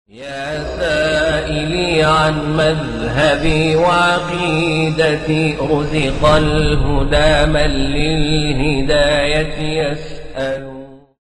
يا سائلي عن مذهبي وعقيدتي رزق الهدى من للهداية يسأل.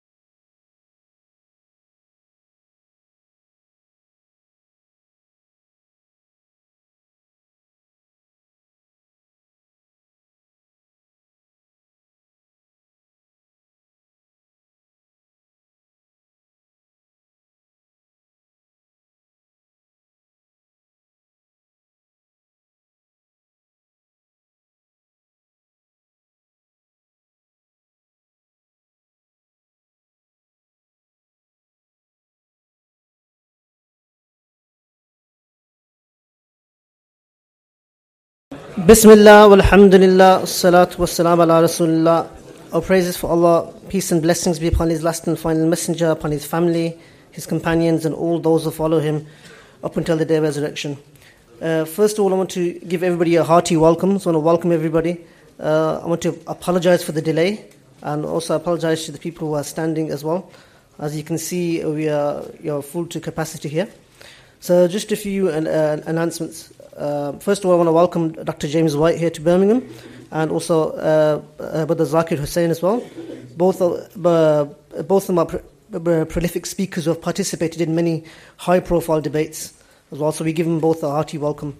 Bismillah, walhamdulillah, salatu wassalam ala rasulillah. All praises for Allah, peace and blessings be upon His last and final messenger, upon His family, His companions and all those who follow Him up until the day of resurrection. First of all, I want to give everybody a hearty welcome. So I want to welcome everybody. I want to apologize for the delay and also apologize to the people who are standing as well. As you can see, we are full to capacity here. So just a few announcements. First of all, I want to welcome Dr. James White here to Birmingham, and also Brother Zakir Hussain as well. Both of them are prolific speakers who have participated in many high-profile debates as well. So we give them both a hearty welcome.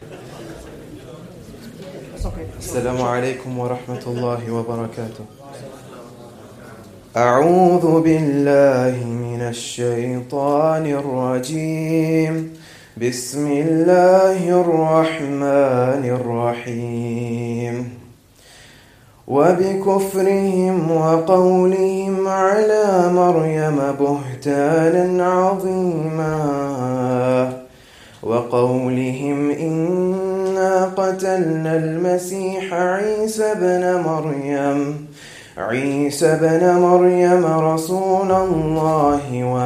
Assalamu alaikum wa rahmatullahi wa barakatuh. أعوذ بالله من الشيطان الرجيم بسم الله الرحمن الرحيم وبكفرهم وقولهم على مريم بهتانا عظيما وقولهم إنا قتلنا المسيح عيسى بن مريم رسول الله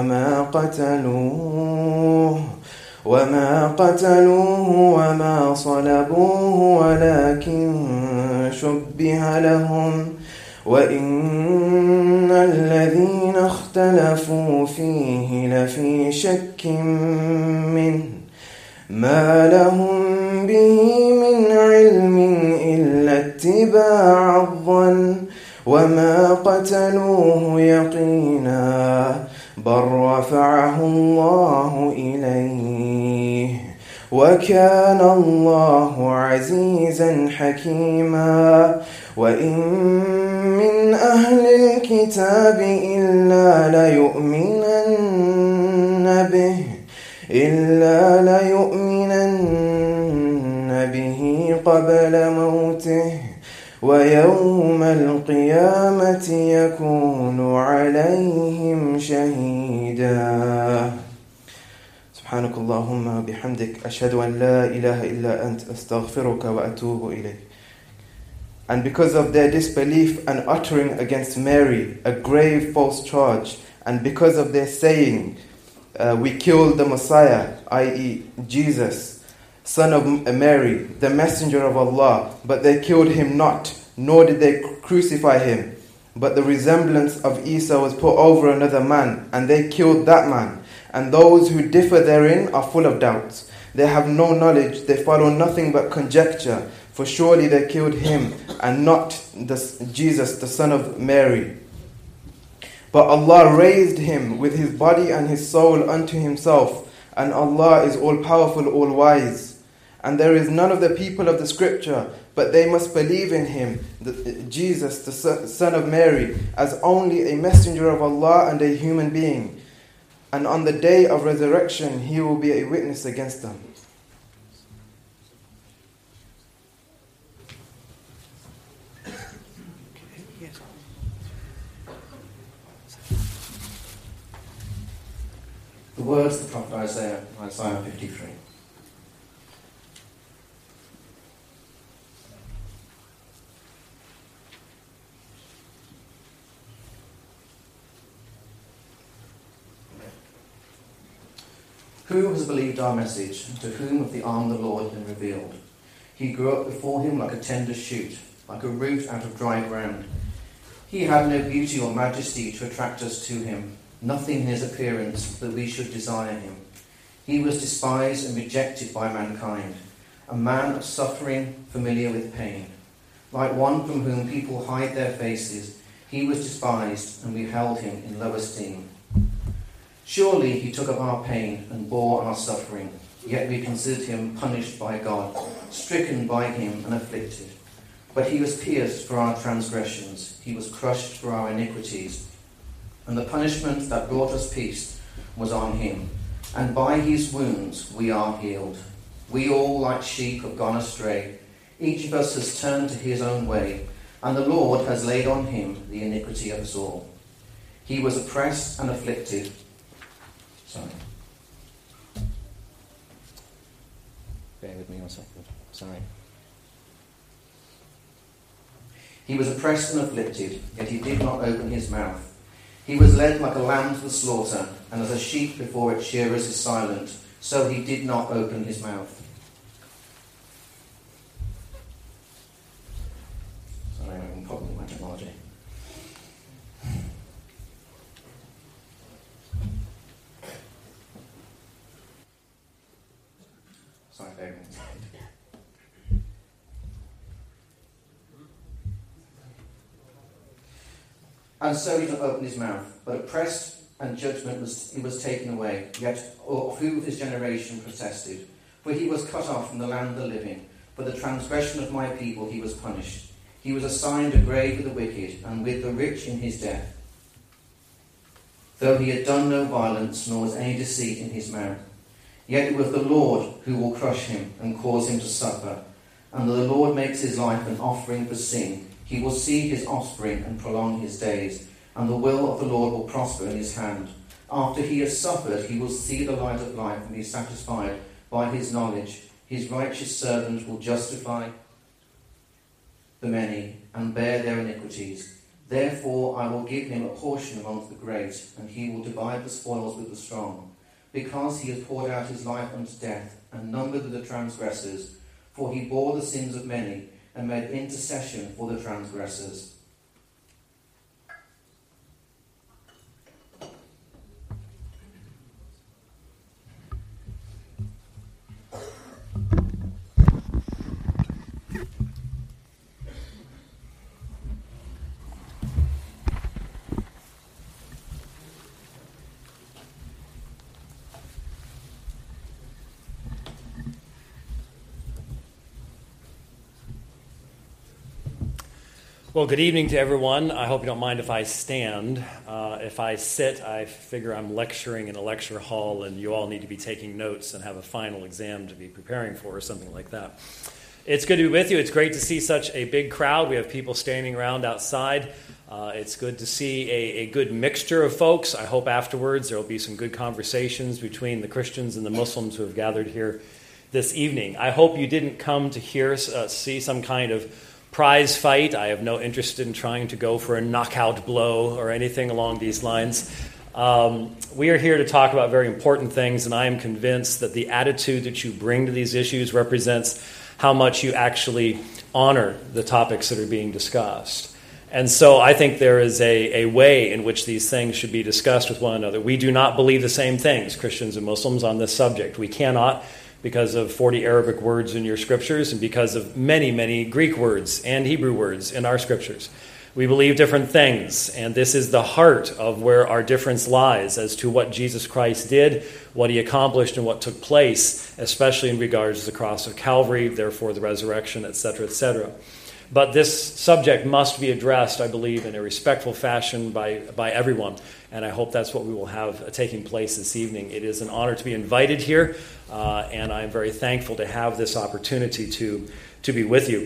وما قتلوه وما صلبوه ولكن شبه لهم وإن الذين اختلفوا فيه لفي شك منه ما لهم به من علم إلا اتباع الظن وما قتلوه يقينا بل رفعه الله إليه وكان الله عزيزا حكيما وإن من أهل الكتاب إلا ليؤمنن به قبل موته ويوم القيامة يكون عليهم شهيدا سبحانك اللهم بحمدك أشهد أن لا إله إلا أنت أستغفرك وأتوب إليك. And because of their disbelief and uttering against Mary a grave false charge, and because of their saying, we killed the Messiah, i.e. Jesus, son of Mary, the messenger of Allah, but they killed him not, nor did they crucify him. But the resemblance of Isa was put over another man, and they killed that man. And those who differ therein are full of doubts. They have no knowledge, they follow nothing but conjecture, for surely they killed him, and not Jesus, the son of Mary. But Allah raised him with his body and his soul unto himself, and Allah is all-powerful, all-wise. And there is none of the people of the scripture, but they must believe in him, Jesus, the son of Mary, as only a messenger of Allah and a human being. And on the day of resurrection, he will be a witness against them. The words of the prophet Isaiah 53. Who has believed our message, and to whom of the arm of the Lord has been revealed? He grew up before him like a tender shoot, like a root out of dry ground. He had no beauty or majesty to attract us to him, nothing in his appearance that we should desire him. He was despised and rejected by mankind, a man of suffering, familiar with pain. Like one from whom people hide their faces, he was despised, and we held him in low esteem. Surely he took up our pain and bore our suffering, yet we considered him punished by God, stricken by him and afflicted. But he was pierced for our transgressions, he was crushed for our iniquities. And the punishment that brought us peace was on him, and by his wounds we are healed. We all, like sheep, have gone astray. Each of us has turned to his own way, and the Lord has laid on him the iniquity of us all. He was oppressed and afflicted. Bear with me 1 second. Sorry. He was oppressed and afflicted, yet he did not open his mouth. He was led like a lamb to the slaughter, and as a sheep before its shearers is silent, so he did not open his mouth. Sorry, I'm having a problem with my technology. Sorry, David. And so he did not open his mouth, but oppressed and judgment was taken away. Yet who of his generation protested? For he was cut off from the land of the living. For the transgression of my people he was punished. He was assigned a grave with the wicked, and with the rich in his death. Though he had done no violence, nor was any deceit in his mouth. Yet it was the Lord who will crush him and cause him to suffer. And the Lord makes his life an offering for sin. He will see his offspring and prolong his days, and the will of the Lord will prosper in his hand. After he has suffered, he will see the light of life and be satisfied by his knowledge. His righteous servant will justify the many and bear their iniquities. Therefore I will give him a portion amongst the great, and he will divide the spoils with the strong. Because he has poured out his life unto death, and numbered the transgressors, for he bore the sins of many, and made intercession for the transgressors. Well, good evening to everyone. I hope you don't mind if I stand. If I sit, I figure I'm lecturing in a lecture hall and you all need to be taking notes and have a final exam to be preparing for or something like that. It's good to be with you. It's great to see such a big crowd. We have people standing around outside. It's good to see a good mixture of folks. I hope afterwards there will be some good conversations between the Christians and the Muslims who have gathered here this evening. I hope you didn't come to see some kind of prize fight. I have no interest in trying to go for a knockout blow or anything along these lines. We are here to talk about very important things, and I am convinced that the attitude that you bring to these issues represents how much you actually honor the topics that are being discussed. And so I think there is a way in which these things should be discussed with one another. We do not believe the same things, Christians and Muslims, on this subject. We cannot, because of 40 Arabic words in your scriptures and because of many, many Greek words and Hebrew words in our scriptures. We believe different things, and this is the heart of where our difference lies as to what Jesus Christ did, what he accomplished, and what took place, especially in regards to the cross of Calvary, therefore the resurrection, etc., etc. But this subject must be addressed, I believe, in a respectful fashion by everyone, and I hope that's what we will have taking place this evening. It is an honor to be invited here, and I'm very thankful to have this opportunity to be with you.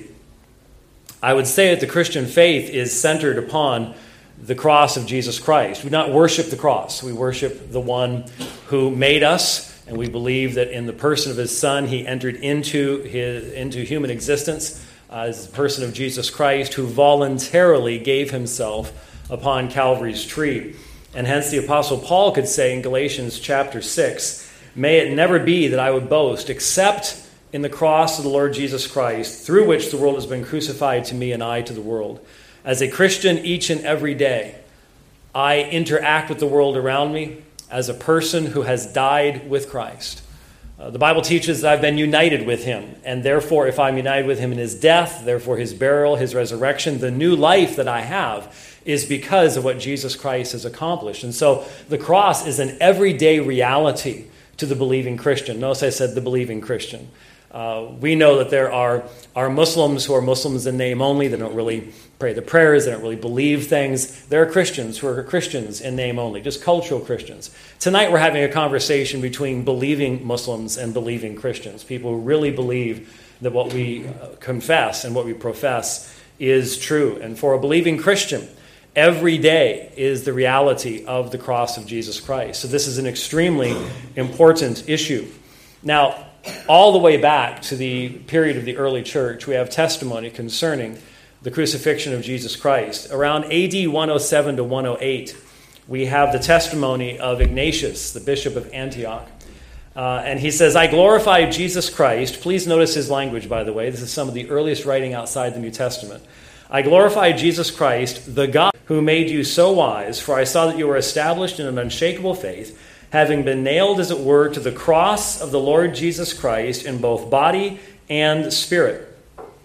I would say that the Christian faith is centered upon the cross of Jesus Christ. We do not worship the cross. We worship the one who made us, and we believe that in the person of his Son, he entered into human existence as the person of Jesus Christ, who voluntarily gave himself upon Calvary's tree. And hence the Apostle Paul could say in Galatians chapter 6, "May it never be that I would boast except in the cross of the Lord Jesus Christ, through which the world has been crucified to me and I to the world." As a Christian, each and every day, I interact with the world around me. as a person who has died with Christ. The Bible teaches that I've been united with him, and therefore if I'm united with him in his death, therefore his burial, his resurrection, the new life that I have is because of what Jesus Christ has accomplished. And so the cross is an everyday reality to the believing Christian. Notice I said the believing Christian. We know that there are Muslims who are Muslims in name only. They don't really pray the prayers. They don't really believe things. There are Christians who are Christians in name only, just cultural Christians. Tonight we're having a conversation between believing Muslims and believing Christians, people who really believe that what we confess and what we profess is true. And for a believing Christian, every day is the reality of the cross of Jesus Christ. So this is an extremely important issue. Now, all the way back to the period of the early church, we have testimony concerning the crucifixion of Jesus Christ. Around AD 107 to 108, we have the testimony of Ignatius, the bishop of Antioch. And he says, I glorify Jesus Christ. Please notice his language, by the way. This is some of the earliest writing outside the New Testament. I glorify Jesus Christ, the God who made you so wise, for I saw that you were established in an unshakable faith, having been nailed, as it were, to the cross of the Lord Jesus Christ in both body and spirit,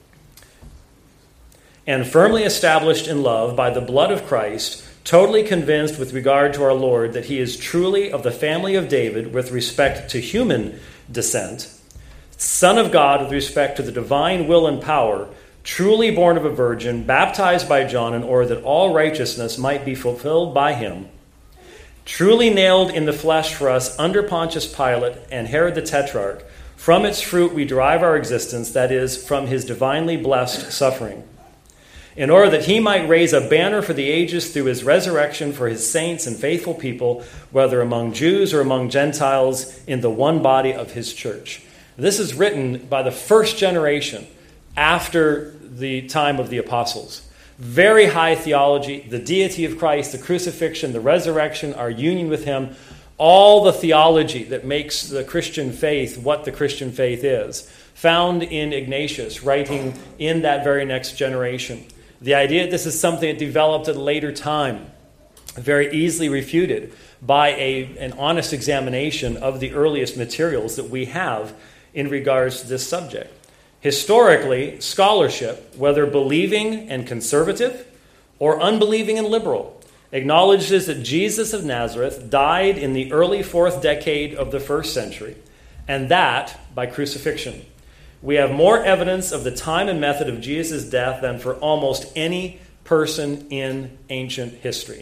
and firmly established in love by the blood of Christ, totally convinced with regard to our Lord that he is truly of the family of David with respect to human descent, Son of God with respect to the divine will and power, truly born of a virgin, baptized by John in order that all righteousness might be fulfilled by him, truly nailed in the flesh for us under Pontius Pilate and Herod the Tetrarch. From its fruit we derive our existence, that is, from his divinely blessed suffering, in order that he might raise a banner for the ages through his resurrection for his saints and faithful people, whether among Jews or among Gentiles, in the one body of his church. This is written by the first generation after the time of the apostles. Very high theology, the deity of Christ, the crucifixion, the resurrection, our union with him, all the theology that makes the Christian faith what the Christian faith is, found in Ignatius, writing in that very next generation. The idea that this is something that developed at a later time, very easily refuted by an honest examination of the earliest materials that we have in regards to this subject. Historically, scholarship, whether believing and conservative or unbelieving and liberal, acknowledges that Jesus of Nazareth died in the early 4th decade of the 1st century, and that by crucifixion. We have more evidence of the time and method of Jesus' death than for almost any person in ancient history.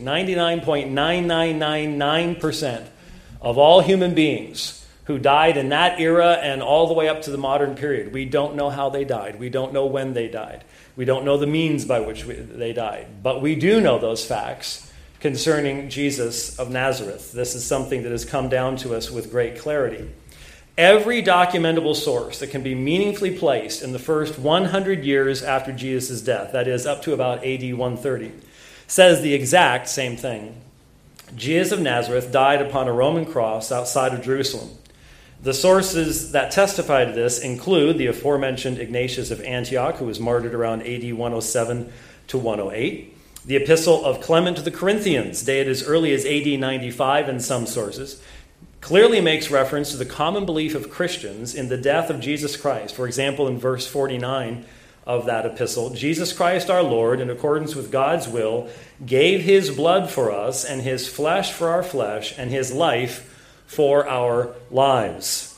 99.9999% of all human beings who died in that era and all the way up to the modern period. We don't know how they died. We don't know when they died. We don't know the means by which they died. But we do know those facts concerning Jesus of Nazareth. This is something that has come down to us with great clarity. Every documentable source that can be meaningfully placed in the first 100 years after Jesus' death, that is up to about AD 130, says the exact same thing. Jesus of Nazareth died upon a Roman cross outside of Jerusalem. The sources that testify to this include the aforementioned Ignatius of Antioch, who was martyred around AD 107 to 108, the epistle of Clement to the Corinthians, dated as early as AD 95 in some sources, clearly makes reference to the common belief of Christians in the death of Jesus Christ. For example, in verse 49 of that epistle, Jesus Christ our Lord, in accordance with God's will, gave his blood for us, and his flesh for our flesh, and his life for our lives.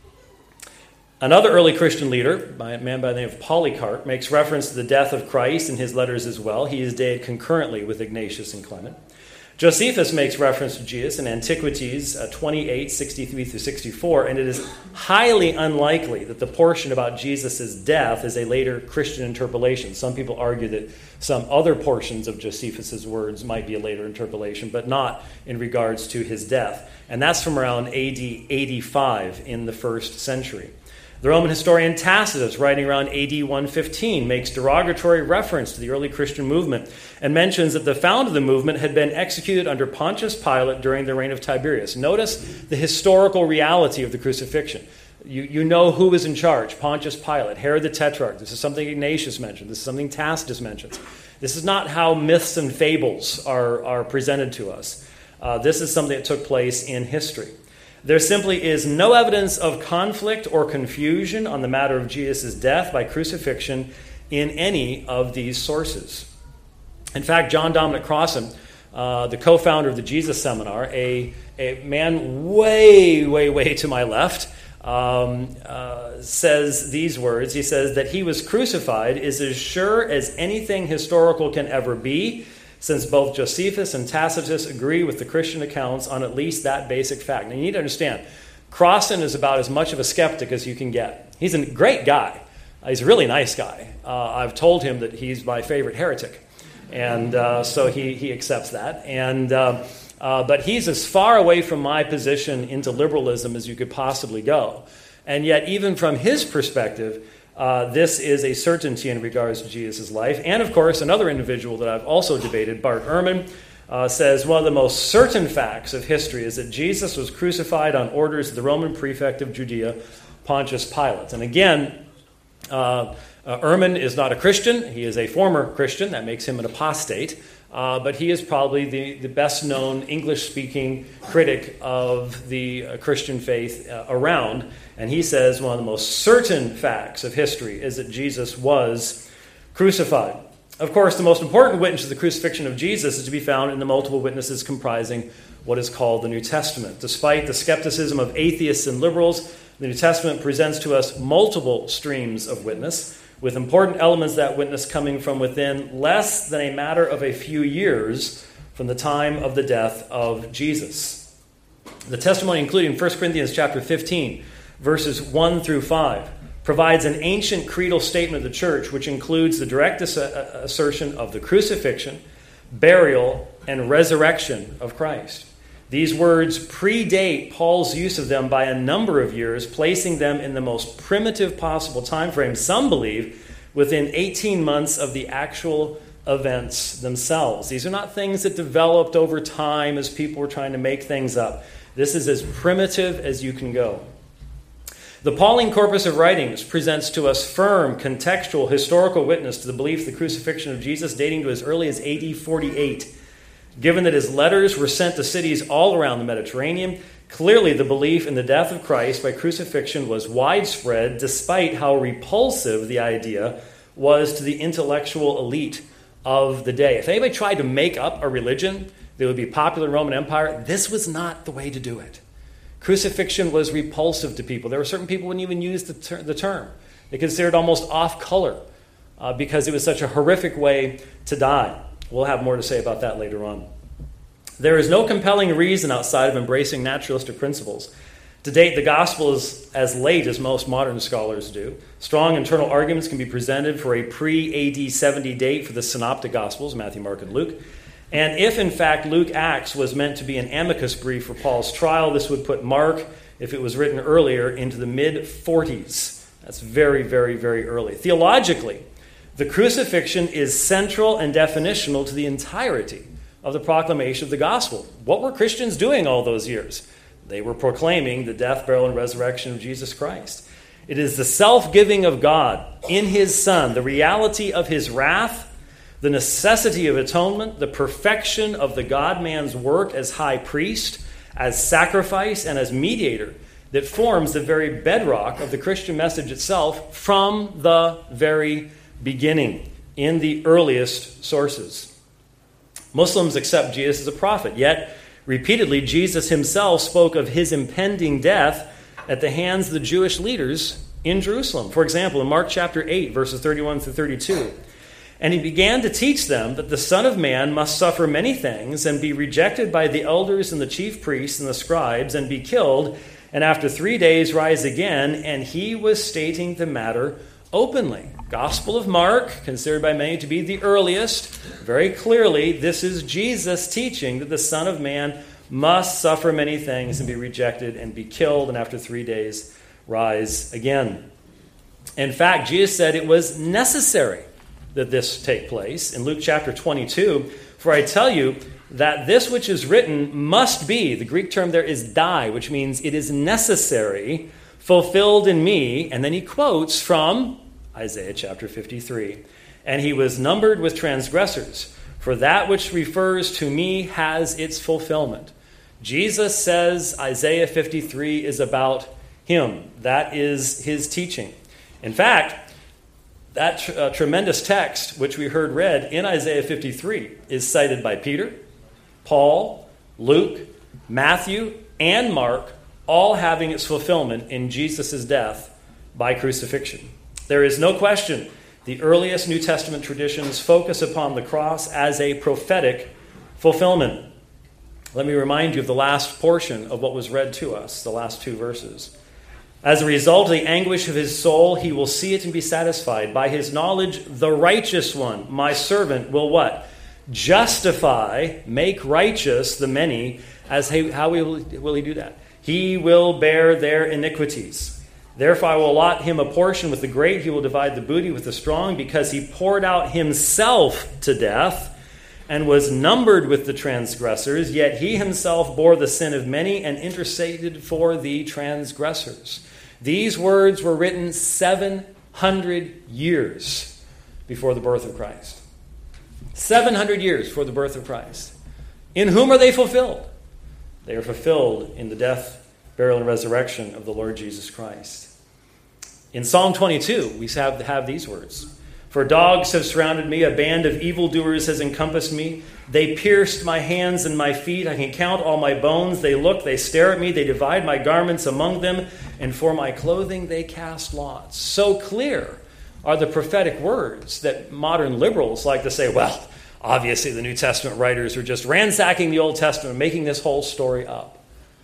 Another early Christian leader, a man by the name of Polycarp, makes reference to the death of Christ in his letters as well. He is dated concurrently with Ignatius and Clement. Josephus makes reference to Jesus in Antiquities 28, 63 through 64, and it is highly unlikely that the portion about Jesus' death is a later Christian interpolation. Some people argue that some other portions of Josephus' words might be a later interpolation, but not in regards to his death. And that's from around AD 85 in the 1st century. The Roman historian Tacitus, writing around AD 115, makes derogatory reference to the early Christian movement and mentions that the founder of the movement had been executed under Pontius Pilate during the reign of Tiberius. Notice the historical reality of the crucifixion. You know who was in charge: Pontius Pilate, Herod the Tetrarch. This is something Ignatius mentioned. This is something Tacitus mentions. This is not how myths and fables are presented to us. This is something that took place in history. There simply is no evidence of conflict or confusion on the matter of Jesus' death by crucifixion in any of these sources. In fact, John Dominic Crossan, the co-founder of the Jesus Seminar, a man way to my left, says these words. He says that he was crucified is as sure as anything historical can ever be, since both Josephus and Tacitus agree with the Christian accounts on at least that basic fact. Now you need to understand, Crossan is about as much of a skeptic as you can get. He's a great guy. He's a really nice guy. I've told him that he's my favorite heretic. And so he accepts that. But he's as far away from my position into liberalism as you could possibly go. And yet, even from his perspective, this is a certainty in regards to Jesus' life. And of course, another individual that I've also debated, Bart Ehrman, says one of the most certain facts of history is that Jesus was crucified on orders of the Roman prefect of Judea, Pontius Pilate. And again, Ehrman is not a Christian. He is a former Christian. That makes him an apostate. But he is probably the best-known English-speaking critic of the Christian faith around. And he says one of the most certain facts of history is that Jesus was crucified. Of course, the most important witness of the crucifixion of Jesus is to be found in the multiple witnesses comprising what is called the New Testament. Despite the skepticism of atheists and liberals, the New Testament presents to us multiple streams of witness, with important elements of that witness coming from within less than a matter of a few years from the time of the death of Jesus. The testimony, including 1 Corinthians chapter 15, verses 1 through 5, provides an ancient creedal statement of the church which includes the direct assertion of the crucifixion, burial, and resurrection of Christ. These words predate Paul's use of them by a number of years, placing them in the most primitive possible time frame, some believe, within 18 months of the actual events themselves. These are not things that developed over time as people were trying to make things up. This is as primitive as you can go. The Pauline corpus of writings presents to us firm, contextual, historical witness to the belief of the crucifixion of Jesus dating to as early as AD 48. Given that his letters were sent to cities all around the Mediterranean, clearly the belief in the death of Christ by crucifixion was widespread, despite how repulsive the idea was to the intellectual elite of the day. If anybody tried to make up a religion that would be popular in the Roman Empire, this was not the way to do it. Crucifixion was repulsive to people. There were certain people who wouldn't even use the term. They considered it almost off color because it was such a horrific way to die. We'll have more to say about that later on. There is no compelling reason outside of embracing naturalistic principles. To date, the gospel is as late as most modern scholars do. Strong internal arguments can be presented for a pre-AD 70 date for the synoptic gospels, Matthew, Mark, and Luke. And if, in fact, Luke Acts was meant to be an amicus brief for Paul's trial, this would put Mark, if it was written earlier, into the mid-40s. That's very, very, very early. Theologically, the crucifixion is central and definitional to the entirety of the proclamation of the gospel. What were Christians doing all those years? They were proclaiming the death, burial, and resurrection of Jesus Christ. It is the self-giving of God in his Son, the reality of his wrath, the necessity of atonement, the perfection of the God-man's work as high priest, as sacrifice, and as mediator that forms the very bedrock of the Christian message itself from the very beginning, in the earliest sources. Muslims accept Jesus as a prophet, yet repeatedly Jesus himself spoke of his impending death at the hands of the Jewish leaders in Jerusalem. For example, in Mark chapter 8, verses 31 through 32, and he began to teach them that the Son of Man must suffer many things and be rejected by the elders and the chief priests and the scribes and be killed, and after 3 days rise again. And he was stating the matter openly. Gospel of Mark, considered by many to be the earliest, very clearly, this is Jesus teaching that the Son of Man must suffer many things and be rejected and be killed, and after 3 days rise again. In fact, Jesus said it was necessary that this take place. In Luke chapter 22, for I tell you that this which is written must be, the Greek term there is die, which means it is necessary, fulfilled in me. And then he quotes from Isaiah chapter 53. And he was numbered with transgressors, for that which refers to me has its fulfillment. Jesus says Isaiah 53 is about him. That is his teaching. In fact, that tremendous text, which we heard read in Isaiah 53, is cited by Peter, Paul, Luke, Matthew, and Mark, all having its fulfillment in Jesus' death by crucifixion. There is no question the earliest New Testament traditions focus upon the cross as a prophetic fulfillment. Let me remind you of the last portion of what was read to us, the last 2 verses. As a result of the anguish of his soul, he will see it and be satisfied. By his knowledge, the righteous one, my servant, will what? Justify, make righteous the many. How will he do that? He will bear their iniquities. Therefore I will allot him a portion with the great. He will divide the booty with the strong, because he poured out himself to death and was numbered with the transgressors, yet he himself bore the sin of many and interceded for the transgressors. These words were written 700 years before the birth of Christ. 700 years before the birth of Christ. In whom are they fulfilled? They are fulfilled in the death, burial, and resurrection of the Lord Jesus Christ. In Psalm 22, we have these words. For dogs have surrounded me, a band of evildoers has encompassed me. They pierced my hands and my feet. I can count all my bones. They look, they stare at me. They divide my garments among them. And for my clothing they cast lots. So clear are the prophetic words that modern liberals like to say, well, obviously the New Testament writers are just ransacking the Old Testament, making this whole story up.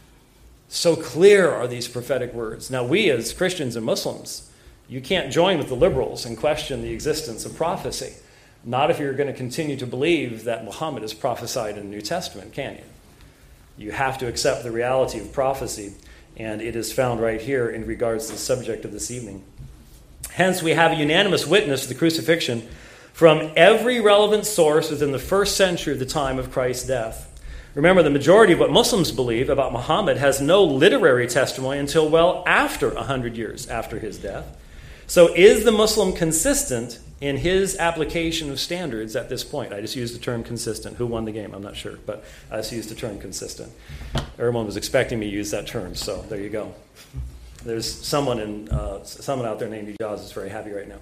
So clear are these prophetic words. Now we as Christians and Muslims, you can't join with the liberals and question the existence of prophecy. Not if you're going to continue to believe that Muhammad is prophesied in the New Testament, can you? You have to accept the reality of prophecy, and it is found right here in regards to the subject of this evening. Hence, we have a unanimous witness to the crucifixion from every relevant source within the first century of the time of Christ's death. Remember, the majority of what Muslims believe about Muhammad has no literary testimony until well after 100 years after his death. So is the Muslim consistent in his application of standards at this point? I just used the term consistent. Who won the game? I'm not sure, but I just used the term consistent. Everyone was expecting me to use that term, so there you go. There's someone out there named Ijaz that's very happy right now.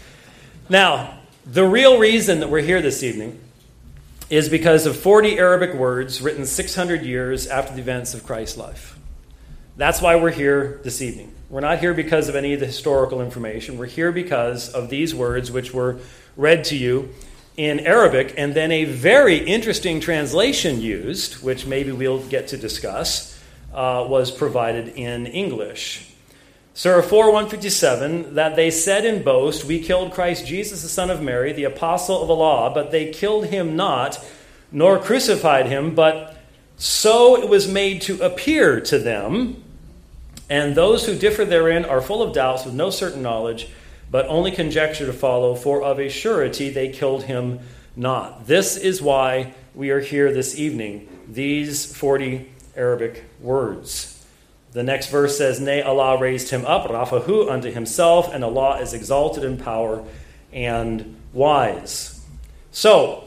Now, the real reason that we're here this evening is because of 40 Arabic words written 600 years after the events of Christ's life. That's why we're here this evening. We're not here because of any of the historical information. We're here because of these words which were read to you in Arabic, and then a very interesting translation used, which maybe we'll get to discuss, was provided in English. Surah 4:157, that they said in boast, we killed Christ Jesus, the Son of Mary, the apostle of Allah, but they killed him not, nor crucified him, but so it was made to appear to them. And those who differ therein are full of doubts with no certain knowledge, but only conjecture to follow, for of a surety they killed him not. This is why we are here this evening, these 40 Arabic words. The next verse says, nay, Allah raised him up, rafahu, unto himself, and Allah is exalted in power and wise. So,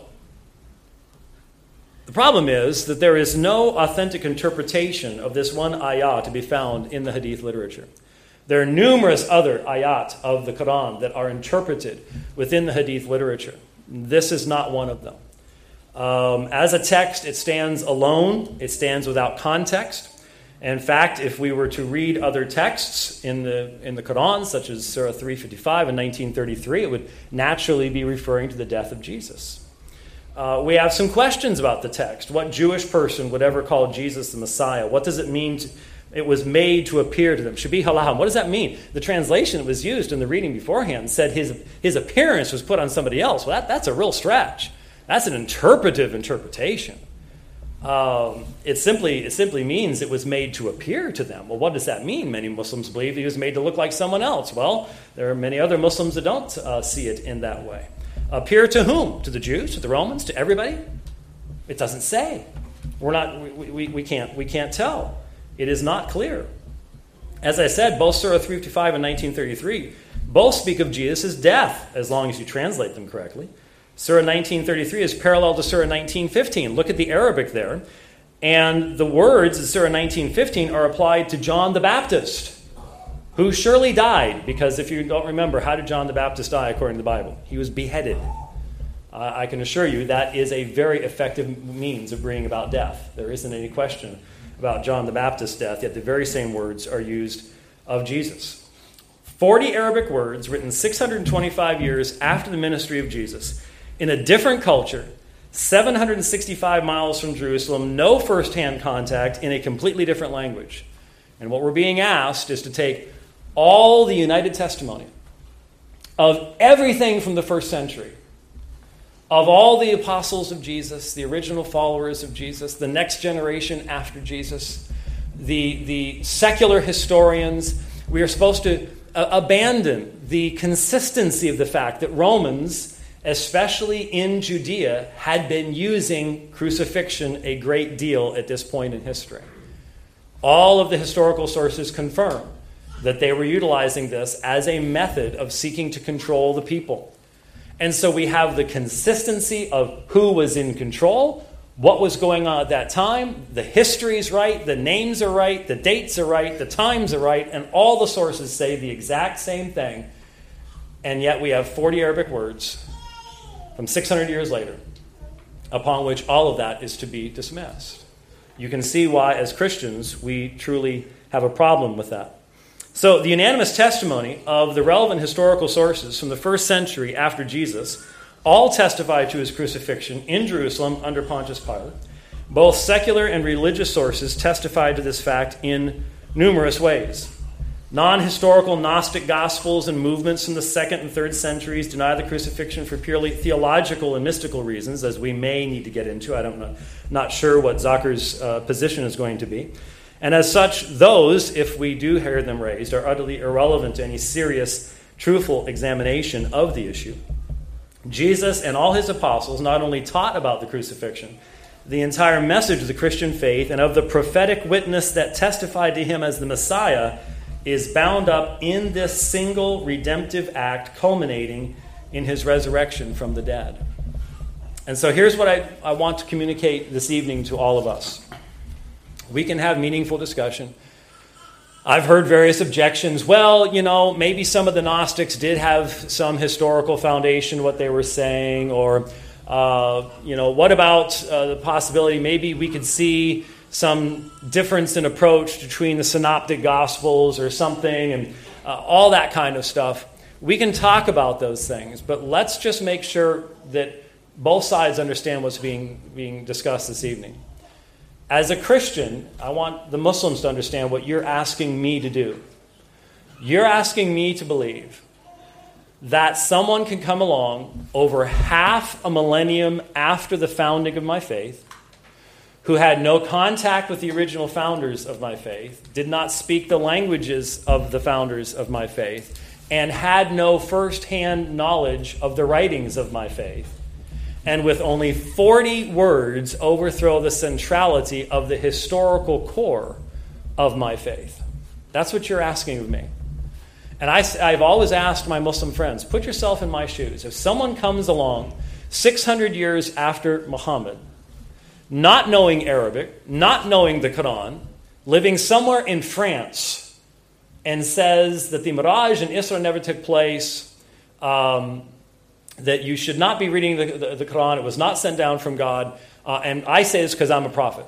the problem is that there is no authentic interpretation of this one ayah to be found in the Hadith literature. There are numerous other ayat of the Quran that are interpreted within the Hadith literature. This is not one of them. As a text, it stands alone. It stands without context. In fact, if we were to read other texts in the Quran, such as Surah 355 and 1933, it would naturally be referring to the death of Jesus. We have some questions about the text. What Jewish person would ever call Jesus the Messiah? What does it mean it was made to appear to them? Shabih Allahum. What does that mean? The translation that was used in the reading beforehand said his appearance was put on somebody else. Well, that's a real stretch. That's an interpretive interpretation. It simply means it was made to appear to them. Well, what does that mean? Many Muslims believe he was made to look like someone else. Well, there are many other Muslims that don't see it in that way. Appear to whom? To the Jews? To the Romans? To everybody? It doesn't say. We can't tell. It is not clear. As I said, both Surah 355 and 1933 both speak of Jesus' death, as long as you translate them correctly. Surah 1933 is parallel to Surah 1915. Look at the Arabic there. And the words in Surah 19:15 are applied to John the Baptist, who surely died, because if you don't remember, how did John the Baptist die according to the Bible? He was beheaded. I can assure you that is a very effective means of bringing about death. There isn't any question about John the Baptist's death, yet the very same words are used of Jesus. 40 Arabic words written 625 years after the ministry of Jesus, in a different culture, 765 miles from Jerusalem, no first-hand contact, in a completely different language. And what we're being asked is to take all the united testimony of everything from the first century, of all the apostles of Jesus, the original followers of Jesus, the next generation after Jesus, the secular historians. We are supposed to abandon the consistency of the fact that Romans, especially in Judea, had been using crucifixion a great deal at this point in history. All of the historical sources confirm that they were utilizing this as a method of seeking to control the people. And so we have the consistency of who was in control, what was going on at that time, the history is right, the names are right, the dates are right, the times are right, and all the sources say the exact same thing. And yet we have 40 Arabic words from 600 years later, upon which all of that is to be dismissed. You can see why, as Christians, we truly have a problem with that. So the unanimous testimony of the relevant historical sources from the first century after Jesus all testify to his crucifixion in Jerusalem under Pontius Pilate. Both secular and religious sources testify to this fact in numerous ways. Non-historical Gnostic gospels and movements from the 2nd and 3rd centuries deny the crucifixion for purely theological and mystical reasons, as we may need to get into. I'm not sure what Zakir's position is going to be. And as such, those, if we do hear them raised, are utterly irrelevant to any serious, truthful examination of the issue. Jesus and all his apostles not only taught about the crucifixion, the entire message of the Christian faith and of the prophetic witness that testified to him as the Messiah is bound up in this single redemptive act culminating in his resurrection from the dead. And so here's what I want to communicate this evening to all of us. We can have meaningful discussion. I've heard various objections. Well, maybe some of the Gnostics did have some historical foundation, what they were saying, or, what about the possibility maybe we could see some difference in approach between the synoptic gospels or something, and all that kind of stuff. We can talk about those things, but let's just make sure that both sides understand what's being discussed this evening. As a Christian, I want the Muslims to understand what you're asking me to do. You're asking me to believe that someone can come along over half a millennium after the founding of my faith, who had no contact with the original founders of my faith, did not speak the languages of the founders of my faith, and had no first-hand knowledge of the writings of my faith, and with only 40 words overthrow the centrality of the historical core of my faith. That's what you're asking of me. And I've always asked my Muslim friends, put yourself in my shoes. If someone comes along 600 years after Muhammad, not knowing Arabic, not knowing the Quran, living somewhere in France, and says that the Miraj and Isra never took place, that you should not be reading the Quran, it was not sent down from God, and I say this because I'm a prophet.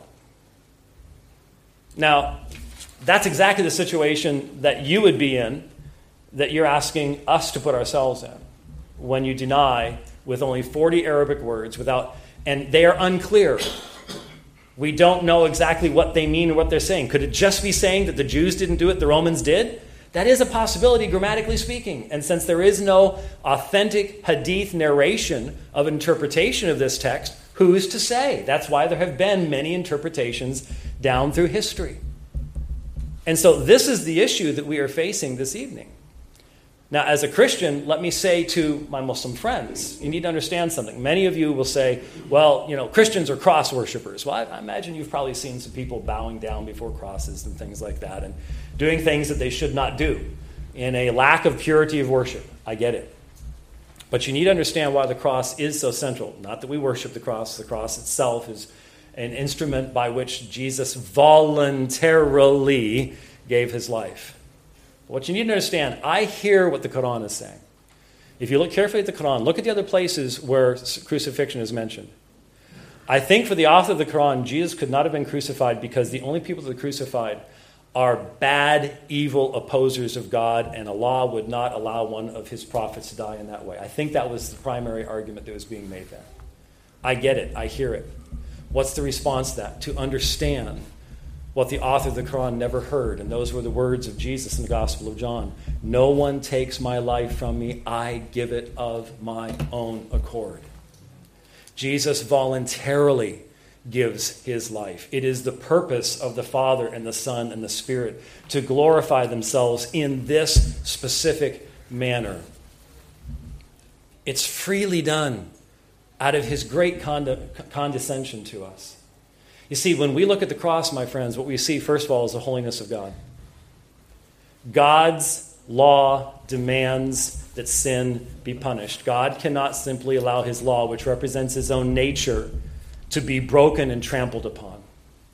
Now, that's exactly the situation that you would be in, that you're asking us to put ourselves in, when you deny with only 40 Arabic words, and they are unclear. We don't know exactly what they mean or what they're saying. Could it just be saying that the Jews didn't do it, the Romans did? That is a possibility, grammatically speaking. And since there is no authentic hadith narration of interpretation of this text, who's to say? That's why there have been many interpretations down through history. And so this is the issue that we are facing this evening. Now, as a Christian, let me say to my Muslim friends, you need to understand something. Many of you will say, well, Christians are cross worshippers. Well, I imagine you've probably seen some people bowing down before crosses and things like that and doing things that they should not do in a lack of purity of worship. I get it. But you need to understand why the cross is so central. Not that we worship the cross. The cross itself an instrument by which Jesus voluntarily gave his life. What you need to understand, I hear what the Quran is saying. If you look carefully at the Quran, look at the other places where crucifixion is mentioned. I think for the author of the Quran, Jesus could not have been crucified because the only people that are crucified are bad, evil opposers of God, and Allah would not allow one of his prophets to die in that way. I think that was the primary argument that was being made there. I get it. I hear it. What's the response to that? To understand what the author of the Quran never heard, and those were the words of Jesus in the Gospel of John. No one takes my life from me. I give it of my own accord. Jesus voluntarily gives his life. It is the purpose of the Father and the Son and the Spirit to glorify themselves in this specific manner. It's freely done out of his great condescension to us. You see, when we look at the cross, my friends, what we see, first of all, is the holiness of God. God's law demands that sin be punished. God cannot simply allow his law, which represents his own nature, to be broken and trampled upon.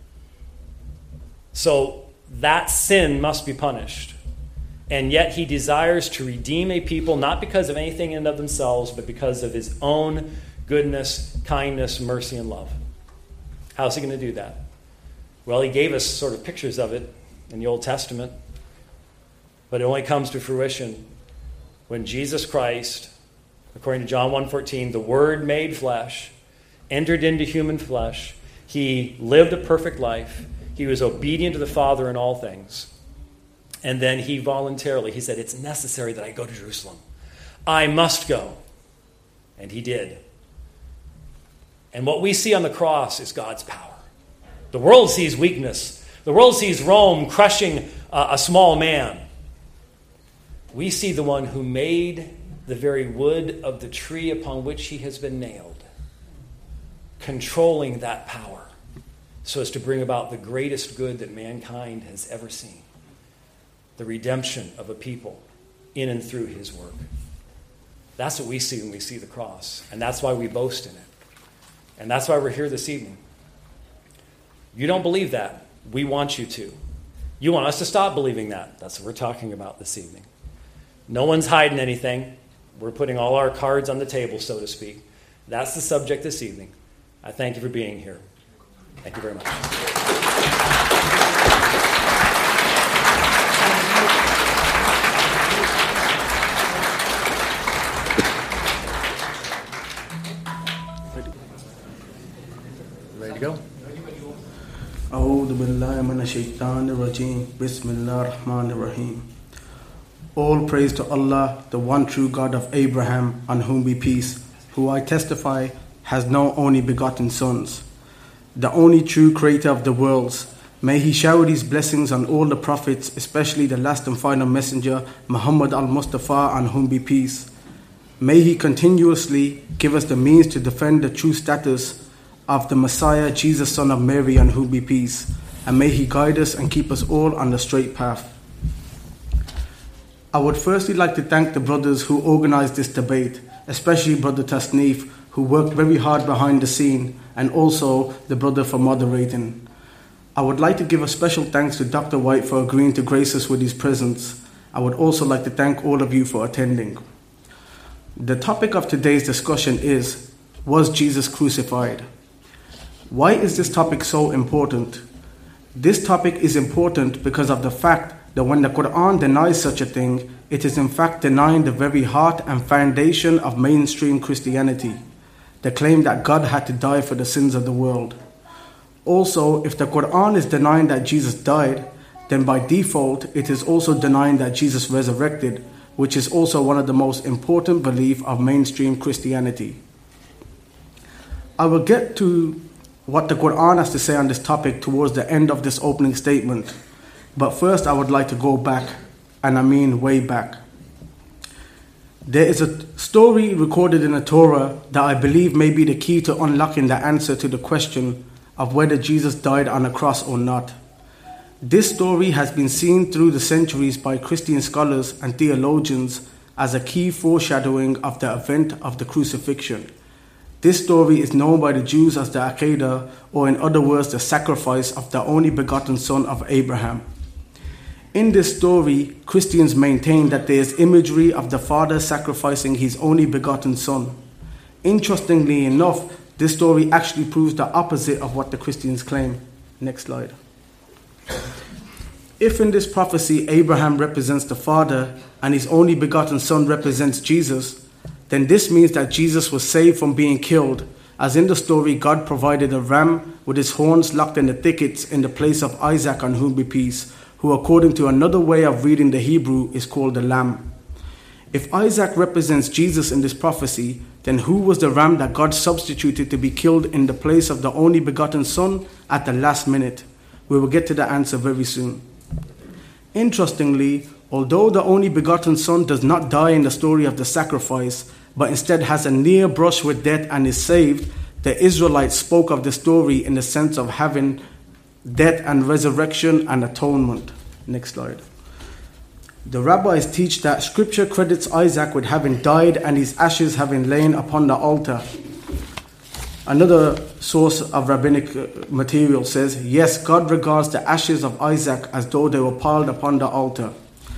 So that sin must be punished. And yet he desires to redeem a people, not because of anything in and of themselves, but because of his own goodness, kindness, mercy, and love. How's he going to do that? Well, he gave us sort of pictures of it in the Old Testament, but it only comes to fruition when Jesus Christ, according to John 1:14, the Word made flesh, entered into human flesh. He lived a perfect life. He was obedient to the Father in all things. And then he voluntarily, he said, it's necessary that I go to Jerusalem. I must go. And he did. And what we see on the cross is God's power. The world sees weakness. The world sees Rome crushing a small man. We see the one who made the very wood of the tree upon which he has been nailed, controlling that power so as to bring about the greatest good that mankind has ever seen, the redemption of a people in and through his work. That's what we see when we see the cross, and that's why we boast in it. And that's why we're here this evening. You don't believe that. We want you to. You want us to stop believing that. That's what we're talking about this evening. No one's hiding anything. We're putting all our cards on the table, so to speak. That's the subject this evening. I thank you for being here. Thank you very much. Ready to go? أعوذ بالله من الشيطان الرجيم بسم الله الرحمن الرحيم. All praise to Allah, the one true God of Abraham, on whom be peace, who I testify has no only begotten sons, the only true creator of the worlds. May he shower these blessings on all the prophets, especially the last and final messenger, Muhammad al-Mustafa, on whom be peace. May he continuously give us the means to defend the true status of the Messiah, Jesus, son of Mary, on whom be peace. And may he guide us and keep us all on the straight path. I would firstly like to thank the brothers who organized this debate, especially Brother Tasneef, who worked very hard behind the scene, and also the brother for moderating. I would like to give a special thanks to Dr. White for agreeing to grace us with his presence. I would also like to thank all of you for attending. The topic of today's discussion is, was Jesus crucified? Why is this topic so important? This topic is important because of the fact that when the Quran denies such a thing, it is in fact denying the very heart and foundation of mainstream Christianity, the claim that God had to die for the sins of the world. Also, if the Quran is denying that Jesus died, then by default it is also denying that Jesus resurrected, which is also one of the most important beliefs of mainstream Christianity. I will get to what the Quran has to say on this topic towards the end of this opening statement. But first I would like to go back, and I mean way back. There is a story recorded in the Torah that I believe may be the key to unlocking the answer to the question of whether Jesus died on a cross or not. This story has been seen through the centuries by Christian scholars and theologians as a key foreshadowing of the event of the crucifixion. This story is known by the Jews as the Akedah, or in other words, the sacrifice of the only begotten son of Abraham. In this story, Christians maintain that there is imagery of the Father sacrificing his only begotten Son. Interestingly enough, this story actually proves the opposite of what the Christians claim. Next slide. If in this prophecy Abraham represents the Father and his only begotten Son represents Jesus, then this means that Jesus was saved from being killed, as in the story God provided a ram with his horns locked in the thickets in the place of Isaac, on whom be peace, who according to another way of reading the Hebrew is called the lamb. If Isaac represents Jesus in this prophecy, then who was the ram that God substituted to be killed in the place of the only begotten Son at the last minute? We will get to the answer very soon. Interestingly, although the only begotten Son does not die in the story of the sacrifice, but instead has a near brush with death and is saved, the Israelites spoke of the story in the sense of having death and resurrection and atonement. Next slide. The rabbis teach that scripture credits Isaac with having died and his ashes having lain upon the altar. Another source of rabbinic material says, yes, God regards the ashes of Isaac as though they were piled upon the altar.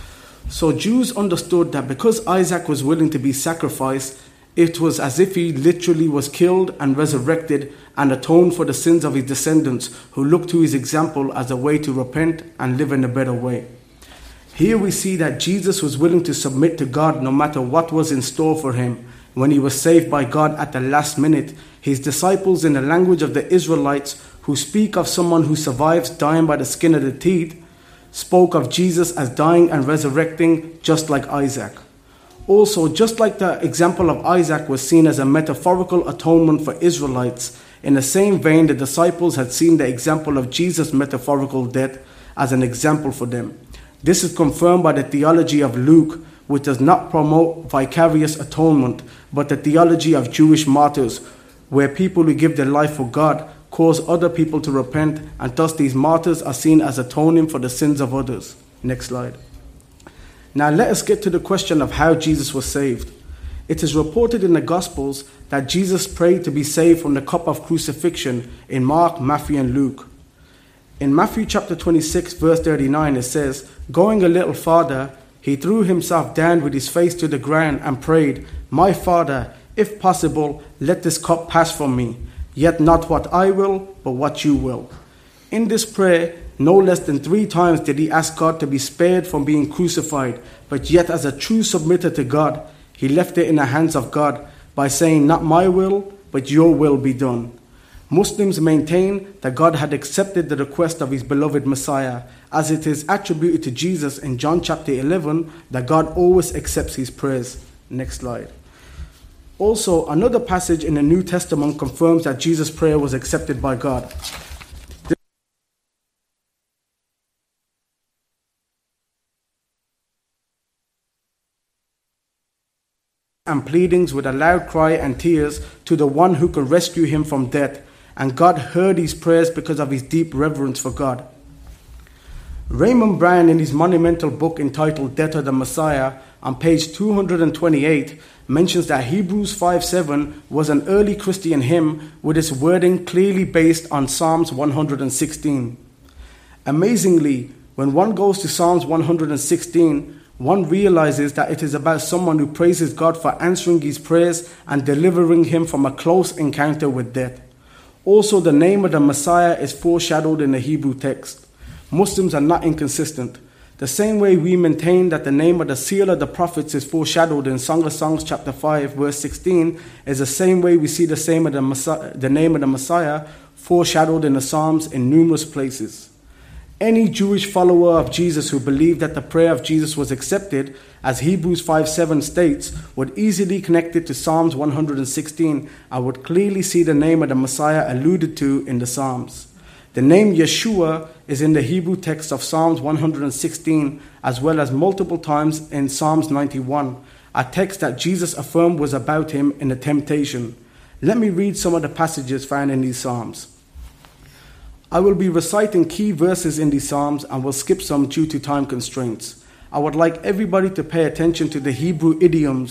So Jews understood that because Isaac was willing to be sacrificed, it was as if he literally was killed and resurrected and atoned for the sins of his descendants, who looked to his example as a way to repent and live in a better way. Here we see that Jesus was willing to submit to God no matter what was in store for him. When he was saved by God at the last minute, his disciples, in the language of the Israelites, who speak of someone who survives dying by the skin of the teeth, spoke of Jesus as dying and resurrecting just like Isaac. Also, just like the example of Isaac was seen as a metaphorical atonement for Israelites, in the same vein the disciples had seen the example of Jesus' metaphorical death as an example for them. This is confirmed by the theology of Luke, which does not promote vicarious atonement, but the theology of Jewish martyrs, where people who give their life for God cause other people to repent, and thus these martyrs are seen as atoning for the sins of others. Next slide. Now let us get to the question of how Jesus was saved. It is reported in the Gospels that Jesus prayed to be saved from the cup of crucifixion in Mark, Matthew, and Luke. In Matthew chapter 26, verse 39, it says, going a little farther, he threw himself down with his face to the ground and prayed, my Father, if possible, let this cup pass from me. Yet not what I will, but what you will. In this prayer, no less than 3 times did he ask God to be spared from being crucified, but yet as a true submitter to God, he left it in the hands of God by saying, not my will, but your will be done. Muslims maintain that God had accepted the request of his beloved Messiah, as it is attributed to Jesus in John chapter 11 that God always accepts his prayers. Next slide. Also, another passage in the New Testament confirms that Jesus' prayer was accepted by God. And pleadings with a loud cry and tears to the one who could rescue him from death, and God heard his prayers because of his deep reverence for God. Raymond Brown, in his monumental book entitled Death of the Messiah, on page 228, mentions that Hebrews 5:7 was an early Christian hymn with its wording clearly based on Psalms 116. Amazingly, when one goes to Psalms 116, one realizes that it is about someone who praises God for answering his prayers and delivering him from a close encounter with death. Also, the name of the Messiah is foreshadowed in the Hebrew text. Muslims are not inconsistent. The same way we maintain that the name of the seal of the prophets is foreshadowed in Song of Songs chapter 5 verse 16 is the same way we see the name of the Messiah foreshadowed in the Psalms in numerous places. Any Jewish follower of Jesus who believed that the prayer of Jesus was accepted, as Hebrews 5:7 states, would easily connect it to Psalms 116 and would clearly see the name of the Messiah alluded to in the Psalms. The name Yeshua is in the Hebrew text of Psalms 116 as well as multiple times in Psalms 91, a text that Jesus affirmed was about him in the temptation. Let me read some of the passages found in these Psalms. I will be reciting key verses in these Psalms and will skip some due to time constraints. I would like everybody to pay attention to the Hebrew idioms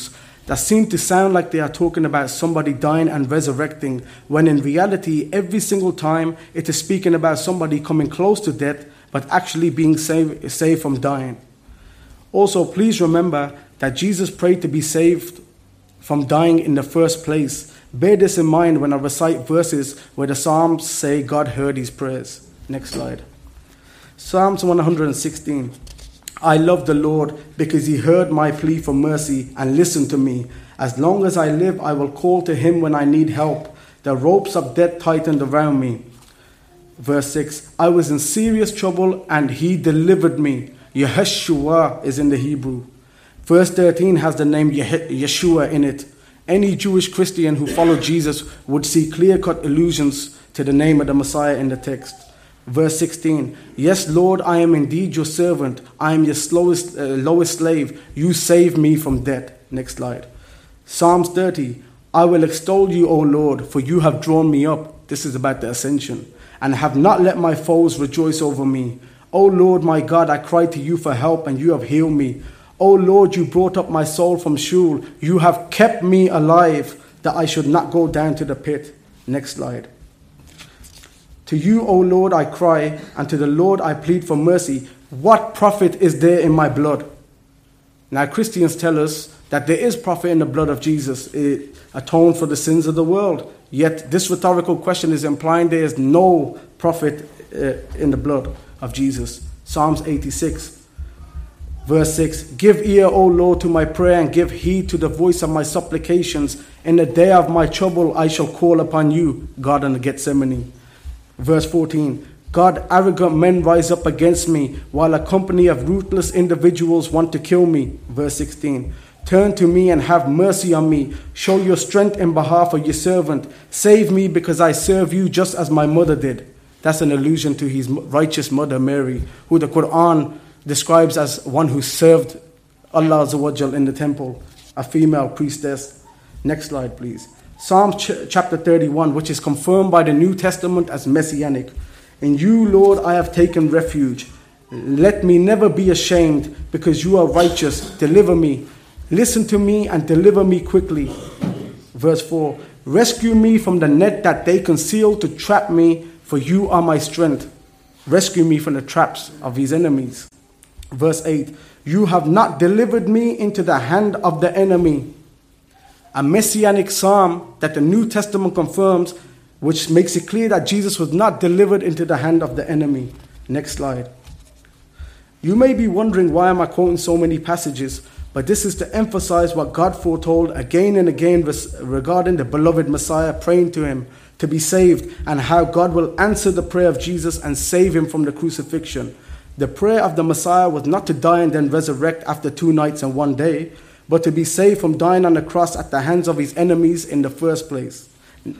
that seem to sound like they are talking about somebody dying and resurrecting, when in reality, every single time it is speaking about somebody coming close to death, but actually being saved from dying. Also, please remember that Jesus prayed to be saved from dying in the first place. Bear this in mind when I recite verses where the Psalms say God heard his prayers. Next slide. Psalms 116. I love the Lord because he heard my plea for mercy and listened to me. As long as I live, I will call to him when I need help. The ropes of death tightened around me. Verse 6. I was in serious trouble and he delivered me. Yeshua is in the Hebrew. Verse 13 has the name Yeshua in it. Any Jewish Christian who followed Jesus would see clear-cut allusions to the name of the Messiah in the text. Verse 16, yes, Lord, I am indeed your servant. I am your lowest slave. You save me from death. Next slide. Psalms 30, I will extol you, O Lord, for you have drawn me up. This is about the ascension. And have not let my foes rejoice over me. O Lord, my God, I cried to you for help, and you have healed me. O Lord, you brought up my soul from Sheol. You have kept me alive, that I should not go down to the pit. Next slide. To you, O Lord, I cry, and to the Lord I plead for mercy. What profit is there in my blood? Now, Christians tell us that there is profit in the blood of Jesus. It atones for the sins of the world. Yet, this rhetorical question is implying there is no profit in the blood of Jesus. Psalms 86, verse 6. Give ear, O Lord, to my prayer, and give heed to the voice of my supplications. In the day of my trouble I shall call upon you, God in Gethsemane. Verse 14, God, arrogant men rise up against me, while a company of ruthless individuals want to kill me. Verse 16, turn to me and have mercy on me. Show your strength in behalf of your servant. Save me because I serve you just as my mother did. That's an allusion to his righteous mother, Mary, who the Quran describes as one who served Allah Azza wa Jal in the temple, a female priestess. Next slide, please. Psalm chapter 31, which is confirmed by the New Testament as messianic. In you, Lord, I have taken refuge. Let me never be ashamed, because you are righteous. Deliver me. Listen to me and deliver me quickly. Verse 4, rescue me from the net that they conceal to trap me, for you are my strength. Rescue me from the traps of his enemies. Verse 8, you have not delivered me into the hand of the enemy. A messianic psalm that the New Testament confirms, which makes it clear that Jesus was not delivered into the hand of the enemy. Next slide. You may be wondering, why am I quoting so many passages? But this is to emphasize what God foretold again and again regarding the beloved Messiah praying to him to be saved, and how God will answer the prayer of Jesus and save him from the crucifixion. The prayer of the Messiah was not to die and then resurrect after 2 nights and 1 day, but to be saved from dying on the cross at the hands of his enemies in the first place.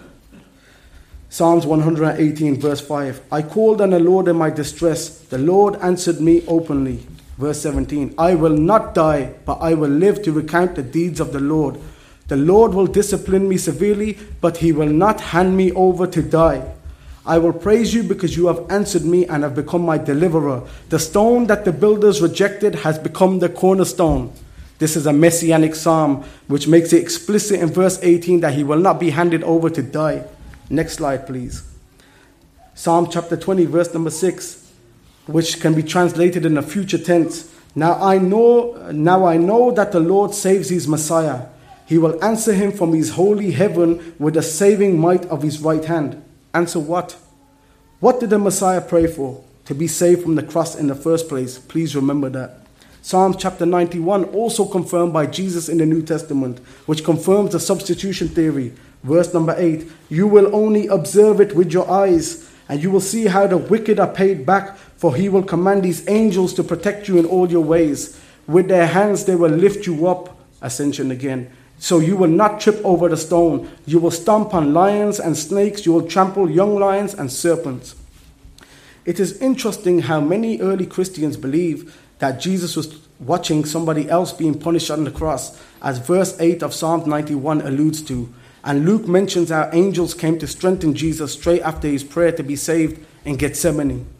Psalms 118, verse 5. I called on the Lord in my distress. The Lord answered me openly. Verse 17. I will not die, but I will live to recount the deeds of the Lord. The Lord will discipline me severely, but he will not hand me over to die. I will praise you because you have answered me and have become my deliverer. The stone that the builders rejected has become the cornerstone. This is a messianic psalm which makes it explicit in verse 18 that he will not be handed over to die. Next slide, please. Psalm chapter 20, verse number 6, which can be translated in a future tense. Now I know that the Lord saves his Messiah. He will answer him from his holy heaven with the saving might of his right hand. Answer what? What did the Messiah pray for? To be saved from the cross in the first place. Please remember that. Psalm chapter 91, also confirmed by Jesus in the New Testament, which confirms the substitution theory. Verse number 8, you will only observe it with your eyes, and you will see how the wicked are paid back, for he will command his angels to protect you in all your ways. With their hands they will lift you up, ascension again, so you will not trip over the stone. You will stomp on lions and snakes, you will trample young lions and serpents. It is interesting how many early Christians believe that Jesus was watching somebody else being punished on the cross, as verse 8 of Psalm 91 alludes to. And Luke mentions how angels came to strengthen Jesus straight after his prayer to be saved in Gethsemane.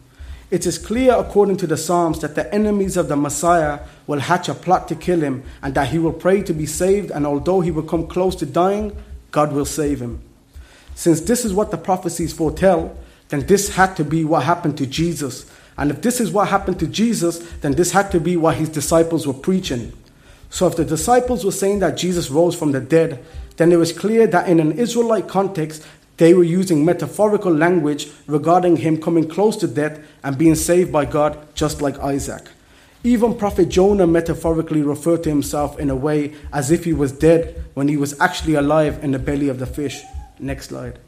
It is clear according to the Psalms that the enemies of the Messiah will hatch a plot to kill him and that he will pray to be saved, and although he will come close to dying, God will save him. Since this is what the prophecies foretell, then this had to be what happened to Jesus. And if this is what happened to Jesus, then this had to be what his disciples were preaching. So if the disciples were saying that Jesus rose from the dead, then it was clear that in an Israelite context, they were using metaphorical language regarding him coming close to death and being saved by God, just like Isaac. Even Prophet Jonah metaphorically referred to himself in a way as if he was dead when he was actually alive in the belly of the fish. Next slide.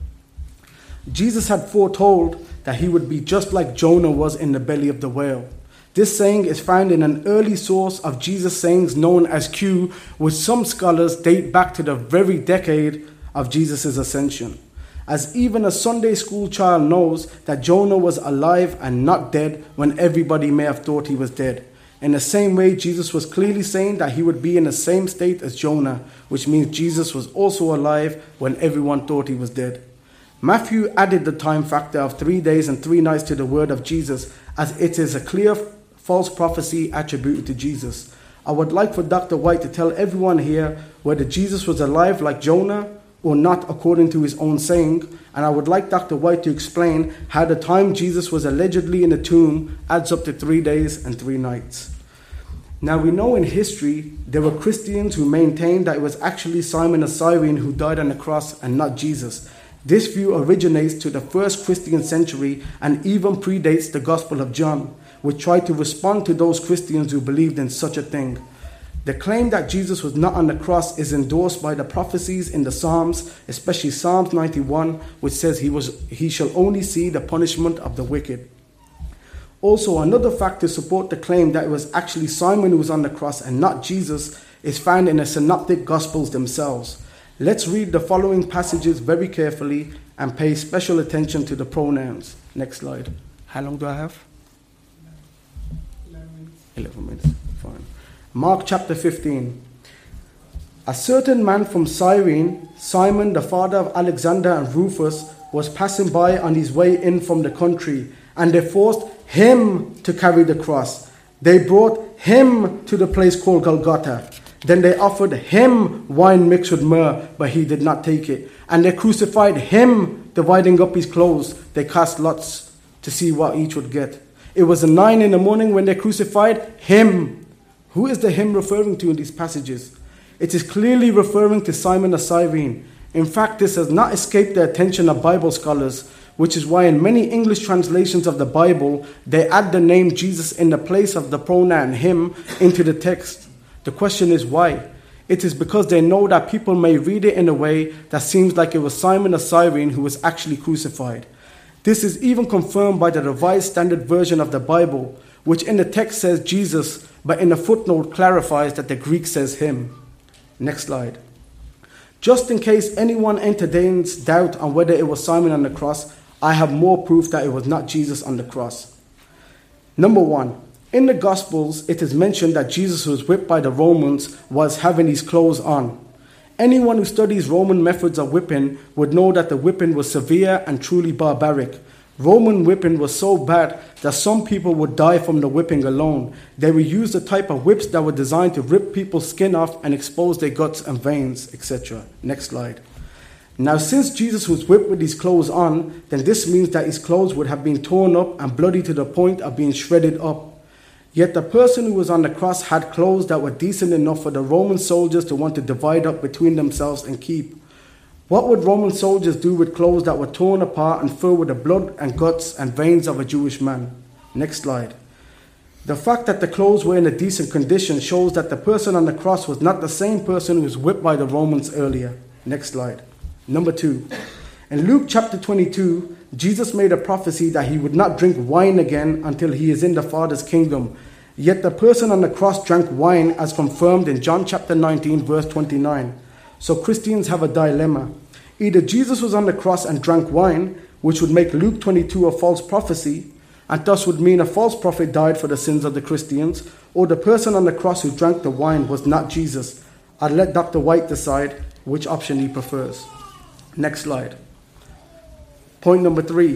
Jesus had foretold that he would be just like Jonah was in the belly of the whale. This saying is found in an early source of Jesus' sayings known as Q, which some scholars date back to the very decade of Jesus' ascension. As even a Sunday school child knows that Jonah was alive and not dead when everybody may have thought he was dead. In the same way, Jesus was clearly saying that he would be in the same state as Jonah, which means Jesus was also alive when everyone thought he was dead. Matthew added the time factor of 3 days and 3 nights to the word of Jesus, as it is a clear false prophecy attributed to Jesus. I would like for Dr. White to tell everyone here whether Jesus was alive like Jonah or not according to his own saying, and I would like Dr. White to explain how the time Jesus was allegedly in the tomb adds up to 3 days and 3 nights. Now we know in history there were Christians who maintained that it was actually Simon the Cyrene who died on the cross and not Jesus. This view originates to the first Christian century and even predates the Gospel of John, which tried to respond to those Christians who believed in such a thing. The claim that Jesus was not on the cross is endorsed by the prophecies in the Psalms, especially Psalms 91, which says he shall only see the punishment of the wicked. Also, another fact to support the claim that it was actually Simon who was on the cross and not Jesus is found in the Synoptic Gospels themselves. Let's read the following passages very carefully and pay special attention to the pronouns. Next slide. How long do I have? 11 minutes. Fine. Mark chapter 15. A certain man from Cyrene, Simon, the father of Alexander and Rufus, was passing by on his way in from the country, and they forced him to carry the cross. They brought him to the place called Golgotha. Then they offered him wine mixed with myrrh, but he did not take it. And they crucified him, dividing up his clothes. They cast lots to see what each would get. It was 9 a.m. when they crucified him. Who is the him referring to in these passages? It is clearly referring to Simon the Cyrene. In fact, this has not escaped the attention of Bible scholars, which is why in many English translations of the Bible, they add the name Jesus in the place of the pronoun him into the text. The question is why? It is because they know that people may read it in a way that seems like it was Simon the Cyrene who was actually crucified. This is even confirmed by the Revised Standard Version of the Bible, which in the text says Jesus, but in a footnote clarifies that the Greek says him. Next slide. Just in case anyone entertains doubt on whether it was Simon on the cross, I have more proof that it was not Jesus on the cross. Number 1. In the Gospels, it is mentioned that Jesus was whipped by the Romans was having his clothes on. Anyone who studies Roman methods of whipping would know that the whipping was severe and truly barbaric. Roman whipping was so bad that some people would die from the whipping alone. They would use the type of whips that were designed to rip people's skin off and expose their guts and veins, etc. Next slide. Now, since Jesus was whipped with his clothes on, then this means that his clothes would have been torn up and bloody to the point of being shredded up. Yet the person who was on the cross had clothes that were decent enough for the Roman soldiers to want to divide up between themselves and keep. What would Roman soldiers do with clothes that were torn apart and filled with the blood and guts and veins of a Jewish man? Next slide. The fact that the clothes were in a decent condition shows that the person on the cross was not the same person who was whipped by the Romans earlier. Next slide. Number 2. In Luke chapter 22, Jesus made a prophecy that he would not drink wine again until he is in the Father's kingdom. Yet the person on the cross drank wine as confirmed in John chapter 19 verse 29. So Christians have a dilemma. Either Jesus was on the cross and drank wine, which would make Luke 22 a false prophecy, and thus would mean a false prophet died for the sins of the Christians, or the person on the cross who drank the wine was not Jesus. I'll let Dr. White decide which option he prefers. Next slide. Point number 3.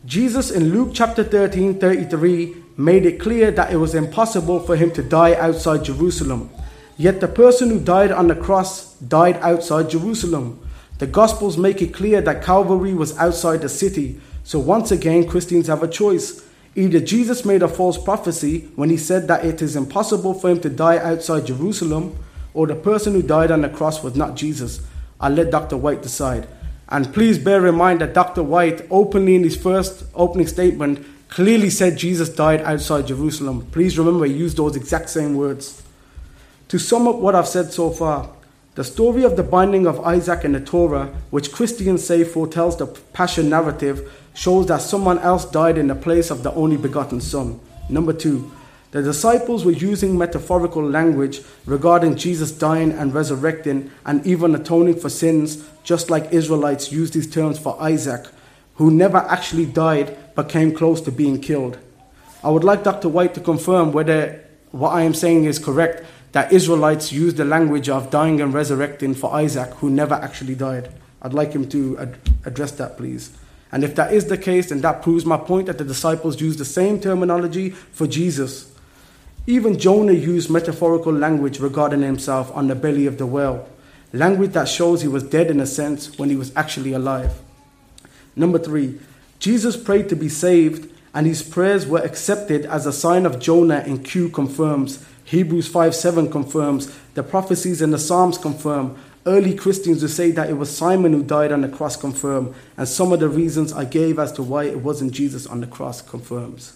Jesus in Luke chapter 13:33 made it clear that it was impossible for him to die outside Jerusalem. Yet the person who died on the cross died outside Jerusalem. The Gospels make it clear that Calvary was outside the city. So once again, Christians have a choice. Either Jesus made a false prophecy when he said that it is impossible for him to die outside Jerusalem, or the person who died on the cross was not Jesus. I'll let Dr. White decide. And please bear in mind that Dr. White openly in his first opening statement clearly said Jesus died outside Jerusalem. Please remember he used those exact same words. To sum up what I've said so far, the story of the binding of Isaac in the Torah, which Christians say foretells the Passion narrative, shows that someone else died in the place of the only begotten Son. Number 2, the disciples were using metaphorical language regarding Jesus dying and resurrecting and even atoning for sins, just like Israelites used these terms for Isaac, who never actually died but came close to being killed. I would like Dr. White to confirm whether what I am saying is correct, that Israelites used the language of dying and resurrecting for Isaac, who never actually died. I'd like him to address that, please. And if that is the case, then that proves my point that the disciples used the same terminology for Jesus. Even Jonah used metaphorical language regarding himself on the belly of the whale, language that shows he was dead in a sense when he was actually alive. Number 3, Jesus prayed to be saved, and his prayers were accepted as a sign of Jonah in Q confirms. Hebrews 5:7 confirms. The prophecies in the Psalms confirm. Early Christians who say that it was Simon who died on the cross confirm. And some of the reasons I gave as to why it wasn't Jesus on the cross confirms.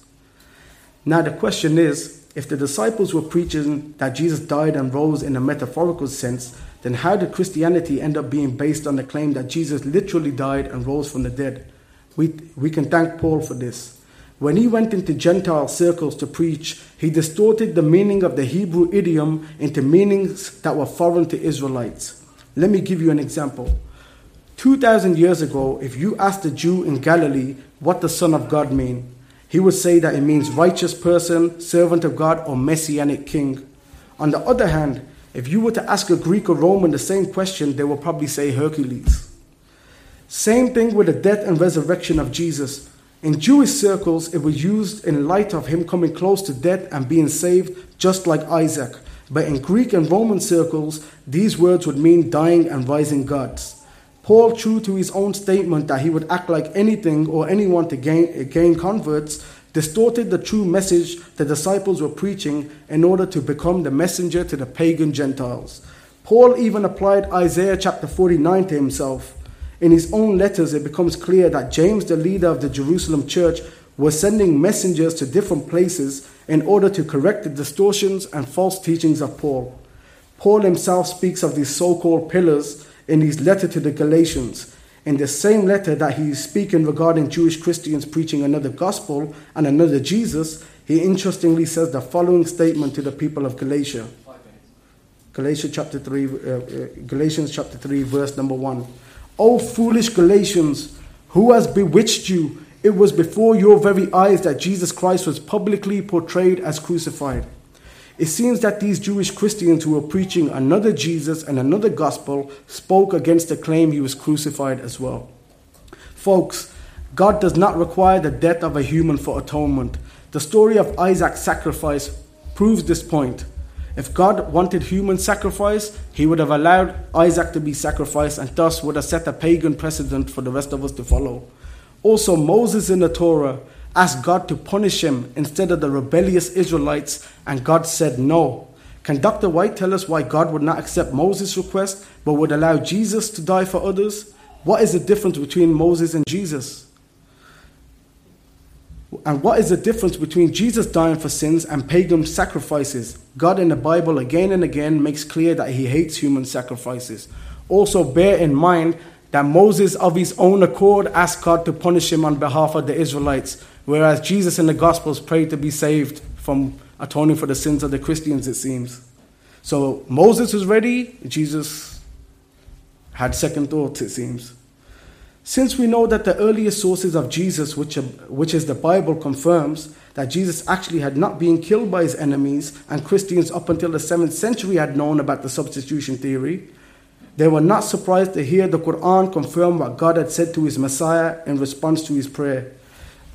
Now the question is, if the disciples were preaching that Jesus died and rose in a metaphorical sense, then how did Christianity end up being based on the claim that Jesus literally died and rose from the dead? We can thank Paul for this. When he went into Gentile circles to preach, he distorted the meaning of the Hebrew idiom into meanings that were foreign to Israelites. Let me give you an example. 2,000 years ago, if you asked a Jew in Galilee what the Son of God means, he would say that it means righteous person, servant of God, or messianic king. On the other hand, if you were to ask a Greek or Roman the same question, they will probably say Hercules. Same thing with the death and resurrection of Jesus. In Jewish circles, it was used in light of him coming close to death and being saved, just like Isaac. But in Greek and Roman circles, these words would mean dying and rising gods. Paul, true to his own statement that he would act like anything or anyone to gain converts, distorted the true message the disciples were preaching in order to become the messenger to the pagan Gentiles. Paul even applied Isaiah chapter 49 to himself. In his own letters, it becomes clear that James, the leader of the Jerusalem church, was sending messengers to different places in order to correct the distortions and false teachings of Paul. Paul himself speaks of these so-called pillars in his letter to the Galatians. In the same letter that he is speaking regarding Jewish Christians preaching another gospel and another Jesus, he interestingly says the following statement to the people of Galatia. Galatians chapter 3, verse number 1. O foolish Galatians, who has bewitched you? It was before your very eyes that Jesus Christ was publicly portrayed as crucified. It seems that these Jewish Christians who were preaching another Jesus and another gospel spoke against the claim he was crucified as well. Folks, God does not require the death of a human for atonement. The story of Isaac's sacrifice proves this point. If God wanted human sacrifice, he would have allowed Isaac to be sacrificed and thus would have set a pagan precedent for the rest of us to follow. Also, Moses in the Torah asked God to punish him instead of the rebellious Israelites, and God said no. Can Dr. White tell us why God would not accept Moses' request but would allow Jesus to die for others? What is the difference between Moses and Jesus? And what is the difference between Jesus dying for sins and pagan sacrifices? God in the Bible again and again makes clear that he hates human sacrifices. Also bear in mind that Moses of his own accord asked God to punish him on behalf of the Israelites, whereas Jesus in the Gospels prayed to be saved from atoning for the sins of the Christians, it seems. So Moses was ready, Jesus had second thoughts, it seems. Since we know that the earliest sources of Jesus, which is the Bible, confirms that Jesus actually had not been killed by his enemies, and Christians up until the 7th century had known about the substitution theory, they were not surprised to hear the Quran confirm what God had said to his Messiah in response to his prayer.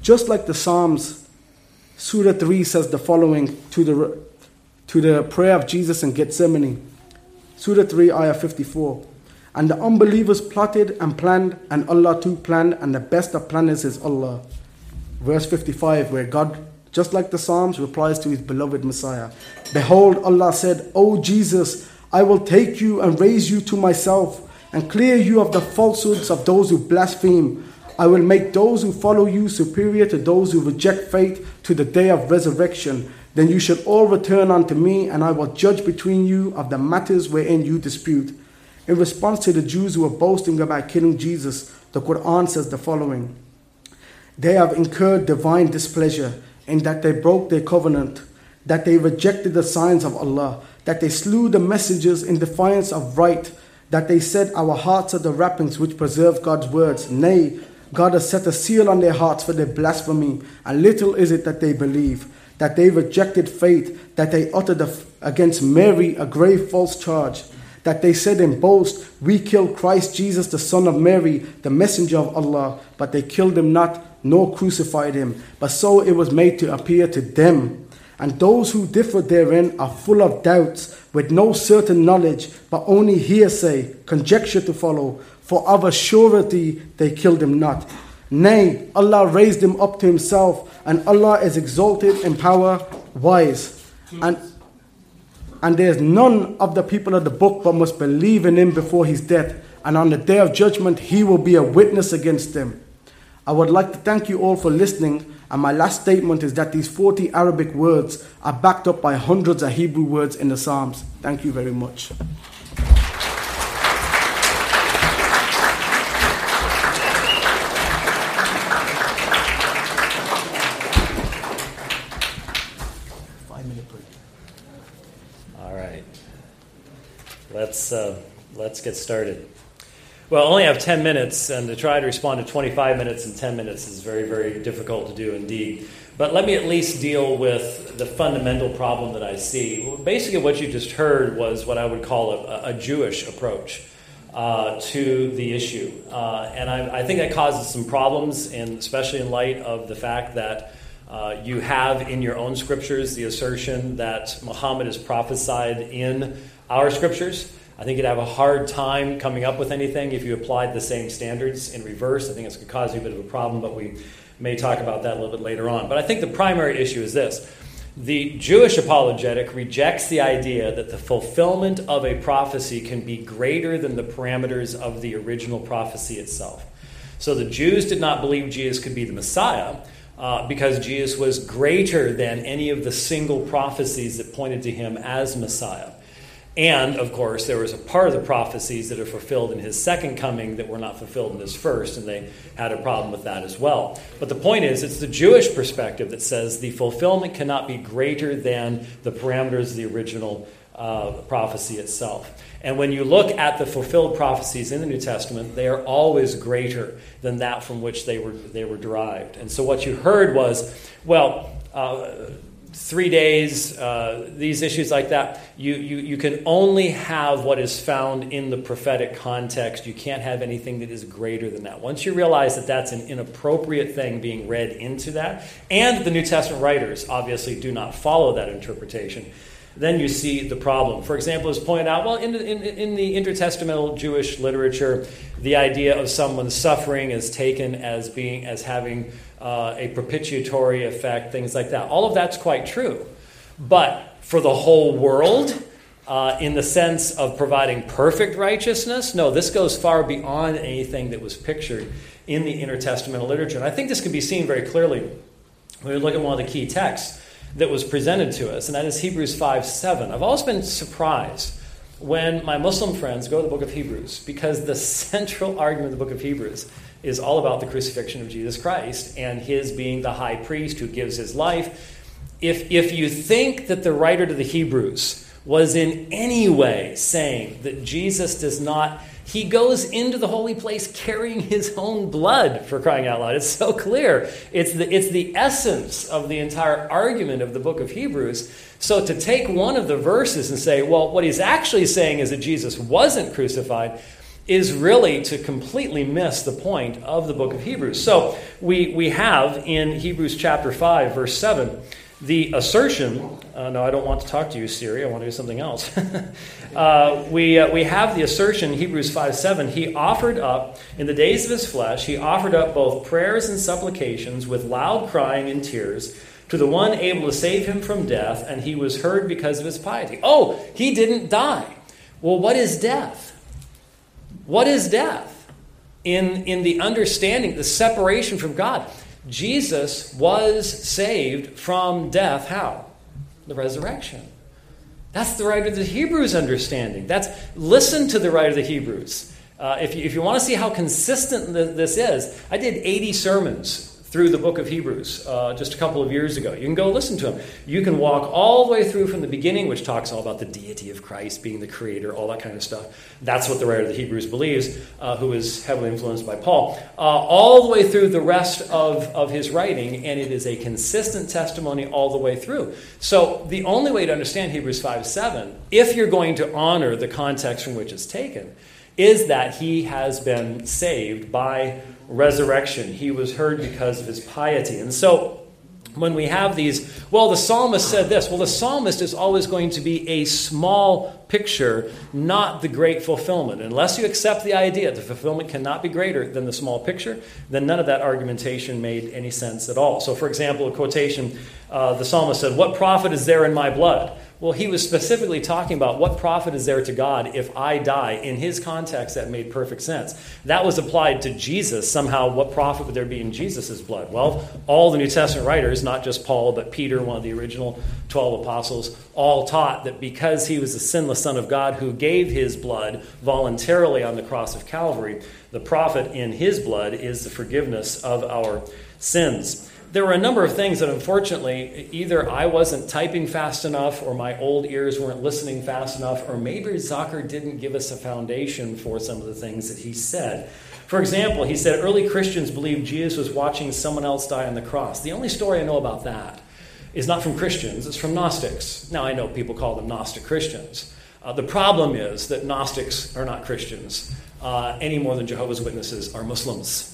Just like the Psalms, Surah 3 says the following to the prayer of Jesus in Gethsemane. Surah 3, Ayah 54. And the unbelievers plotted and planned, and Allah too planned, and the best of planners is Allah. Verse 55, where God, just like the Psalms, replies to his beloved Messiah. Behold, Allah said, O Jesus, I will take you and raise you to myself, and clear you of the falsehoods of those who blaspheme. I will make those who follow you superior to those who reject faith to the day of resurrection. Then you shall all return unto me, and I will judge between you of the matters wherein you dispute. In response to the Jews who were boasting about killing Jesus, the Quran says the following. They have incurred divine displeasure in that they broke their covenant, that they rejected the signs of Allah, that they slew the messengers in defiance of right, that they said, our hearts are the wrappings which preserve God's words. Nay, God has set a seal on their hearts for their blasphemy, and little is it that they believe, that they rejected faith, that they uttered against Mary a grave false charge, that they said in boast, we killed Christ Jesus, the son of Mary, the messenger of Allah, but they killed him not, nor crucified him, but so it was made to appear to them. And those who differ therein are full of doubts, with no certain knowledge, but only hearsay, conjecture to follow. For of a surety they killed him not. Nay, Allah raised him up to himself, and Allah is exalted in power, wise. And there is none of the people of the book but must believe in him before his death, and on the day of judgment he will be a witness against them. I would like to thank you all for listening, and my last statement is that these 40 Arabic words are backed up by hundreds of Hebrew words in the Psalms. Thank you very much. Let's get started. Well, I only have 10 minutes, and to try to respond to 25 minutes in 10 minutes is very, very difficult to do indeed. But let me at least deal with the fundamental problem that I see. Basically, what you just heard was what I would call a Jewish approach to the issue. And I think that causes some problems, and especially in light of the fact that you have in your own scriptures the assertion that Muhammad is prophesied in our scriptures. I think you'd have a hard time coming up with anything if you applied the same standards in reverse. I think it's going to cause you a bit of a problem, but we may talk about that a little bit later on. But I think the primary issue is this. The Jewish apologetic rejects the idea that the fulfillment of a prophecy can be greater than the parameters of the original prophecy itself. So the Jews did not believe Jesus could be the Messiah because Jesus was greater than any of the single prophecies that pointed to him as Messiah. And, of course, there was a part of the prophecies that are fulfilled in his second coming that were not fulfilled in his first, and they had a problem with that as well. But the point is, it's the Jewish perspective that says the fulfillment cannot be greater than the parameters of the original prophecy itself. And when you look at the fulfilled prophecies in the New Testament, they are always greater than that from which they were derived. And so what you heard was, 3 days, these issues like that, you can only have what is found in the prophetic context. You can't have anything that is greater than that. Once you realize that that's an inappropriate thing being read into that, and the New Testament writers obviously do not follow that interpretation, then you see the problem. For example, as pointed out, in the intertestamental Jewish literature, the idea of someone's suffering is taken as having a propitiatory effect, things like that. All of that's quite true. But for the whole world, in the sense of providing perfect righteousness, no, this goes far beyond anything that was pictured in the intertestamental literature. And I think this can be seen very clearly when we look at one of the key texts that was presented to us, and that is Hebrews 5:7. I've always been surprised when my Muslim friends go to the book of Hebrews, because the central argument of the book of Hebrews is all about the crucifixion of Jesus Christ and his being the high priest who gives his life. If you think that the writer to the Hebrews was in any way saying that Jesus does not, he goes into the holy place carrying his own blood, for crying out loud. It's so clear. It's the essence of the entire argument of the book of Hebrews. So to take one of the verses and say, well, what he's actually saying is that Jesus wasn't crucified, is really to completely miss the point of the book of Hebrews. So we have in Hebrews chapter 5, verse 7, the assertion, no, I don't want to talk to you, Siri, I want to do something else. We have the assertion in Hebrews 5:7, he offered up, in the days of his flesh, he offered up both prayers and supplications with loud crying and tears to the one able to save him from death, and he was heard because of his piety. Oh, he didn't die. Well, what is death? What is death? In the understanding, the separation from God, Jesus was saved from death. How? The resurrection. That's the writer of the Hebrews understanding. Listen to the writer of the Hebrews. If you want to see how consistent this is, I did 80 sermons through the book of Hebrews just a couple of years ago. You can go listen to them. You can walk all the way through from the beginning, which talks all about the deity of Christ being the creator, all that kind of stuff. That's what the writer of the Hebrews believes, who is heavily influenced by Paul. All the way through the rest of his writing, and it is a consistent testimony all the way through. So the only way to understand Hebrews 5:7, if you're going to honor the context from which it's taken, is that he has been saved by resurrection. He was heard because of his piety. And so when we have these, well, the psalmist said this. Well, the psalmist is always going to be a small picture, not the great fulfillment. Unless you accept the idea that the fulfillment cannot be greater than the small picture, then none of that argumentation made any sense at all. So, for example, a quotation, the psalmist said, "What profit is there in my blood?" Well, he was specifically talking about what profit is there to God if I die. In his context, that made perfect sense. That was applied to Jesus. Somehow, what profit would there be in Jesus' blood? Well, all the New Testament writers, not just Paul, but Peter, one of the original 12 apostles, all taught that because he was the sinless Son of God who gave his blood voluntarily on the cross of Calvary, the profit in his blood is the forgiveness of our sins. There were a number of things that, unfortunately, either I wasn't typing fast enough or my old ears weren't listening fast enough, or maybe Zakir didn't give us a foundation for some of the things that he said. For example, he said early Christians believed Jesus was watching someone else die on the cross. The only story I know about that is not from Christians, it's from Gnostics. Now, I know people call them Gnostic Christians. The problem is that Gnostics are not Christians any more than Jehovah's Witnesses are Muslims.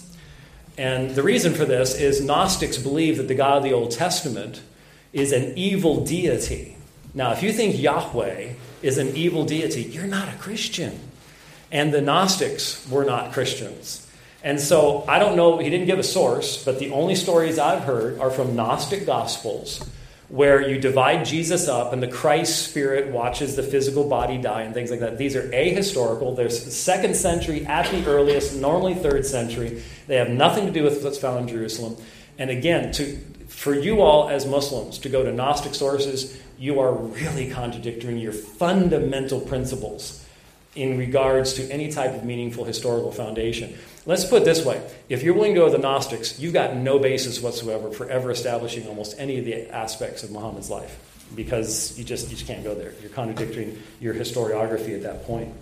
And the reason for this is Gnostics believe that the God of the Old Testament is an evil deity. Now, if you think Yahweh is an evil deity, you're not a Christian. And the Gnostics were not Christians. And so, I don't know, he didn't give a source, but the only stories I've heard are from Gnostic Gospels, where you divide Jesus up and the Christ spirit watches the physical body die and things like that. These are ahistorical. They're 2nd century at the earliest, normally 3rd century. They have nothing to do with what's found in Jerusalem. And again, for you all as Muslims to go to Gnostic sources, you are really contradicting your fundamental principles in regards to any type of meaningful historical foundation. Let's put it this way. If you're willing to go to the Gnostics, you've got no basis whatsoever for ever establishing almost any of the aspects of Muhammad's life, because you just can't go there. You're contradicting your historiography at that point.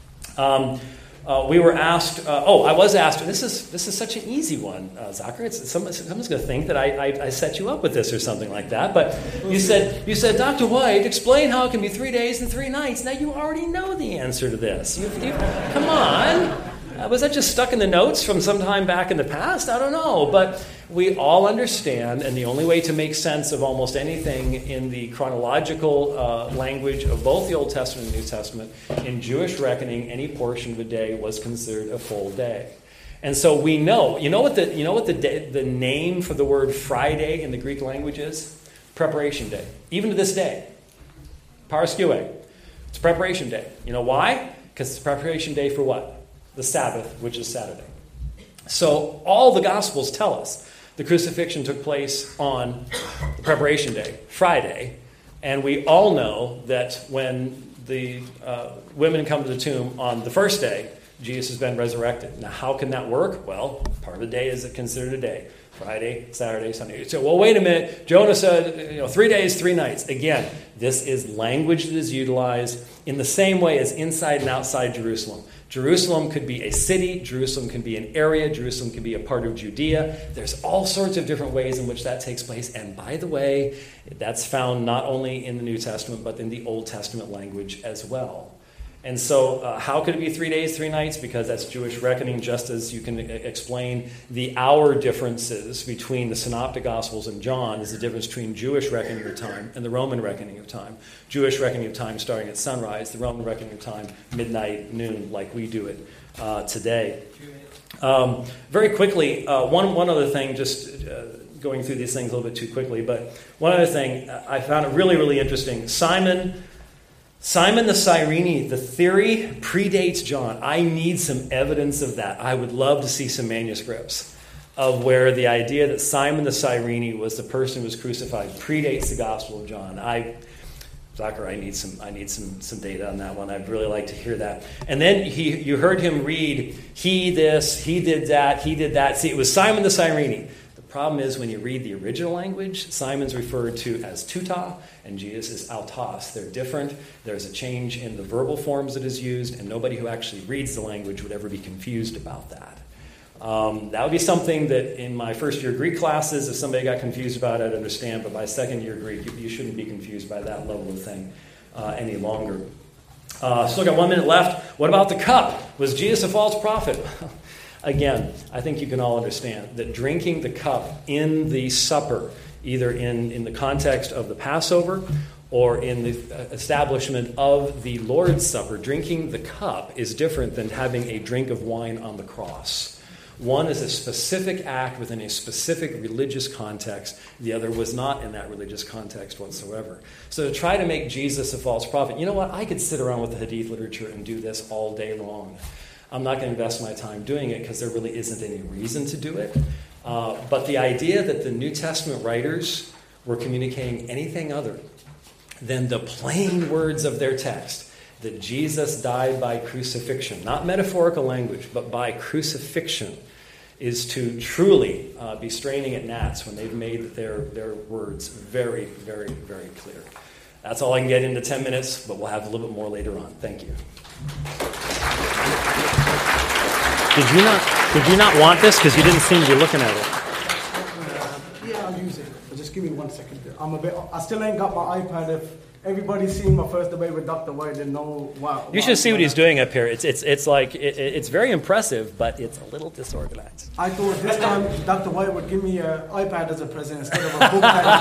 We were asked, I was asked, this is such an easy one, Zakir. Someone's going to think that I set you up with this or something like that. But you said, Dr. White, explain how it can be 3 days and 3 nights. Now you already know the answer to this. Come on. Was that just stuck in the notes from some time back in the past? I don't know. But we all understand, and the only way to make sense of almost anything in the chronological language of both the Old Testament and New Testament, in Jewish reckoning, any portion of a day was considered a full day. And so we know. You know what the name for the word Friday in the Greek language is? Preparation day. Even to this day. Paraskue. It's preparation day. You know why? Because it's preparation day for what? The Sabbath, which is Saturday. So all the Gospels tell us the crucifixion took place on the preparation day, Friday, and we all know that when the women come to the tomb on the first day, Jesus has been resurrected. Now, how can that work? Well, part of the day is considered a day. Friday, Saturday, Sunday. So, well, wait a minute. Jonah said, 3 days, 3 nights. Again, this is language that is utilized in the same way as inside and outside Jerusalem. Jerusalem could be a city. Jerusalem can be an area. Jerusalem can be a part of Judea. There's all sorts of different ways in which that takes place. And by the way, that's found not only in the New Testament, but in the Old Testament language as well. And so how could it be 3 days, 3 nights? Because that's Jewish reckoning, just as you can explain the hour differences between the Synoptic Gospels and John is the difference between Jewish reckoning of time and the Roman reckoning of time. Jewish reckoning of time starting at sunrise, the Roman reckoning of time midnight, noon, like we do it today. Very quickly, one other thing, just going through these things a little bit too quickly, but one other thing I found it really, really interesting. Simon the Cyrene, the theory predates John. I need some evidence of that. I would love to see some manuscripts of where the idea that Simon the Cyrene was the person who was crucified predates the Gospel of John. Zachar, I need some data on that one. I'd really like to hear that. And then you heard him read, he this, he did that, he did that. See, it was Simon the Cyrene. The problem is when you read the original language, Simon's referred to as tuta, and Jesus is autos. They're different. There's a change in the verbal forms that is used, and nobody who actually reads the language would ever be confused about that. That would be something that in my first year Greek classes, if somebody got confused about it, I'd understand, but by second year Greek, you shouldn't be confused by that level of thing any longer. Still got 1 minute left. What about the cup? Was Jesus a false prophet? Again, I think you can all understand that drinking the cup in the supper, either in the context of the Passover or in the establishment of the Lord's Supper, drinking the cup is different than having a drink of wine on the cross. One is a specific act within a specific religious context. The other was not in that religious context whatsoever. So to try to make Jesus a false prophet, you know what? I could sit around with the Hadith literature and do this all day long. I'm not going to invest my time doing it because there really isn't any reason to do it. But the idea that the New Testament writers were communicating anything other than the plain words of their text, that Jesus died by crucifixion, not metaphorical language, but by crucifixion, is to truly be straining at gnats when they've made their words very, very, very clear. That's all I can get into 10 minutes, but we'll have a little bit more later on. Thank you. Did you not want this? Because you didn't seem to be looking at it. Yeah, I'll use it. But just give me 1 second. I still ain't got my iPad. If everybody's seen my first debate with Dr. White, they know why. You should see what he's doing up here. It's like it's very impressive, but it's a little disorganized. I thought this time Dr. White would give me an iPad as a present instead of a book.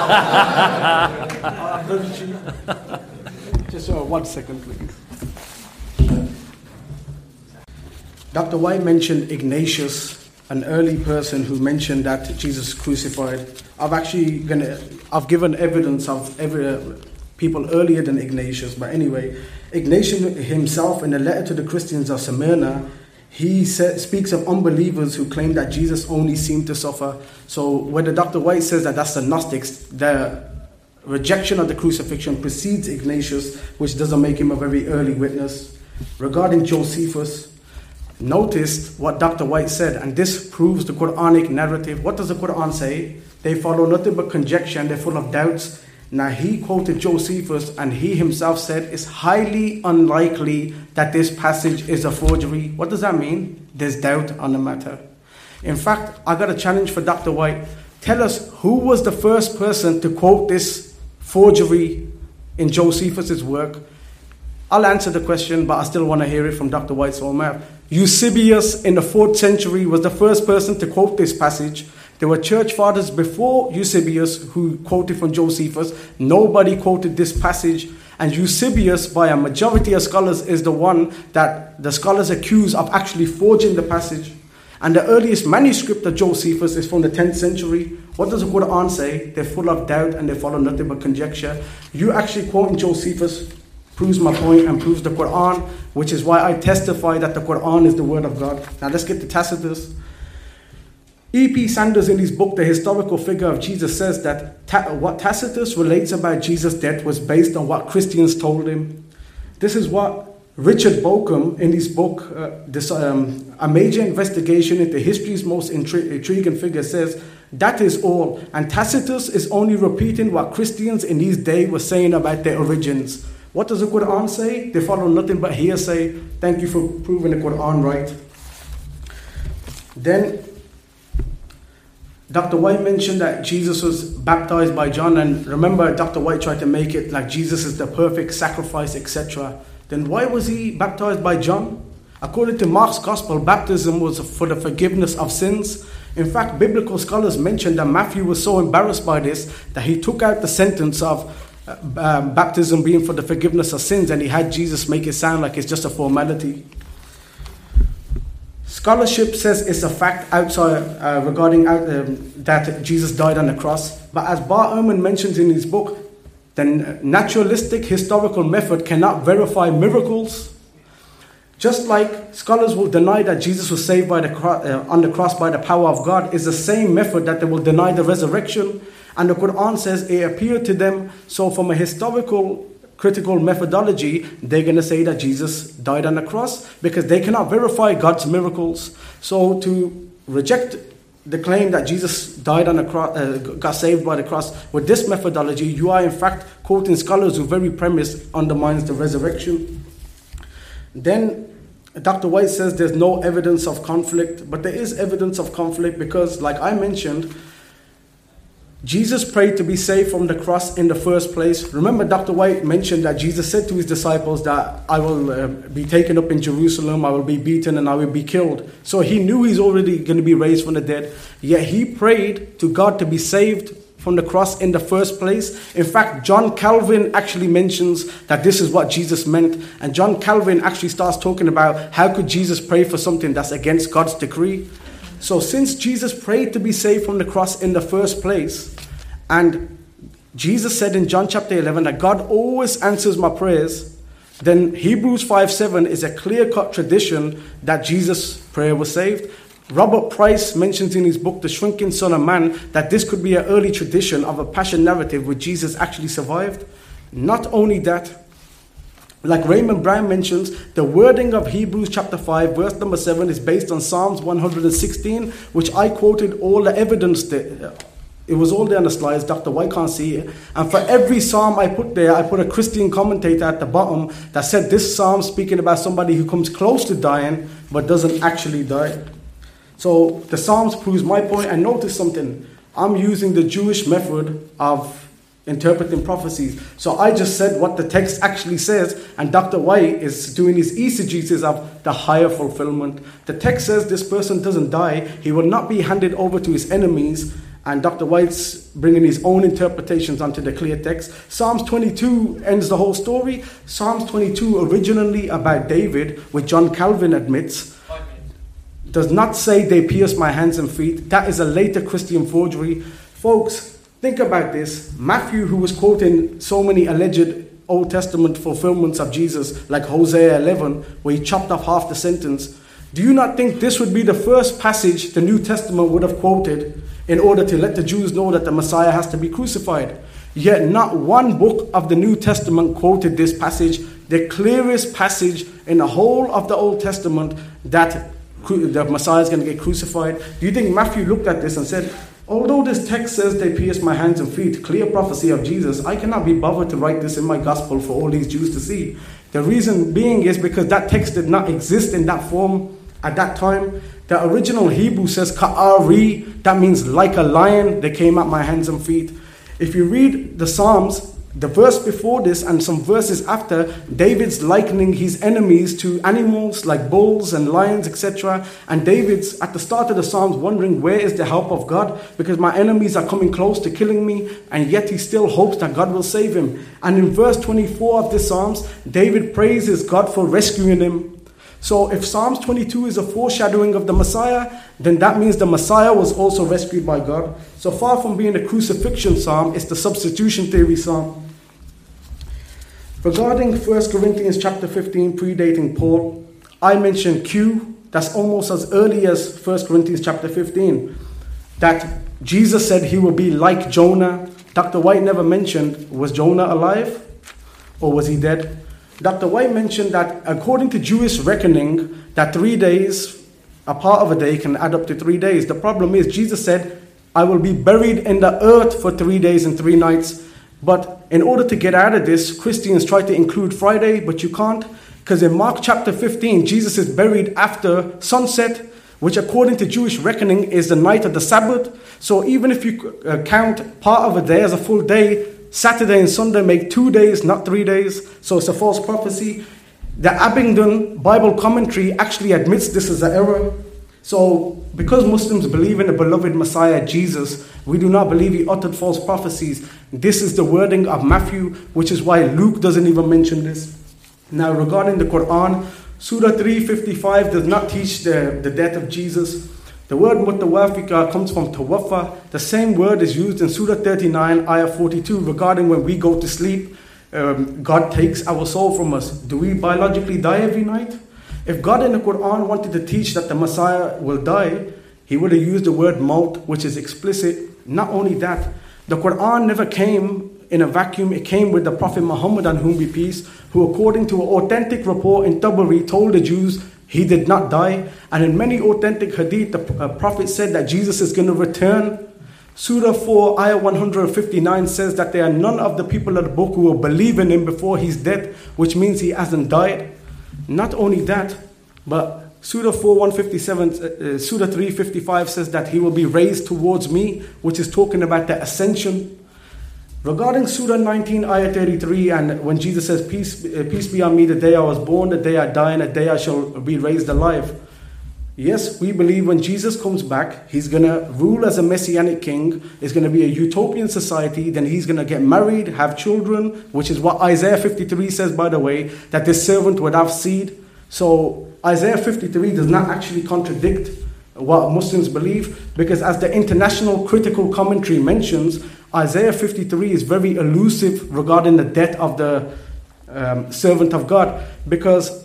I'm very cheap. Just 1 second, please. Dr. White mentioned Ignatius, an early person who mentioned that Jesus crucified. I've given evidence of people earlier than Ignatius, but anyway, Ignatius himself, in a letter to the Christians of Smyrna, he speaks of unbelievers who claim that Jesus only seemed to suffer. So whether Dr. White says that that's the Gnostics, the rejection of the crucifixion precedes Ignatius, which doesn't make him a very early witness. Regarding Josephus, notice what Dr. White said, and this proves the Quranic narrative. What does the Quran say? They follow nothing but conjecture and they're full of doubts. Now he quoted Josephus and he himself said it's highly unlikely that this passage is a forgery. What does that mean? There's doubt on the matter. In fact, I got a challenge for Dr. White. Tell us who was the first person to quote this forgery in Josephus's work. I'll answer the question, but I still want to hear it from Dr. White's own mouth. Eusebius in the 4th century was the first person to quote this passage. There were church fathers before Eusebius who quoted from Josephus. Nobody quoted this passage. And Eusebius, by a majority of scholars, is the one that the scholars accuse of actually forging the passage. And the earliest manuscript of Josephus is from the 10th century. What does the Quran say? They're full of doubt and they follow nothing but conjecture. You actually quoting Josephus proves my point and proves the Quran, which is why I testify that the Quran is the word of God. Now let's get to Tacitus. E.P. Sanders in his book, The Historical Figure of Jesus, says that what Tacitus relates about Jesus' death was based on what Christians told him. This is what Richard Bauckham, in his book, A Major Investigation into History's Most Intriguing Figure, says, that is all. And Tacitus is only repeating what Christians in his day were saying about their origins. What does the Quran say? They follow nothing but hearsay. Thank you for proving the Quran right. Then Dr. White mentioned that Jesus was baptized by John, and remember Dr. White tried to make it like Jesus is the perfect sacrifice, etc. then why was he baptized by John? According to Mark's Gospel, baptism was for the forgiveness of sins. In fact, biblical scholars mention that Matthew was so embarrassed by this that he took out the sentence of baptism being for the forgiveness of sins, and he had Jesus make it sound like it's just a formality. Scholarship says it's a fact outside regarding that Jesus died on the cross. But as Bart Ehrman mentions in his book, the naturalistic historical method cannot verify miracles. Just like scholars will deny that Jesus was saved by on the cross by the power of God, is the same method that they will deny the resurrection. And the Quran says it appeared to them. So from a historical critical methodology, they're going to say that Jesus died on the cross because they cannot verify God's miracles. So to reject the claim that Jesus died on the cross, got saved by the cross, with this methodology, you are in fact quoting scholars whose very premise undermines the resurrection. Then Dr. White says there's no evidence of conflict, but there is evidence of conflict because, like I mentioned, Jesus prayed to be saved from the cross in the first place. Remember, Dr. White mentioned that Jesus said to his disciples that I will be taken up in Jerusalem, I will be beaten, and I will be killed. So he knew he's already going to be raised from the dead. Yet he prayed to God to be saved from the cross in the first place. In fact, John Calvin actually mentions that this is what Jesus meant. And John Calvin actually starts talking about how could Jesus pray for something that's against God's decree. So since Jesus prayed to be saved from the cross in the first place, and Jesus said in John chapter 11 that God always answers my prayers, then Hebrews 5:7 is a clear-cut tradition that Jesus' prayer was saved. Robert Price mentions in his book, The Shrinking Son of Man, that this could be an early tradition of a passion narrative where Jesus actually survived. Not only that, like Raymond Brown mentions, the wording of Hebrews chapter 5, verse number 7 is based on Psalms 116, which I quoted all the evidence that it was all there on the slides. Dr. White can't see it. And for every psalm I put there, I put a Christian commentator at the bottom that said this psalm speaking about somebody who comes close to dying but doesn't actually die. So the Psalms proves my point. And notice something. I'm using the Jewish method of interpreting prophecies. So I just said what the text actually says, and Dr. White is doing his eisegesis of the higher fulfillment. The text says this person doesn't die. He will not be handed over to his enemies. And Dr. White's bringing his own interpretations onto the clear text. Psalms 22 ends the whole story. Psalms 22, originally about David, which John Calvin admits, does not say they pierced my hands and feet. That is a later Christian forgery. Folks, think about this. Matthew, who was quoting so many alleged Old Testament fulfillments of Jesus, like Hosea 11, where he chopped off half the sentence, do you not think this would be the first passage the New Testament would have quoted in order to let the Jews know that the Messiah has to be crucified? Yet not one book of the New Testament quoted this passage, the clearest passage in the whole of the Old Testament that the Messiah is going to get crucified. Do you think Matthew looked at this and said, although this text says they pierced my hands and feet, clear prophecy of Jesus, I cannot be bothered to write this in my gospel for all these Jews to see? The reason being is because that text did not exist in that form at that time. The original Hebrew says ka'ari, that means like a lion, they came at my hands and feet. If you read the Psalms, the verse before this and some verses after, David's likening his enemies to animals like bulls and lions, etc. And David's at the start of the Psalms wondering, where is the help of God? Because my enemies are coming close to killing me, and yet he still hopes that God will save him. And in verse 24 of the Psalms, David praises God for rescuing him. So if Psalms 22 is a foreshadowing of the Messiah, then that means the Messiah was also rescued by God. So far from being a crucifixion psalm, it's the substitution theory psalm. Regarding 1 Corinthians chapter 15, predating Paul, I mentioned Q, that's almost as early as 1 Corinthians chapter 15, that Jesus said he will be like Jonah. Dr. White never mentioned, was Jonah alive or was he dead? Dr. White mentioned that according to Jewish reckoning, that 3 days, a part of a day can add up to 3 days. The problem is Jesus said, I will be buried in the earth for 3 days and 3 nights. But in order to get out of this, Christians try to include Friday, but you can't. Because in Mark chapter 15, Jesus is buried after sunset, which according to Jewish reckoning is the night of the Sabbath. So even if you count part of a day as a full day, Saturday and Sunday make 2 days, not 3 days. So it's a false prophecy. The Abingdon Bible Commentary actually admits this as an error. So, because Muslims believe in the beloved Messiah Jesus, we do not believe he uttered false prophecies. This is the wording of Matthew, which is why Luke doesn't even mention this. Now, regarding the Quran, Surah 355 does not teach the death of Jesus. The word mutawafika comes from tawaffa. The same word is used in Surah 39, Ayah 42, regarding when we go to sleep, God takes our soul from us. Do we biologically die every night? If God in the Quran wanted to teach that the Messiah will die, he would have used the word maut, which is explicit. Not only that, the Quran never came in a vacuum. It came with the Prophet Muhammad, on whom be peace, who according to an authentic report in Tabari told the Jews he did not die. And in many authentic hadith, the Prophet said that Jesus is going to return. Surah 4, Ayah 159 says that there are none of the people of the book who will believe in him before his death, which means he hasn't died. Not only that, but Surah 4, 157, Surah 355 says that he will be raised towards me, which is talking about the ascension. Regarding Surah 19, Ayah 33, and when Jesus says, peace be on me, the day I was born, the day I die, and the day I shall be raised alive. Yes, we believe when Jesus comes back, he's going to rule as a messianic king. It's going to be a utopian society. Then he's going to get married, have children, which is what Isaiah 53 says, by the way, that this servant would have seed. So Isaiah 53 does not actually contradict what Muslims believe, because as the International Critical Commentary mentions, Isaiah 53 is very elusive regarding the death of the servant of God, because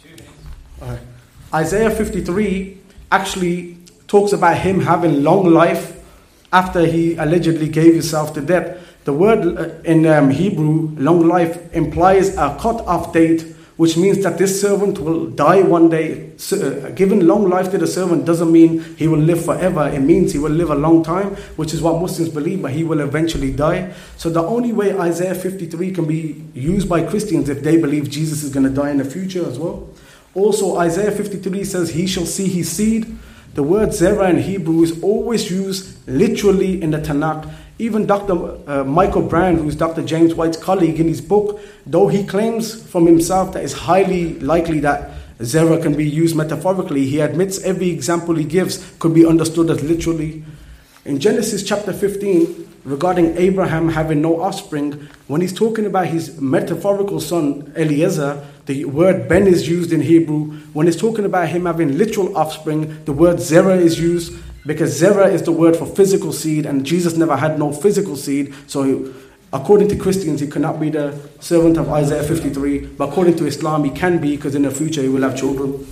Isaiah 53 actually talks about him having long life after he allegedly gave himself to death. The word in Hebrew, long life, implies a cut-off date, which means that this servant will die one day. Giving long life to the servant doesn't mean he will live forever. It means he will live a long time, which is what Muslims believe, but he will eventually die. So the only way Isaiah 53 can be used by Christians if they believe Jesus is going to die in the future as well. Also, Isaiah 53 says, he shall see his seed. The word zera in Hebrew is always used literally in the Tanakh. Even Dr. Michael Brand, who's Dr. James White's colleague, in his book, though he claims from himself that it's highly likely that zera can be used metaphorically, he admits every example he gives could be understood as literally. In Genesis chapter 15, regarding Abraham having no offspring, when he's talking about his metaphorical son Eliezer, the word ben is used in Hebrew. When he's talking about him having literal offspring, the word zera is used, because zera is the word for physical seed, and Jesus never had no physical seed. So according to Christians, he cannot be the servant of Isaiah 53, but according to Islam, he can be, because in the future he will have children.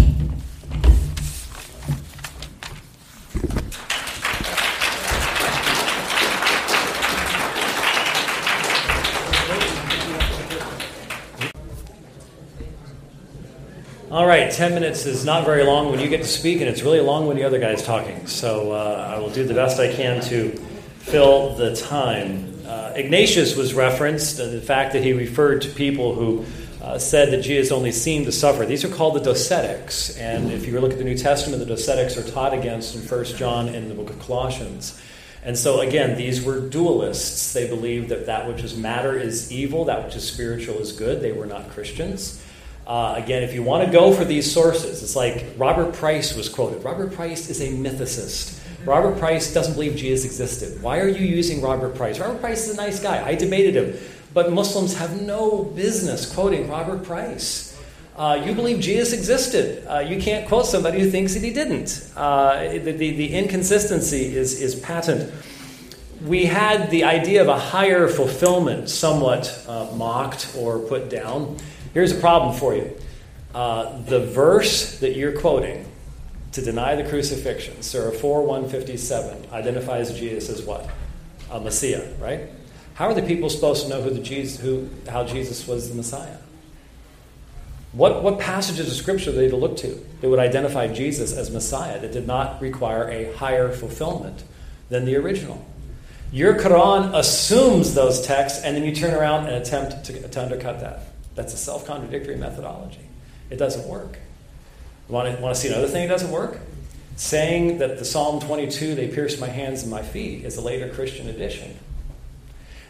All right, 10 minutes is not very long when you get to speak, and it's really long when the other guy's talking. So I will do the best I can to fill the time. Ignatius was referenced, the fact that he referred to people who said that Jesus only seemed to suffer. These are called the Docetics, and if you look at the New Testament, the Docetics are taught against in 1 John and in the book of Colossians. And so again, these were dualists. They believed that that which is matter is evil, that which is spiritual is good. They were not Christians. Again, if you want to go for these sources, it's like Robert Price was quoted. Robert Price is a mythicist. Robert Price doesn't believe Jesus existed. Why are you using Robert Price? Robert Price is a nice guy. I debated him. But Muslims have no business quoting Robert Price. You believe Jesus existed. You can't quote somebody who thinks that he didn't. The inconsistency is patent. We had the idea of a higher fulfillment somewhat mocked or put down. Here's a problem for you. The verse that you're quoting to deny the crucifixion, Surah 4, 157, identifies Jesus as what? A Messiah, right? How are the people supposed to know how Jesus was the Messiah? What passages of Scripture are they to look to that would identify Jesus as Messiah that did not require a higher fulfillment than the original? Your Quran assumes those texts, and then you turn around and attempt to undercut that. That's a self-contradictory methodology. It doesn't work. Want to see another thing that doesn't work? Saying that the Psalm 22, they pierced my hands and my feet, is a later Christian addition.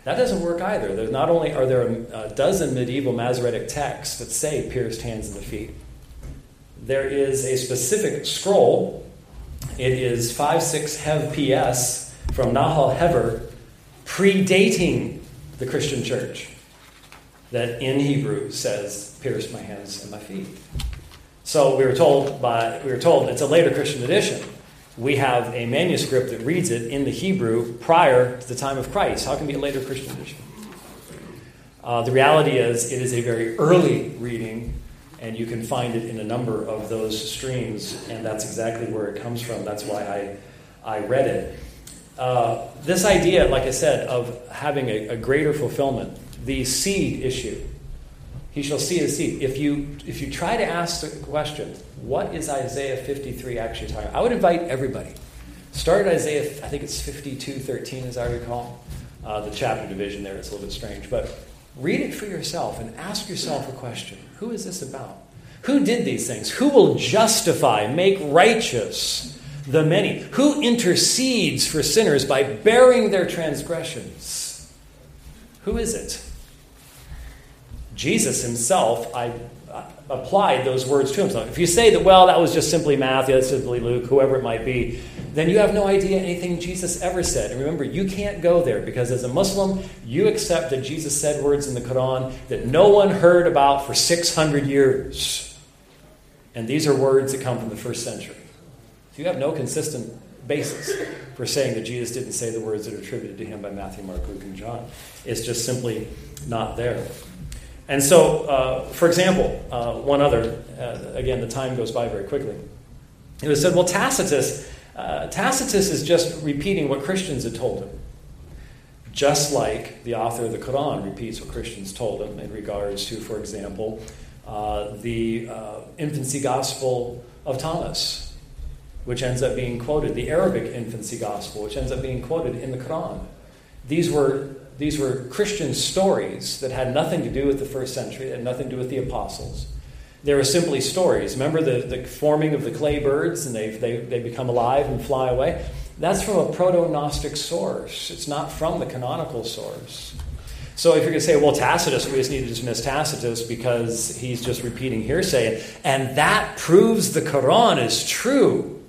That doesn't work either. There's not only are there a dozen medieval Masoretic texts that say pierced hands and the feet, there is a specific scroll. It is 5-6 Hev PS from Nahal Hever, predating the Christian church, that in Hebrew says, pierced my hands and my feet. So we were told it's a later Christian edition. We have a manuscript that reads it in the Hebrew prior to the time of Christ. How can it be a later Christian edition? The reality is it is a very early reading, and you can find it in a number of those streams, and that's exactly where it comes from. That's why I read it. This idea, like I said, of having a greater fulfillment, the seed issue. He shall see his seed. If you try to ask the question, what is Isaiah 53 actually talking about? I would invite everybody. Start at Isaiah, I think it's 52:13 as I recall. The chapter division there is a little bit strange. But read it for yourself and ask yourself a question. Who is this about? Who did these things? Who will justify, make righteous the many? Who intercedes for sinners by bearing their transgressions? Who is it? Jesus himself, I applied those words to himself. If you say that, well, that was just simply Matthew, that's simply Luke, whoever it might be, then you have no idea anything Jesus ever said. And remember, you can't go there because as a Muslim, you accept that Jesus said words in the Quran that no one heard about for 600 years. And these are words that come from the first century. So you have no consistent basis for saying that Jesus didn't say the words that are attributed to him by Matthew, Mark, Luke, and John. It's just simply not there. And so, for example, one other, again, the time goes by very quickly. It was said, well, Tacitus is just repeating what Christians had told him. Just like the author of the Quran repeats what Christians told him in regards to, for example, the infancy gospel of Thomas, which ends up being quoted, the Arabic infancy gospel, which ends up being quoted in the Quran. These were Christian stories that had nothing to do with the first century, had nothing to do with the apostles. They were simply stories. Remember the forming of the clay birds, and they become alive and fly away? That's from a proto-Gnostic source. It's not from the canonical source. So if you're going to say, well, Tacitus, we just need to dismiss Tacitus because he's just repeating hearsay, and that proves the Quran is true.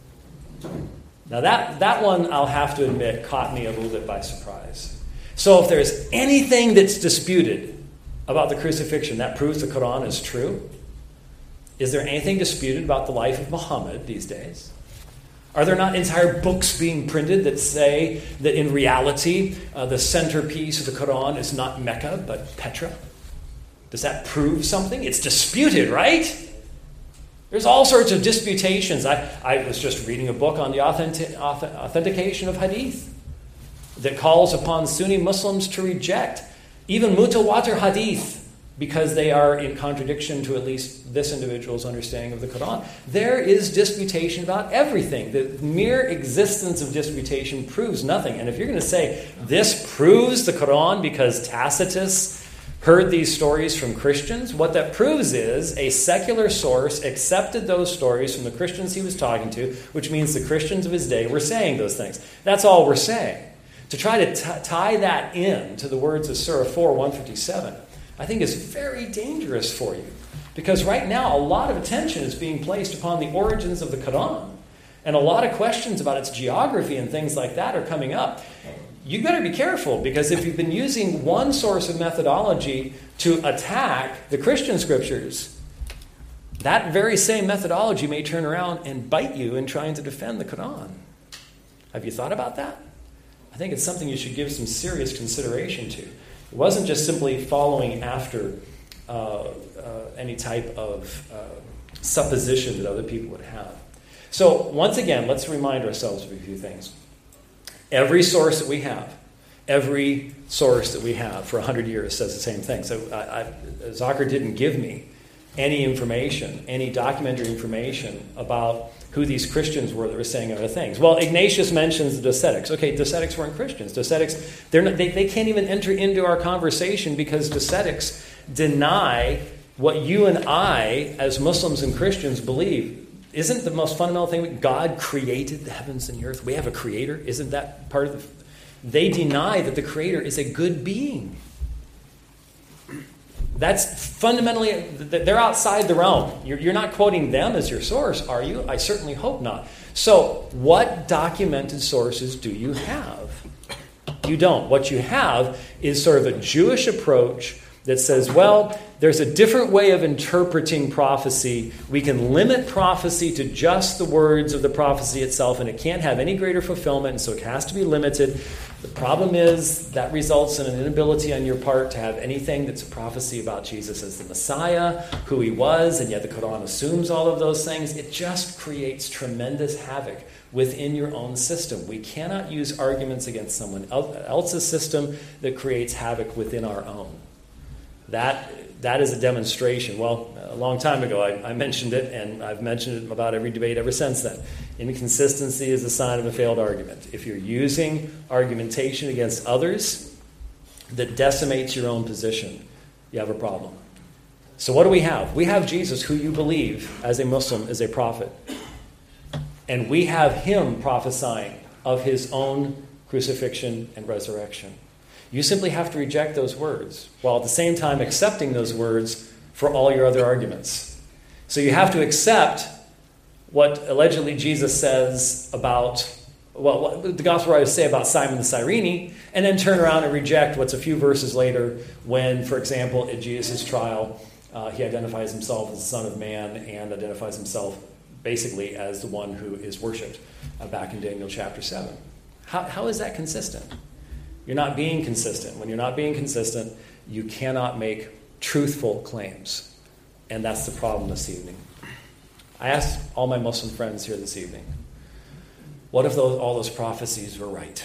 Now that one, I'll have to admit, caught me a little bit by surprise. So if there's anything that's disputed about the crucifixion, that proves the Quran is true. Is there anything disputed about the life of Muhammad these days? Are there not entire books being printed that say that in reality the centerpiece of the Quran is not Mecca but Petra? Does that prove something? It's disputed, right? There's all sorts of disputations. I was just reading a book on the authentication of hadith that calls upon Sunni Muslims to reject even mutawatir hadith because they are in contradiction to at least this individual's understanding of the Quran. There is disputation about everything. The mere existence of disputation proves nothing. And if you're going to say this proves the Quran because Tacitus heard these stories from Christians, what that proves is a secular source accepted those stories from the Christians he was talking to, which means the Christians of his day were saying those things. That's all we're saying. To try to tie that in to the words of Surah 4, 157, I think is very dangerous for you. Because right now, a lot of attention is being placed upon the origins of the Quran. And a lot of questions about its geography and things like that are coming up. You better be careful, because if you've been using one source of methodology to attack the Christian scriptures, that very same methodology may turn around and bite you in trying to defend the Quran. Have you thought about that? I think it's something you should give some serious consideration to. It wasn't just simply following after any type of supposition that other people would have. So once again, let's remind ourselves of a few things. Every source that we have for 100 years says the same thing. So Zakir didn't give me any information, any documentary information about who these Christians were that were saying other things. Well, Ignatius mentions the Docetics. Okay, Docetics weren't Christians. Docetics, they can't even enter into our conversation because Docetics deny what you and I, as Muslims and Christians, believe. Isn't the most fundamental thing that God created the heavens and the earth? We have a creator. Isn't that part of they deny that the Creator is a good being. That's fundamentally, they're outside the realm. You're not quoting them as your source, are you? I certainly hope not. So, what documented sources do you have? You don't. What you have is sort of a Jewish approach that says, well, there's a different way of interpreting prophecy. We can limit prophecy to just the words of the prophecy itself, and it can't have any greater fulfillment, and so it has to be limited. The problem is that results in an inability on your part to have anything that's a prophecy about Jesus as the Messiah, who he was, and yet the Quran assumes all of those things. It just creates tremendous havoc within your own system. We cannot use arguments against someone else's system that creates havoc within our own. That is a demonstration. Well, a long time ago I mentioned it, and I've mentioned it about every debate ever since then. Inconsistency is a sign of a failed argument. If you're using argumentation against others that decimates your own position, you have a problem. So what do we have? We have Jesus, who you believe as a Muslim is a prophet. And we have him prophesying of his own crucifixion and resurrection. You simply have to reject those words, while at the same time accepting those words for all your other arguments. So you have to accept what allegedly Jesus says about, well, what the gospel writers say about Simon the Cyrene, and then turn around and reject what's a few verses later when, for example, at Jesus' trial, he identifies himself as the Son of Man and identifies himself basically as the one who is worshipped back in Daniel chapter 7. How is that consistent? You're not being consistent. When you're not being consistent, you cannot make truthful claims. And that's the problem this evening. I asked all my Muslim friends here this evening, what if all those prophecies were right?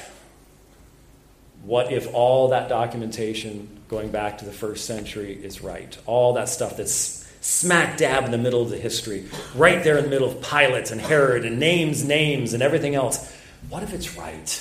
What if all that documentation going back to the first century is right? All that stuff that's smack dab in the middle of the history, right there in the middle of Pilate and Herod and names and everything else. What if it's right?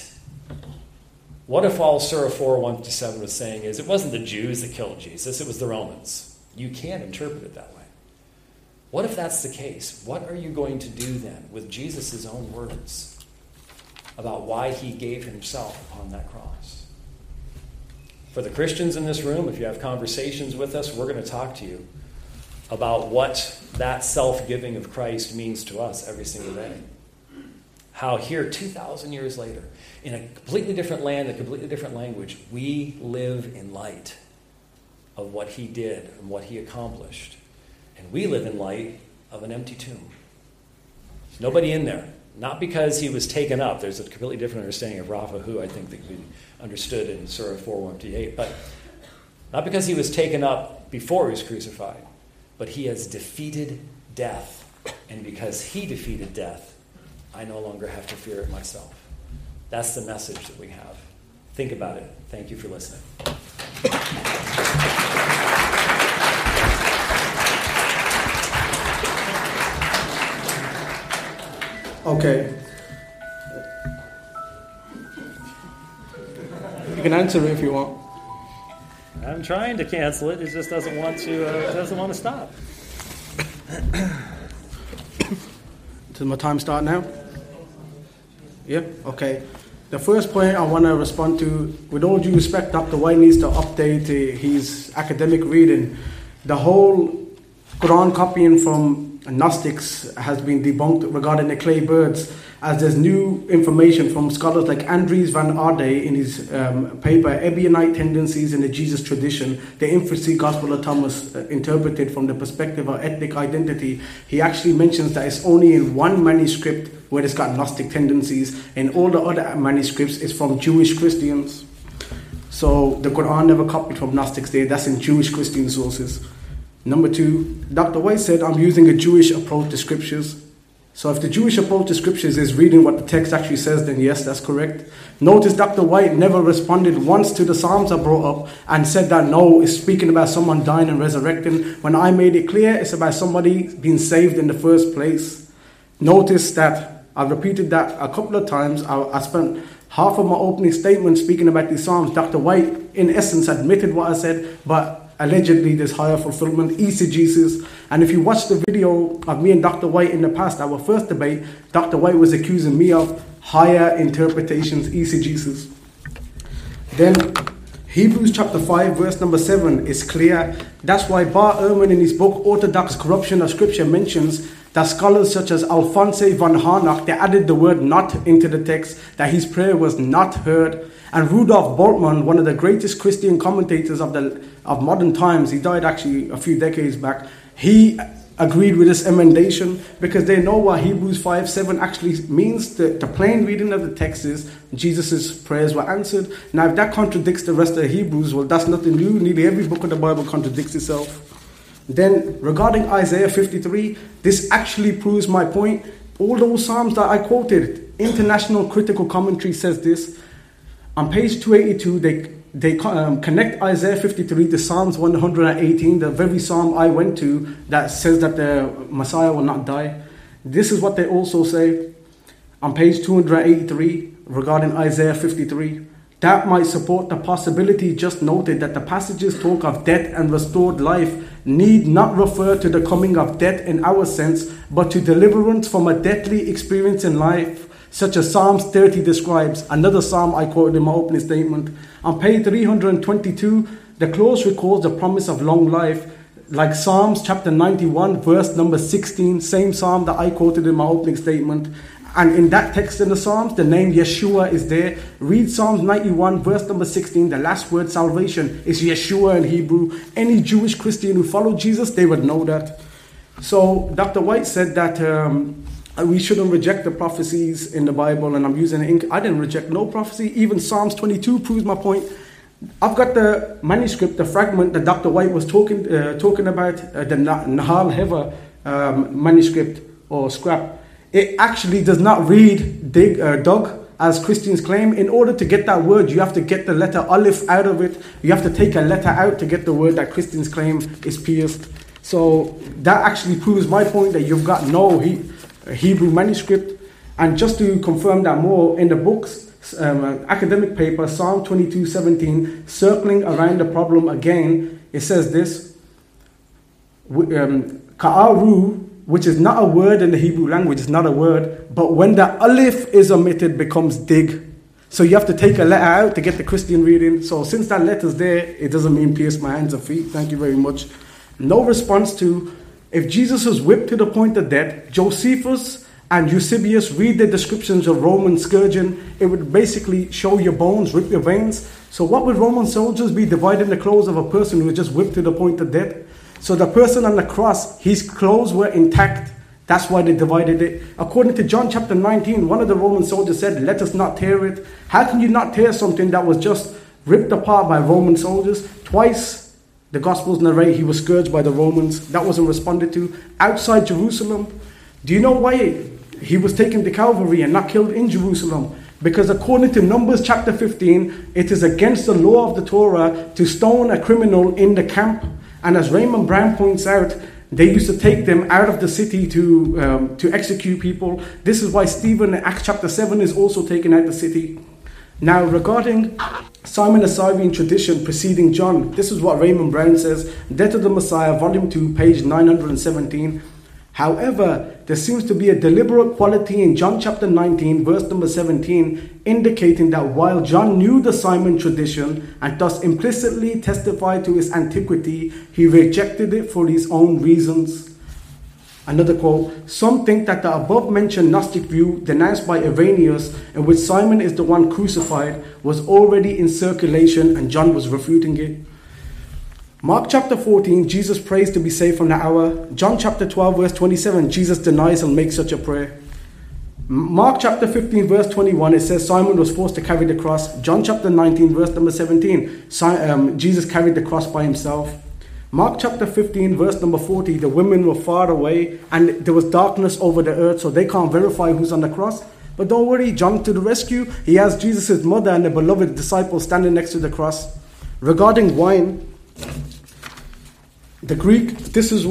What if all Surah 4, 1-7 was saying is, it wasn't the Jews that killed Jesus, it was the Romans? You can't interpret it that way. What if that's the case? What are you going to do then with Jesus' own words about why he gave himself upon that cross? For the Christians in this room, if you have conversations with us, we're going to talk to you about what that self-giving of Christ means to us every single day. How here, 2,000 years later, in a completely different land, a completely different language, we live in light of what he did and what he accomplished. And we live in light of an empty tomb. There's nobody in there. Not because he was taken up. There's a completely different understanding of Rapha-hu, I think, that we understood in Surah 4, 1-8. But not because he was taken up before he was crucified, but he has defeated death. And because he defeated death, I no longer have to fear it myself. That's the message that we have. Think about it. Thank you for listening. Okay. You can answer it if you want. I'm trying to cancel it. It just doesn't want to stop. Does my time start now? Yeah? Okay. The first point I want to respond to, with all due respect, Dr. White needs to update his academic reading. The whole Quran copying from Gnostics has been debunked regarding the clay birds, as there's new information from scholars like Andries van Aarde in his paper, Ebionite Tendencies in the Jesus Tradition, the Infancy Gospel of Thomas interpreted from the perspective of ethnic identity. He actually mentions that it's only in one manuscript where it's got Gnostic tendencies, and all the other manuscripts is from Jewish Christians. So the Quran never copied from Gnostics there, that's in Jewish Christian sources. Number two, Dr. White said, I'm using a Jewish approach to scriptures. So if the Jewish approach to scriptures is reading what the text actually says, then yes, that's correct. Notice Dr. White never responded once to the Psalms I brought up and said that no, it's speaking about someone dying and resurrecting. When I made it clear, it's about somebody being saved in the first place. Notice that I've repeated that a couple of times. I spent half of my opening statement speaking about these Psalms. Dr. White, in essence, admitted what I said, but allegedly there's higher fulfillment, eisegesis. And if you watch the video of me and Dr. White in the past, our first debate, Dr. White was accusing me of higher interpretations, eisegesis. Then Hebrews chapter 5 verse number 7 is clear. That's why Bar Ehrman in his book Orthodox Corruption of Scripture mentions that scholars such as Alphonse van Harnack, they added the word not into the text, that his prayer was not heard. And Rudolf Bultmann, one of the greatest Christian commentators of modern times, he died actually a few decades back, he agreed with this emendation because they know what Hebrews 5:7 actually means. The plain reading of the text is Jesus' prayers were answered. Now if that contradicts the rest of the Hebrews, well, that's nothing new. Nearly every book of the Bible contradicts itself. Then regarding Isaiah 53, this actually proves my point. All those Psalms that I quoted, International Critical Commentary says this. On page 282, they connect Isaiah 53 to Psalms 118, the very Psalm I went to that says that the Messiah will not die. This is what they also say on page 283 regarding Isaiah 53. That might support the possibility just noted that the passages talk of death and restored life need not refer to the coming of death in our sense, but to deliverance from a deathly experience in life, such as Psalms 30 describes, another psalm I quoted in my opening statement. On page 322, the clause recalls the promise of long life, like Psalms chapter 91, verse number 16, same psalm that I quoted in my opening statement. And in that text in the Psalms, the name Yeshua is there. Read Psalms 91, verse number 16. The last word salvation is Yeshua in Hebrew. Any Jewish Christian who followed Jesus, they would know that. So Dr. White said that we shouldn't reject the prophecies in the Bible, and I'm using ink. I didn't reject no prophecy. Even Psalms 22 proves my point. I've got the manuscript, the fragment that Dr. White was talking about, the Nahal Hever manuscript or scrap. It actually does not read dug, as Christians claim. In order to get that word, you have to get the letter aleph out of it. You have to take a letter out to get the word that Christians claim is pierced. So that actually proves my point that you've got no Hebrew manuscript. And just to confirm that more, in the books, academic paper, Psalm 22:17, circling around the problem again, it says this, Ka'aru, which is not a word in the Hebrew language, it's not a word, but when the aleph is omitted, becomes dig. So you have to take a letter out to get the Christian reading. So since that letter's there, it doesn't mean pierce my hands or feet. Thank you very much. No response to, if Jesus was whipped to the point of death, Josephus and Eusebius read the descriptions of Roman scourging. It would basically show your bones, rip your veins. So what would Roman soldiers be dividing the clothes of a person who was just whipped to the point of death? So the person on the cross, his clothes were intact. That's why they divided it. According to John chapter 19, one of the Roman soldiers said, let us not tear it. How can you not tear something that was just ripped apart by Roman soldiers? Twice the Gospels narrate he was scourged by the Romans. That wasn't responded to. Outside Jerusalem, do you know why he was taken to Calvary and not killed in Jerusalem? Because according to Numbers chapter 15, it is against the law of the Torah to stone a criminal in the camp. And as Raymond Brown points out, they used to take them out of the city to execute people. This is why Stephen in Acts chapter 7 is also taken out of the city. Now, regarding Simon the Cyrene tradition preceding John, this is what Raymond Brown says, Death of the Messiah, volume 2, page 917. However, there seems to be a deliberate quality in John chapter 19, verse number 17, indicating that while John knew the Simon tradition and thus implicitly testified to its antiquity, he rejected it for his own reasons. Another quote, some think that the above-mentioned Gnostic view denounced by Irenaeus, in which Simon is the one crucified, was already in circulation and John was refuting it. Mark chapter 14, Jesus prays to be saved from the hour. John chapter 12, verse 27, Jesus denies and makes such a prayer. Mark chapter 15, verse 21, it says Simon was forced to carry the cross. John chapter 19, verse number 17, Jesus carried the cross by himself. Mark chapter 15, verse number 40, the women were far away and there was darkness over the earth, so they can't verify who's on the cross. But don't worry, John to the rescue. He has Jesus' mother and the beloved disciples standing next to the cross. Regarding wine, the Greek, this is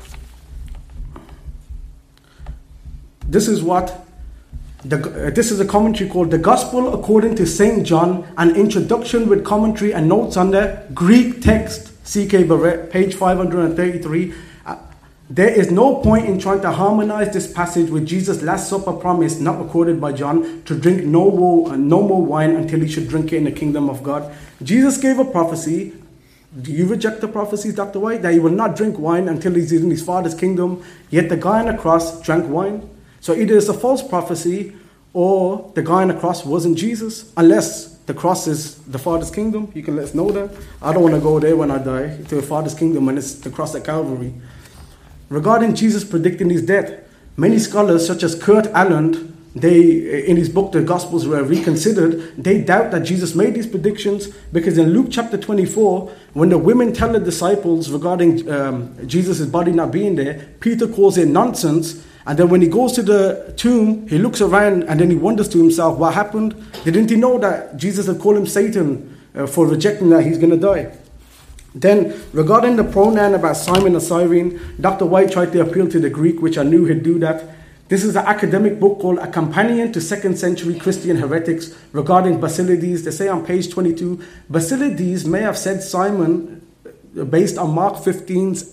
a commentary called The Gospel According to St. John, an introduction with commentary and notes on the Greek text, C.K. Barrett, page 533. There is no point in trying to harmonize this passage with Jesus' Last Supper promise, not recorded by John, to drink no more wine until he should drink it in the kingdom of God. Jesus gave a prophecy. Do you reject the prophecies, Dr. White, that he will not drink wine until he's in his Father's kingdom? Yet the guy on the cross drank wine. So either it's a false prophecy or the guy on the cross wasn't Jesus, unless the cross is the Father's kingdom. You can let us know that. I don't want to go there when I die, to the Father's kingdom, and it's the cross at Calvary. Regarding Jesus predicting his death, many scholars such as Kurt Aland, in his book, The Gospels Were Reconsidered, they doubt that Jesus made these predictions because in Luke chapter 24, when the women tell the disciples regarding Jesus' body not being there, Peter calls it nonsense. And then when he goes to the tomb, he looks around and then he wonders to himself, what happened? Didn't he know that Jesus had called him Satan for rejecting that he's going to die? Then, regarding the pronoun about Simon of Cyrene, Dr. White tried to appeal to the Greek, which I knew he'd do that. This is an academic book called A Companion to 2nd Century Christian Heretics regarding Basilides. They say on page 22, Basilides may have said Simon based on Mark 15's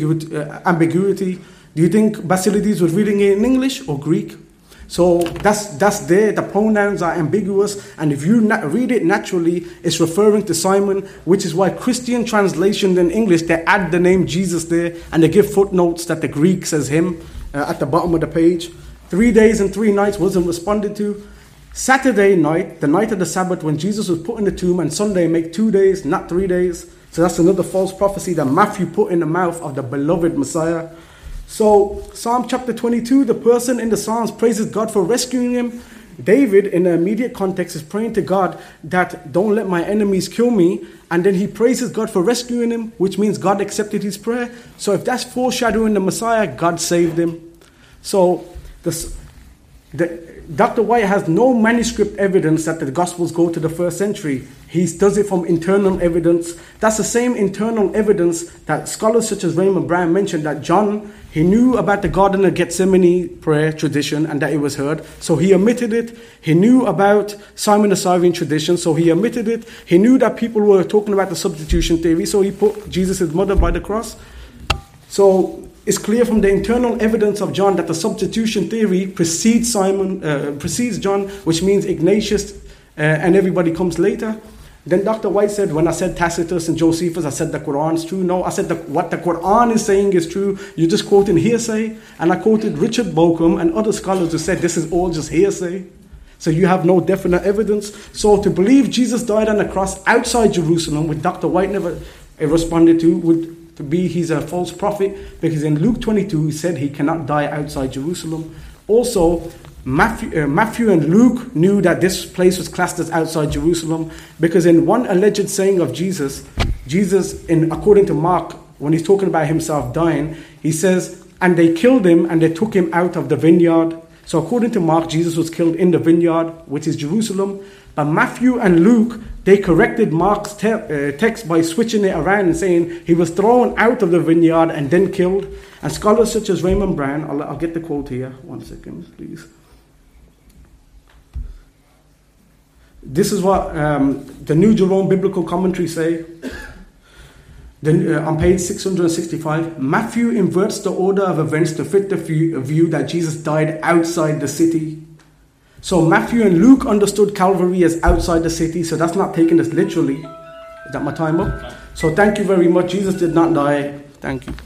ambiguity. Do you think Basilides was reading it in English or Greek? So that's there. The pronouns are ambiguous, and if you read it naturally, it's referring to Simon, which is why Christian translations in English, they add the name Jesus there, and they give footnotes that the Greek says him at the bottom of the page. 3 days and 3 nights wasn't responded to. Saturday night, the night of the Sabbath, when Jesus was put in the tomb, and Sunday make 2 days, not 3 days. So that's another false prophecy that Matthew put in the mouth of the beloved Messiah. So, Psalm chapter 22, the person in the Psalms praises God for rescuing him. David, in the immediate context, is praying to God that don't let my enemies kill me. And then he praises God for rescuing him, which means God accepted his prayer. So if that's foreshadowing the Messiah, God saved him. So, Dr. White has no manuscript evidence that the Gospels go to the 1st century. He does it from internal evidence. That's the same internal evidence that scholars such as Raymond Brown mentioned, that John, he knew about the Garden of Gethsemane prayer tradition and that it was heard, so he omitted it. He knew about Simon of Cyrene tradition, so he omitted it. He knew that people were talking about the substitution theory, so he put Jesus' mother by the cross. So it's clear from the internal evidence of John that the substitution theory precedes John, which means Ignatius and everybody comes later. Then Dr. White said, when I said Tacitus and Josephus, I said the Quran is true. No, I said what the Quran is saying is true. You're just quoting hearsay. And I quoted Richard Bauckham and other scholars who said this is all just hearsay. So you have no definite evidence. So to believe Jesus died on the cross outside Jerusalem, which Dr. White never responded to, would be he's a false prophet, because in Luke 22 he said he cannot die outside Jerusalem. Also, Matthew and Luke knew that this place was classed as outside Jerusalem, because in one alleged saying of Jesus, according to Mark, when he's talking about himself dying, he says, and they killed him and they took him out of the vineyard. So according to Mark, Jesus was killed in the vineyard, which is Jerusalem. But Matthew and Luke, they corrected Mark's text by switching it around and saying he was thrown out of the vineyard and then killed. And scholars such as Raymond Brown, I'll get the quote here, 1 second, please. This is what the New Jerome Biblical Commentary say. On page 665, Matthew inverts the order of events to fit the view that Jesus died outside the city. So Matthew and Luke understood Calvary as outside the city, so that's not taking this literally. Is that my time up? So thank you very much. Jesus did not die. Thank you.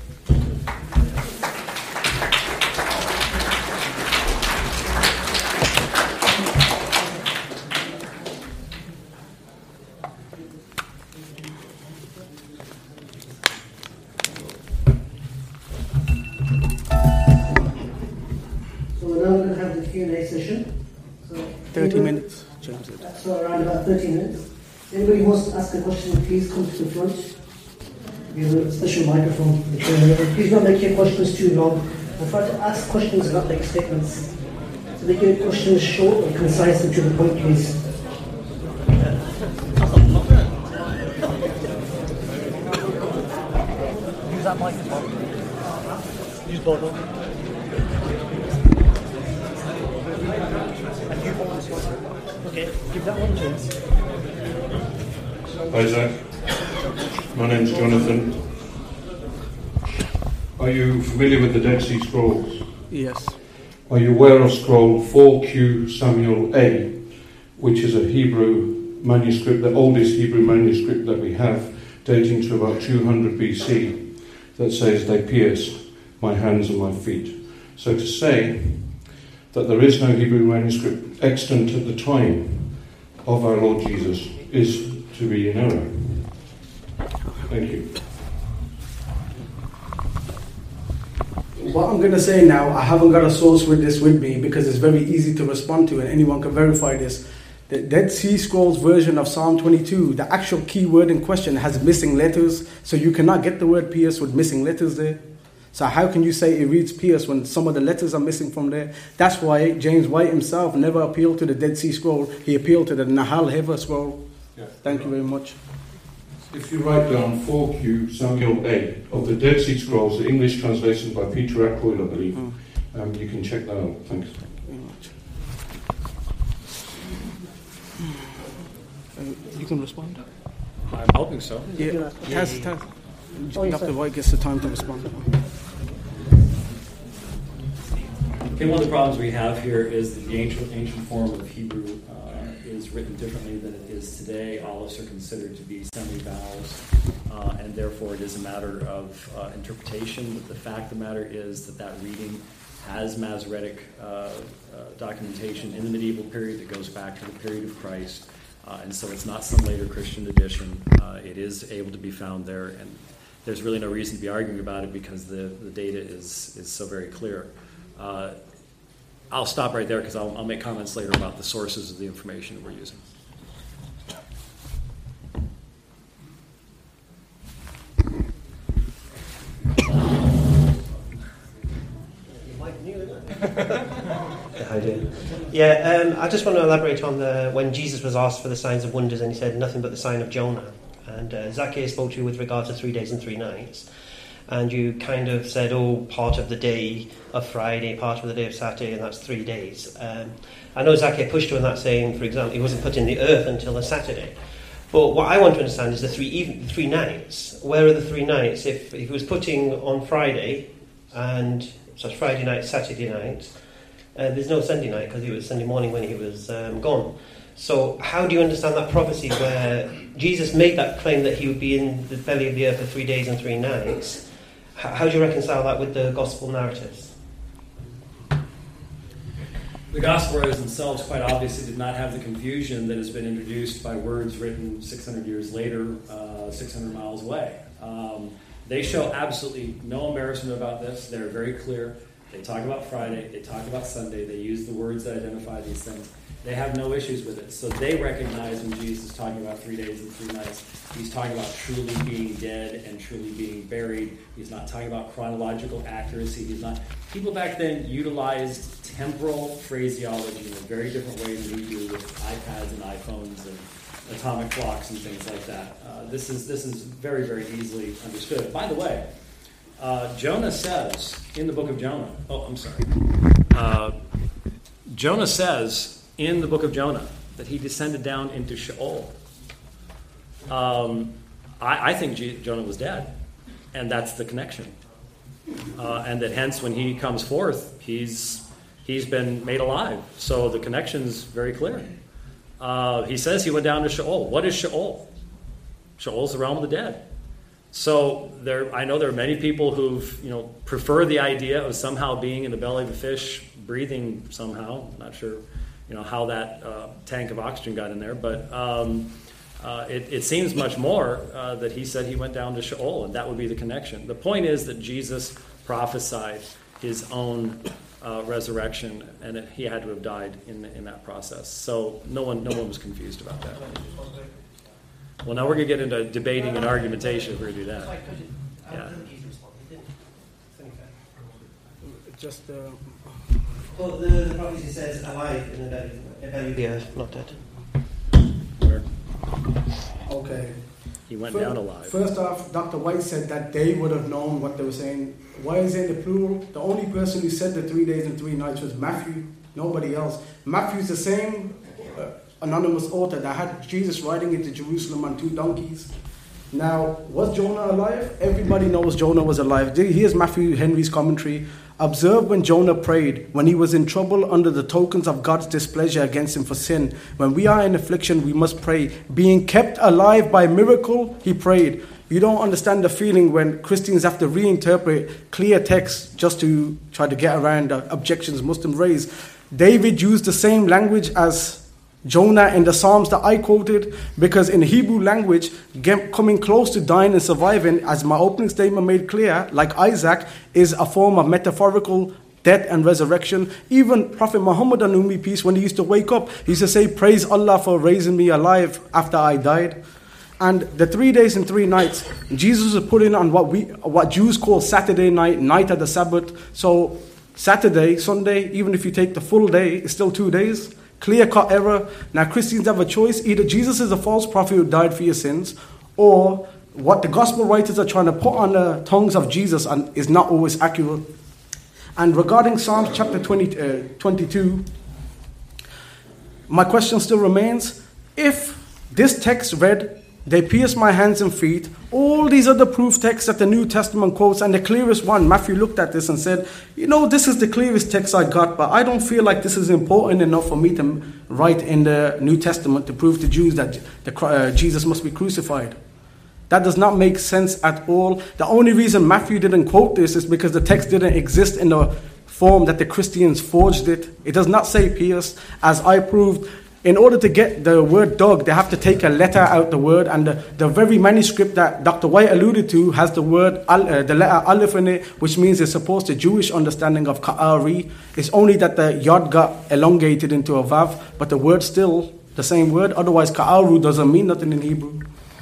So we're now going to have the Q&A session. 30 minutes. So around about 30 minutes. Anybody who wants to ask a question, please come to the front. We have a special microphone. Please don't make your questions too long. And try to ask questions, not make statements. So make your questions short and concise and to the point, please. Use that microphone. Use both of them. Okay, give that one a chance. Hi Zach, my name's Jonathan. I you familiar with the Dead Sea Scrolls? Yes. Are you aware of scroll 4Q Samuel A, which is a Hebrew manuscript, the oldest Hebrew manuscript that we have, dating to about 200 BC, that says, "They pierced my hands and my feet." So to say that there is no Hebrew manuscript extant at the time of our Lord Jesus is to be in error. Thank you. What I'm going to say now, I haven't got a source with this with me because it's very easy to respond to and anyone can verify this. The Dead Sea Scrolls version of Psalm 22, the actual key word in question has missing letters, so you cannot get the word pierce with missing letters there. So how can you say it reads pierce when some of the letters are missing from there? That's why James White himself never appealed to the Dead Sea Scroll, he appealed to the Nahal Hever Scroll. Yeah. Thank you very much. If you write down 4Q Samuel A of the Dead Sea Scrolls, the English translation by Peter Ackroyd, I believe, you can check that out. Thanks. You can respond. I'm hoping so. Yeah, Taz. Dr. White gets the time to respond. Okay, one of the problems we have here is that the ancient form of Hebrew is written differently than it is today. Alepphs are considered to be semi-vowels, and therefore it is a matter of interpretation. But the fact of the matter is that reading has Masoretic documentation in the medieval period that goes back to the period of Christ, and so it's not some later Christian addition. It is able to be found there, and there's really no reason to be arguing about it because the data is so very clear. I'll stop right there because I'll make comments later about the sources of the information that we're using. Hi, dear. Yeah, I just want to elaborate on when Jesus was asked for the signs and wonders, and he said nothing but the sign of Jonah. And Zacchaeus spoke to you with regard to 3 days and 3 nights. And you kind of said, part of the day of Friday, part of the day of Saturday, and that's 3 days. I know Zacchaeus pushed you on that, saying, for example, he wasn't put in the earth until the Saturday. But what I want to understand is the three nights. Where are the 3 nights? If he was putting on Friday, and so it's Friday night, Saturday night, there's no Sunday night because it was Sunday morning when he was gone. So how do you understand that prophecy where Jesus made that claim that he would be in the belly of the earth for 3 days and 3 nights? How do you reconcile that with the gospel narratives? The gospel writers themselves quite obviously did not have the confusion that has been introduced by words written 600 years later, 600 miles away. They show absolutely no embarrassment about this. They're very clear. They talk about Friday. They talk about Sunday. They use the words that identify these things. They have no issues with it. So they recognize when Jesus is talking about 3 days and 3 nights, he's talking about truly being dead and truly being buried. He's not talking about chronological accuracy. People back then utilized temporal phraseology in a very different way than we do with iPads and iPhones and atomic clocks and things like that. This is very, very easily understood. By the way, Jonah says in the book of Jonah, Jonah says in the book of Jonah that he descended down into Sheol. I think Jonah was dead, and that's the connection. And that hence when he comes forth, he's been made alive. So the connection's very clear. He says he went down to Sheol. What is Sheol? Sheol's the realm of the dead. So I know there are many people who've prefer the idea of somehow being in the belly of a fish, breathing somehow. I'm not sure how that tank of oxygen got in there, but it seems much more that he said he went down to Sheol, and that would be the connection. The point is that Jesus prophesied his own resurrection, and he had to have died in that process. So no one was confused about that. Well, now we're going to get into debating and argumentation if we're going to do that. Yeah. Just well, the prophecy says alive in the belly of the earth, not dead. Where? Okay. He went down alive. First off, Dr. White said that they would have known what they were saying. Why is it in the plural? The only person who said the 3 days and 3 nights was Matthew, nobody else. Matthew's the same anonymous author that had Jesus riding into Jerusalem on 2 donkeys. Now, was Jonah alive? Everybody knows Jonah was alive. Here's Matthew Henry's commentary. Observe when Jonah prayed, when he was in trouble under the tokens of God's displeasure against him for sin. When we are in affliction, we must pray. Being kept alive by miracle, he prayed. You don't understand the feeling when Christians have to reinterpret clear texts just to try to get around the objections Muslims raise. David used the same language as Jonah in the Psalms that I quoted, because in Hebrew language, coming close to dying and surviving, as my opening statement made clear, like Isaac, is a form of metaphorical death and resurrection. Even Prophet Muhammad, on whom be peace, when he used to wake up, he used to say, praise Allah for raising me alive after I died. And the 3 days and 3 nights, Jesus was putting on what Jews call Saturday night, night of the Sabbath. So Saturday, Sunday, even if you take the full day, it's still 2 days. Clear-cut error. Now Christians have a choice. Either Jesus is a false prophet who died for your sins, or what the gospel writers are trying to put on the tongues of Jesus and is not always accurate. And regarding Psalms chapter 22, my question still remains, if this text read, they pierced my hands and feet, all these other proof texts that the New Testament quotes, and the clearest one, Matthew looked at this and said, this is the clearest text I got, but I don't feel like this is important enough for me to write in the New Testament to prove to Jews that Jesus must be crucified. That does not make sense at all. The only reason Matthew didn't quote this is because the text didn't exist in the form that the Christians forged it. It does not say pierced, as I proved. In order to get the word dog, they have to take a letter out the word, and the very manuscript that Dr. White alluded to has the word, the letter Aleph in it, which means it's supposed to Jewish understanding of Ka'ari. It's only that the Yod got elongated into a Vav, but the word's still the same word. Otherwise, Ka'aru doesn't mean nothing in Hebrew.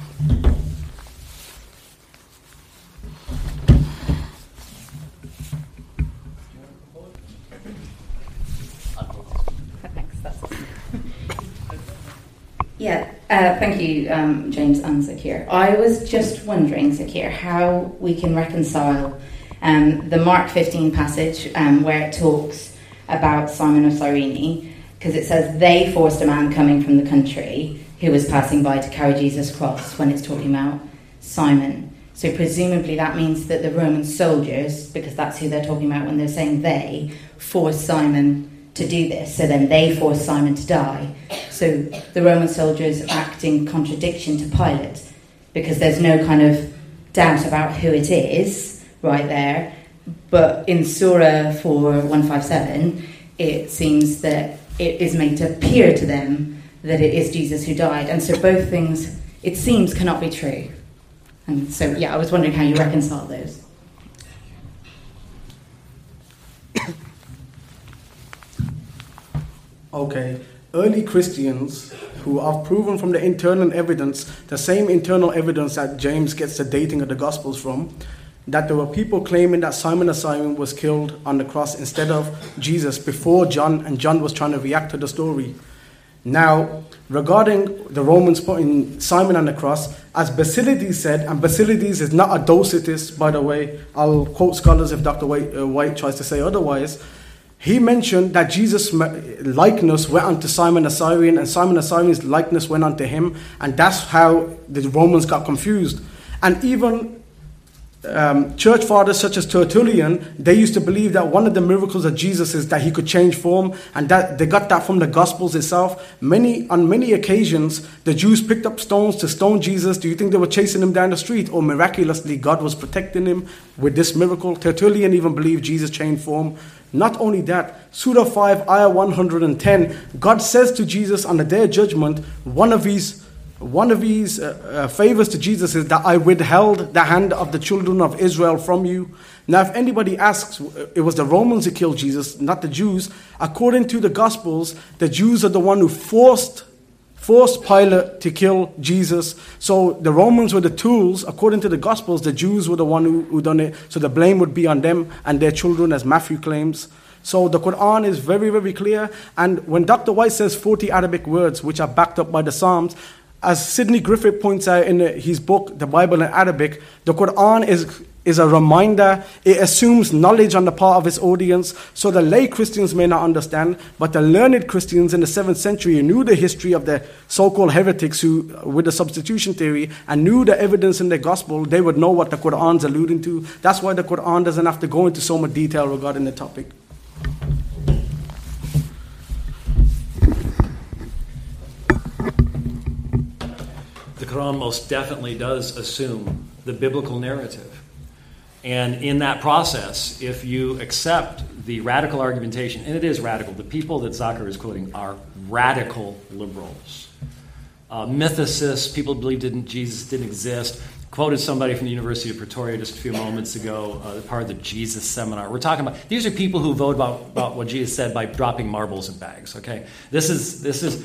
Yeah, thank you, James and Zakir. I was just wondering, Zakir, how we can reconcile the Mark 15 passage where it talks about Simon of Cyrene, because it says they forced a man coming from the country who was passing by to carry Jesus' cross, when it's talking about Simon. So presumably that means that the Roman soldiers, because that's who they're talking about when they're saying they, forced Simon to do this, so then they forced Simon to die. So the Roman soldiers act in contradiction to Pilate, because there's no kind of doubt about who it is right there. But in Surah 4:157, it seems that it is made to appear to them that it is Jesus who died. And so both things, it seems, cannot be true. And so, yeah, I was wondering how you reconcile those. Okay, early Christians who have proven from the internal evidence, the same internal evidence that James gets the dating of the Gospels from, that there were people claiming that Simon of Cyrene was killed on the cross instead of Jesus before John, and John was trying to react to the story. Now, regarding the Romans putting Simon on the cross, as Basilides said, and Basilides is not a Docetist, by the way, I'll quote scholars if Dr. White tries to say otherwise. He mentioned that Jesus' likeness went on to Simon of Cyrene, and Simon of Cyrene's likeness went on to him, and that's how the Romans got confused. And even church fathers such as Tertullian, they used to believe that one of the miracles of Jesus is that he could change form, and that they got that from the Gospels itself. On many occasions, the Jews picked up stones to stone Jesus. Do you think they were chasing him down the street, or miraculously God was protecting him with this miracle? Tertullian even believed Jesus changed form. Not only that, Surah 5, Ayah 110, God says to Jesus on the day of judgment, one of his favors to Jesus is that I withheld the hand of the children of Israel from you. Now, if anybody asks, it was the Romans who killed Jesus, not the Jews. According to the Gospels, the Jews are the one who forced Pilate to kill Jesus. So the Romans were the tools. According to the Gospels, the Jews were the one who done it. So the blame would be on them and their children, as Matthew claims. So the Quran is very, very clear. And when Dr. White says 40 Arabic words, which are backed up by the Psalms, as Sidney Griffith points out in his book, The Bible in Arabic, the Quran is a reminder. It assumes knowledge on the part of its audience, so the lay Christians may not understand, but the learned Christians in the 7th century who knew the history of the so-called heretics who, with the substitution theory, and knew the evidence in the gospel, they would know what the Quran's alluding to. That's why the Quran doesn't have to go into so much detail regarding the topic. The Quran most definitely does assume the biblical narrative. And in that process, if you accept the radical argumentation, and it is radical, the people that Zakir is quoting are radical liberals. Mythicists, people who believed Jesus didn't exist. Quoted somebody from the University of Pretoria just a few moments ago, part of the Jesus seminar. We're talking about, these are people who vote about what Jesus said by dropping marbles in bags, okay? This is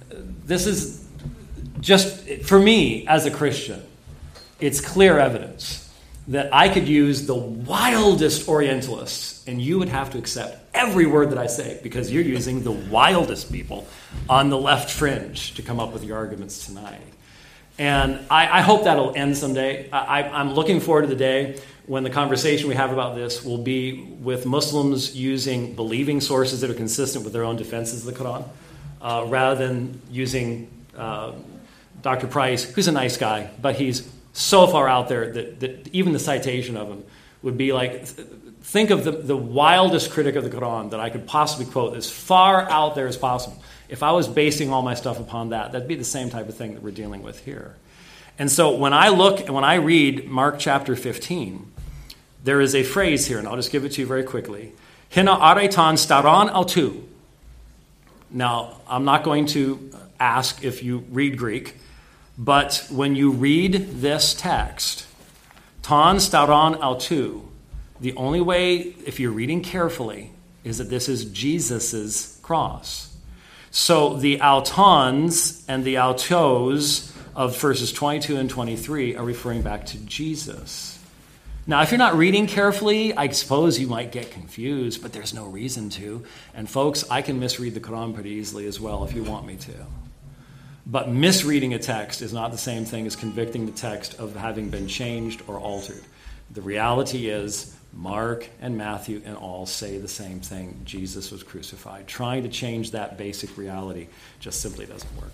just, for me as a Christian, it's clear evidence that I could use the wildest Orientalists and you would have to accept every word that I say because you're using the wildest people on the left fringe to come up with your arguments tonight. And I hope that'll end someday. I'm looking forward to the day when the conversation we have about this will be with Muslims using believing sources that are consistent with their own defenses of the Quran, rather than using Dr. Price, who's a nice guy, but he's so far out there that even the citation of him would be like, think of the wildest critic of the Quran that I could possibly quote as far out there as possible. If I was basing all my stuff upon that, that'd be the same type of thing that we're dealing with here. And so when I read Mark chapter 15, there is a phrase here, and I'll just give it to you very quickly. Hina aretan staran autu. Now, I'm not going to ask if you read Greek, but when you read this text, tan staran autu, the only way, if you're reading carefully, is that this is Jesus' cross. So the autans and the autos of verses 22 and 23 are referring back to Jesus. Now, if you're not reading carefully, I suppose you might get confused, but there's no reason to. And folks, I can misread the Quran pretty easily as well if you want me to. But misreading a text is not the same thing as convicting the text of having been changed or altered. The reality is Mark and Matthew and all say the same thing. Jesus was crucified. Trying to change that basic reality just simply doesn't work.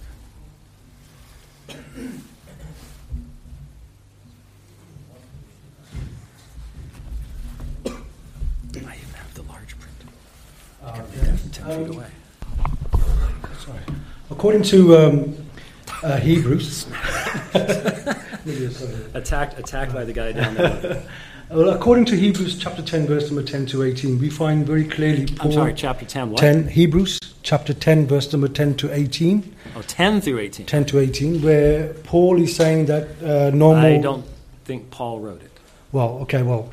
I even have the large print. 10 feet away. Sorry. According to Hebrews, attacked by the guy down there. Well, according to Hebrews chapter 10, verse number 10 to 18, we find very clearly Paul... I'm sorry, chapter 10 what? 10, Hebrews chapter 10, verse number 10 to 18. Oh, 10 through 18. 10 to 18, where Paul is saying that normal... I don't think Paul wrote it. Well, okay, well,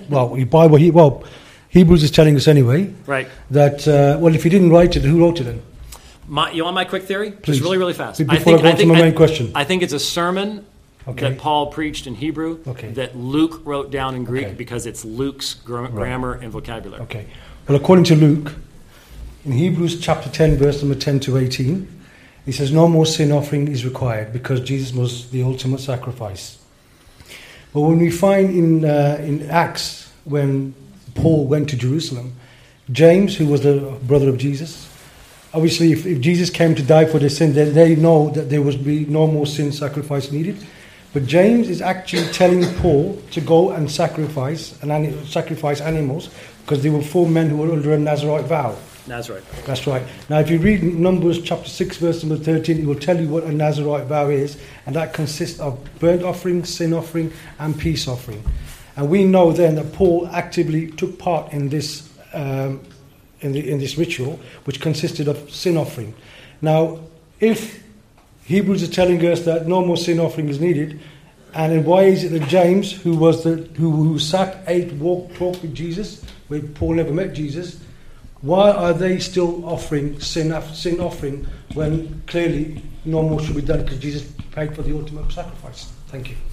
Hebrews is telling us anyway. Right. That, if he didn't write it, who wrote it then? You want my quick theory? Please. Just really, really fast. Before I go to my main question. I think it's a sermon that Paul preached in Hebrew that Luke wrote down in Greek because it's Luke's grammar and vocabulary. Okay. Well, according to Luke, in Hebrews chapter 10, verse number 10 to 18, he says, no more sin offering is required because Jesus was the ultimate sacrifice. But when we find in Acts, when Paul went to Jerusalem, James, who was the brother of Jesus, obviously if Jesus came to die for their sin, then they know that there would be no more sin sacrifice needed. But James is actually telling Paul to go and sacrifice animals because there were 4 men who were under a Nazarite vow. Nazarite. That's right. Now, if you read Numbers chapter 6, verse number 13, it will tell you what a Nazarite vow is, and that consists of burnt offering, sin offering, and peace offering. And we know then that Paul actively took part in this in this ritual, which consisted of sin offering. Now, if Hebrews is telling us that no more sin offering is needed, and then why is it that James, who sat, ate, walked, talked with Jesus, where Paul never met Jesus, why are they still offering sin offering when clearly no more should be done because Jesus paid for the ultimate sacrifice? Thank you.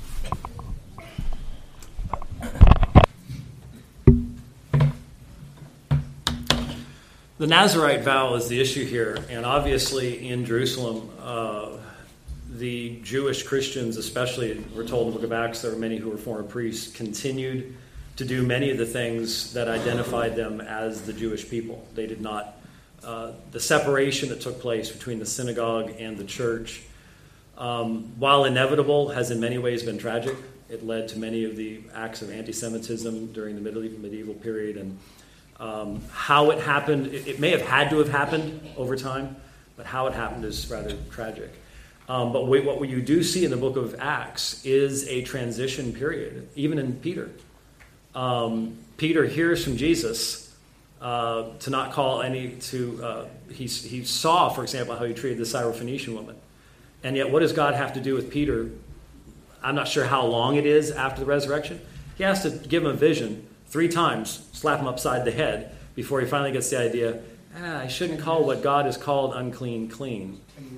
The Nazarite vow is the issue here, and obviously in Jerusalem, the Jewish Christians, especially, we're told in the book of Acts, there were many who were former priests, continued to do many of the things that identified them as the Jewish people. They did not, the separation that took place between the synagogue and the church, while inevitable, has in many ways been tragic. It led to many of the acts of anti-Semitism during the medieval period, and how it happened, it may have had to have happened over time, but how it happened is rather tragic. But what you do see in the book of Acts is a transition period, even in Peter. Peter hears from Jesus to not call any to. He saw, for example, how he treated the Syrophoenician woman, and yet what does God have to do with Peter? I'm not sure how long it is after the resurrection. He has to give him a vision 3 times, slap him upside the head before he finally gets the idea. I shouldn't call what God has called unclean clean.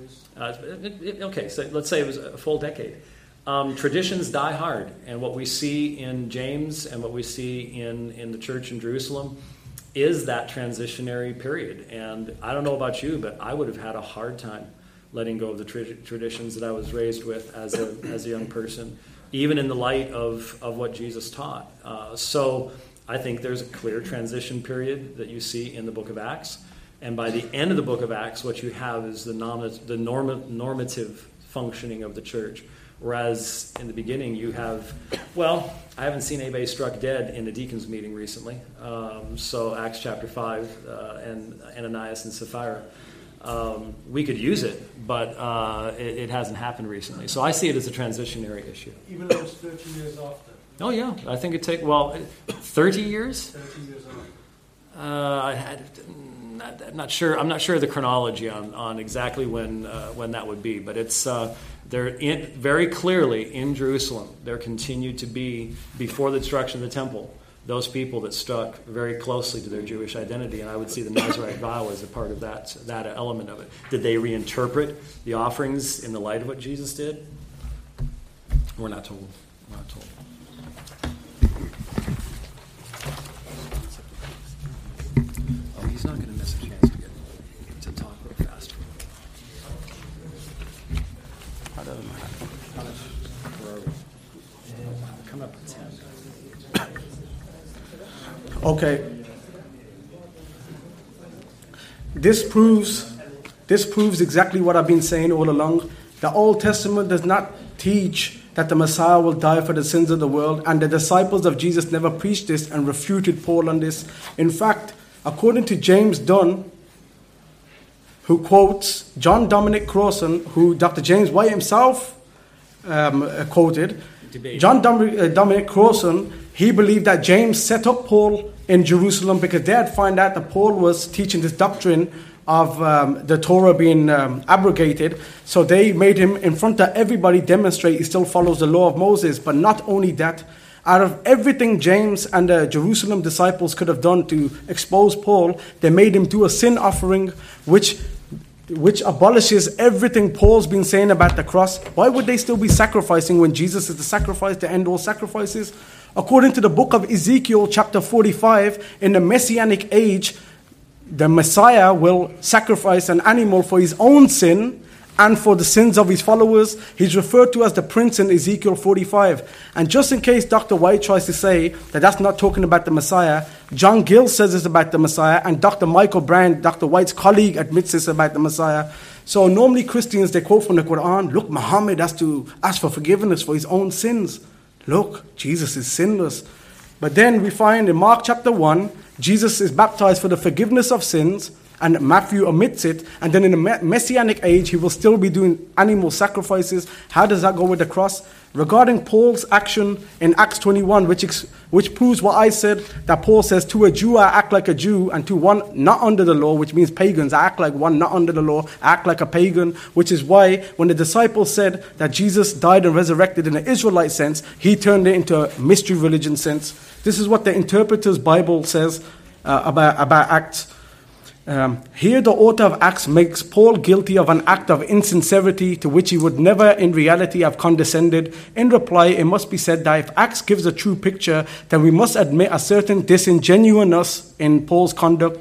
Okay, so let's say it was a full decade. Traditions die hard, and what we see in James and what we see in the church in Jerusalem is that transitionary period. And I don't know about you, but I would have had a hard time letting go of the traditions that I was raised with as a young person, even in the light of what Jesus taught. So I think there's a clear transition period that you see in the book of Acts. And by the end of the book of Acts, what you have is the normative functioning of the church. Whereas in the beginning you have, well, I haven't seen anybody struck dead in the deacons meeting recently. So Acts chapter 5 and Ananias and Sapphira. We could use it, but it hasn't happened recently. So I see it as a transitionary issue. Even though it's 30 years after? Oh, yeah. I think it take 30 years? 30 years after. I'm not sure. I'm not sure of the chronology on exactly when that would be, but it's very clearly in Jerusalem. There continued to be, before the destruction of the temple, those people that stuck very closely to their Jewish identity, and I would see the Nazirite vow as a part of that element of it. Did they reinterpret the offerings in the light of what Jesus did? We're not told. We're not told. Oh, he's not going to miss a chance to talk real fast. That doesn't matter. Where are we? Come up with 10. Okay. This proves exactly what I've been saying all along. The Old Testament does not teach that the Messiah will die for the sins of the world, and the disciples of Jesus never preached this and refuted Paul on this. In fact, according to James Dunn, who quotes John Dominic Crossan, who Dr. James White himself quoted, John Dominic Crossan, he believed that James set up Paul in Jerusalem because they had found out that Paul was teaching this doctrine of the Torah being abrogated. So they made him, in front of everybody, demonstrate he still follows the law of Moses. But not only that, out of everything James and the Jerusalem disciples could have done to expose Paul, they made him do a sin offering which abolishes everything Paul's been saying about the cross. Why would they still be sacrificing when Jesus is the sacrifice to end all sacrifices? According to the book of Ezekiel chapter 45, in the Messianic age, the Messiah will sacrifice an animal for his own sin and for the sins of his followers. He's referred to as the prince in Ezekiel 45. And just in case Dr. White tries to say that that's not talking about the Messiah, John Gill says it's about the Messiah, and Dr. Michael Brand, Dr. White's colleague, admits it's about the Messiah. So normally Christians, they quote from the Quran, look, Muhammad has to ask for forgiveness for his own sins. Look, Jesus is sinless. But then we find in Mark chapter 1, Jesus is baptized for the forgiveness of sins, and Matthew omits it. And then in the Messianic age, he will still be doing animal sacrifices. How does that go with the cross? Regarding Paul's action in Acts 21, which proves what I said, that Paul says, to a Jew I act like a Jew, and to one not under the law, which means pagans, I act like one not under the law, I act like a pagan, which is why when the disciples said that Jesus died and resurrected in an Israelite sense, he turned it into a mystery religion sense. This is what the Interpreter's Bible says about Acts. Here the author of Acts makes Paul guilty of an act of insincerity to which he would never in reality have condescended. In reply, it must be said that if Acts gives a true picture, then we must admit a certain disingenuousness in Paul's conduct.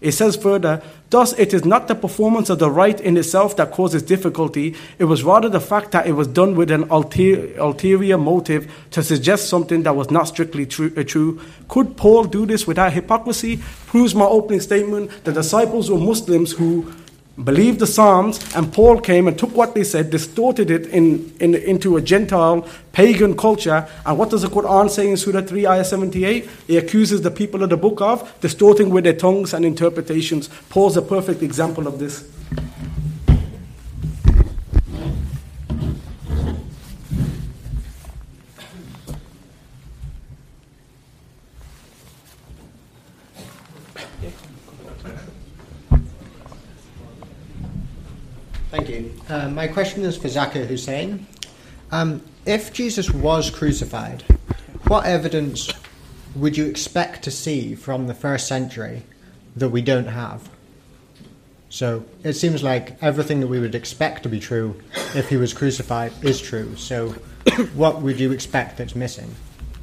It says further, thus it is not the performance of the rite in itself that causes difficulty, it was rather the fact that it was done with an ulterior motive to suggest something that was not strictly true. Could Paul do this without hypocrisy? Proves my opening statement. The disciples were Muslims who believed the Psalms, and Paul came and took what they said, distorted it into a Gentile pagan culture. And what does the Quran say in Surah 3, Ayah 78? It accuses the people of the book of distorting with their tongues and interpretations. Paul's a perfect example of this. Thank you. My question is for Zakir Hussain. If Jesus was crucified, what evidence would you expect to see from the first century that we don't have? So it seems like everything that we would expect to be true if he was crucified is true. So what would you expect that's missing?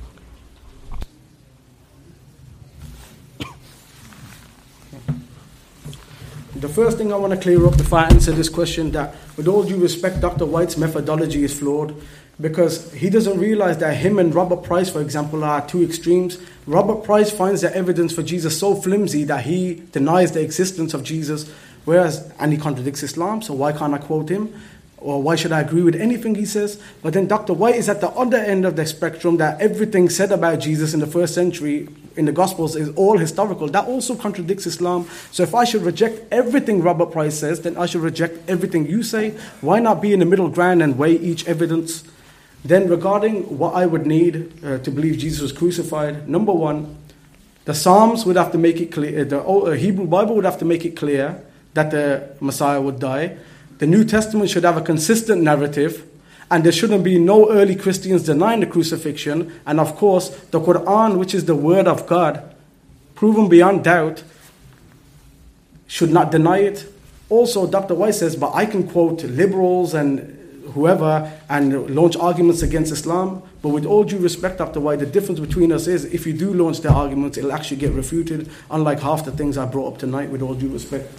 The first thing I want to clear up before I answer this question, that with all due respect, Dr. White's methodology is flawed, because he doesn't realize that him and Robert Price, for example, are two extremes. Robert Price finds the evidence for Jesus so flimsy that he denies the existence of Jesus, and he contradicts Islam, so why can't I quote him? Or why should I agree with anything he says? But then Dr. White is at the other end of the spectrum, that everything said about Jesus in the first century in the Gospels is all historical. That also contradicts Islam. So if I should reject everything Robert Price says, then I should reject everything you say. Why not be in the middle ground and weigh each evidence? Then regarding what I would need to believe Jesus was crucified, number one, the Psalms would have to make it clear, the Hebrew Bible would have to make it clear that the Messiah would die. The New Testament should have a consistent narrative, and there shouldn't be no early Christians denying the crucifixion. And of course, the Quran, which is the word of God, proven beyond doubt, should not deny it. Also, Dr. White says, but I can quote liberals and whoever and launch arguments against Islam. But with all due respect, Dr. White, the difference between us is if you do launch the arguments, it'll actually get refuted, unlike half the things I brought up tonight, with all due respect.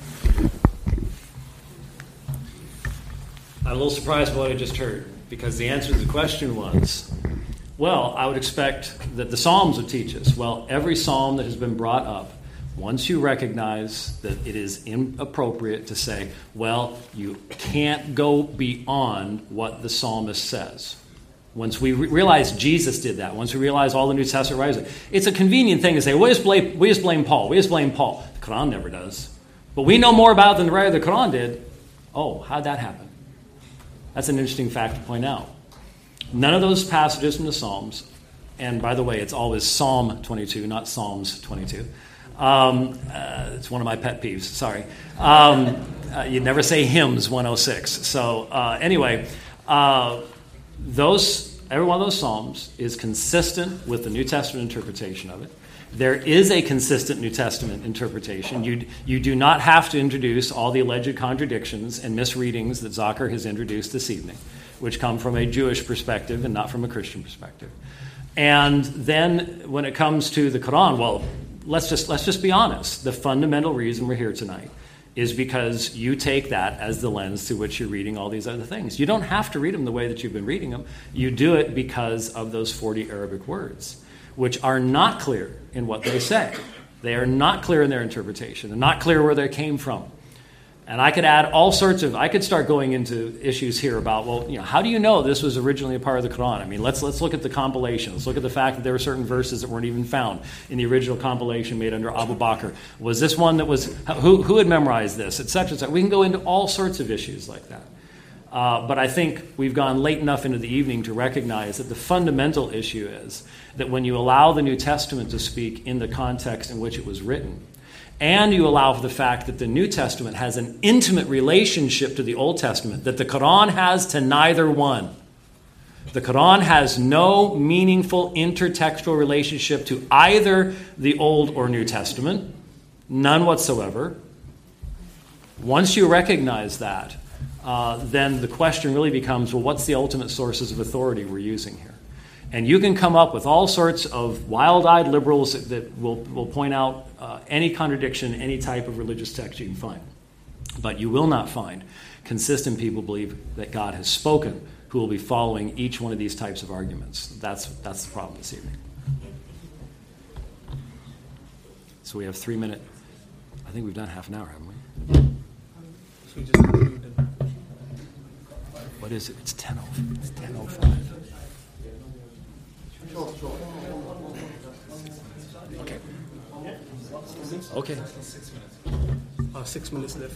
I'm a little surprised by what I just heard, because the answer to the question was, well, I would expect that the Psalms would teach us. Well, every Psalm that has been brought up, once you recognize that it is inappropriate to say, well, you can't go beyond what the psalmist says. Once we realize Jesus did that, once we realize all the New Testament writers, it's a convenient thing to say, we just blame Paul. The Quran never does. But we know more about it than the writer of the Quran did. Oh, how'd that happen? That's an interesting fact to point out. None of those passages from the Psalms, and by the way, it's always Psalm 22, not Psalms 22. It's one of my pet peeves, sorry. You never say hymns 106. So anyway, every one of those Psalms is consistent with the New Testament interpretation of it. There is a consistent New Testament interpretation. You do not have to introduce all the alleged contradictions and misreadings that Zakir has introduced this evening, which come from a Jewish perspective and not from a Christian perspective. And then when it comes to the Quran, well, let's just be honest. The fundamental reason we're here tonight is because you take that as the lens through which you're reading all these other things. You don't have to read them the way that you've been reading them. You do it because of those 40 Arabic words, which are not clear in what they say. They are not clear in their interpretation. They're not clear where they came from. And I could add all sorts of, I could start going into issues here about, well, how do you know this was originally a part of the Quran? I mean, let's look at the compilation. Let's look at the fact that there were certain verses that weren't even found in the original compilation made under Abu Bakr. Was this one that was, who had memorized this, et cetera, et cetera. We can go into all sorts of issues like that. But I think we've gone late enough into the evening to recognize that the fundamental issue is that when you allow the New Testament to speak in the context in which it was written, and you allow for the fact that the New Testament has an intimate relationship to the Old Testament, that the Quran has to neither one. The Quran has no meaningful intertextual relationship to either the Old or New Testament, none whatsoever. Once you recognize that, then the question really becomes, well, what's the ultimate sources of authority we're using here? And you can come up with all sorts of wild-eyed liberals that will point out any contradiction, any type of religious text you can find. But you will not find consistent people believe that God has spoken who will be following each one of these types of arguments. That's the problem this evening. So we have 3 minutes. I think we've done half an hour, haven't we? What is it? It's 10:05. It's 10:05. Okay. Okay. 6 minutes left.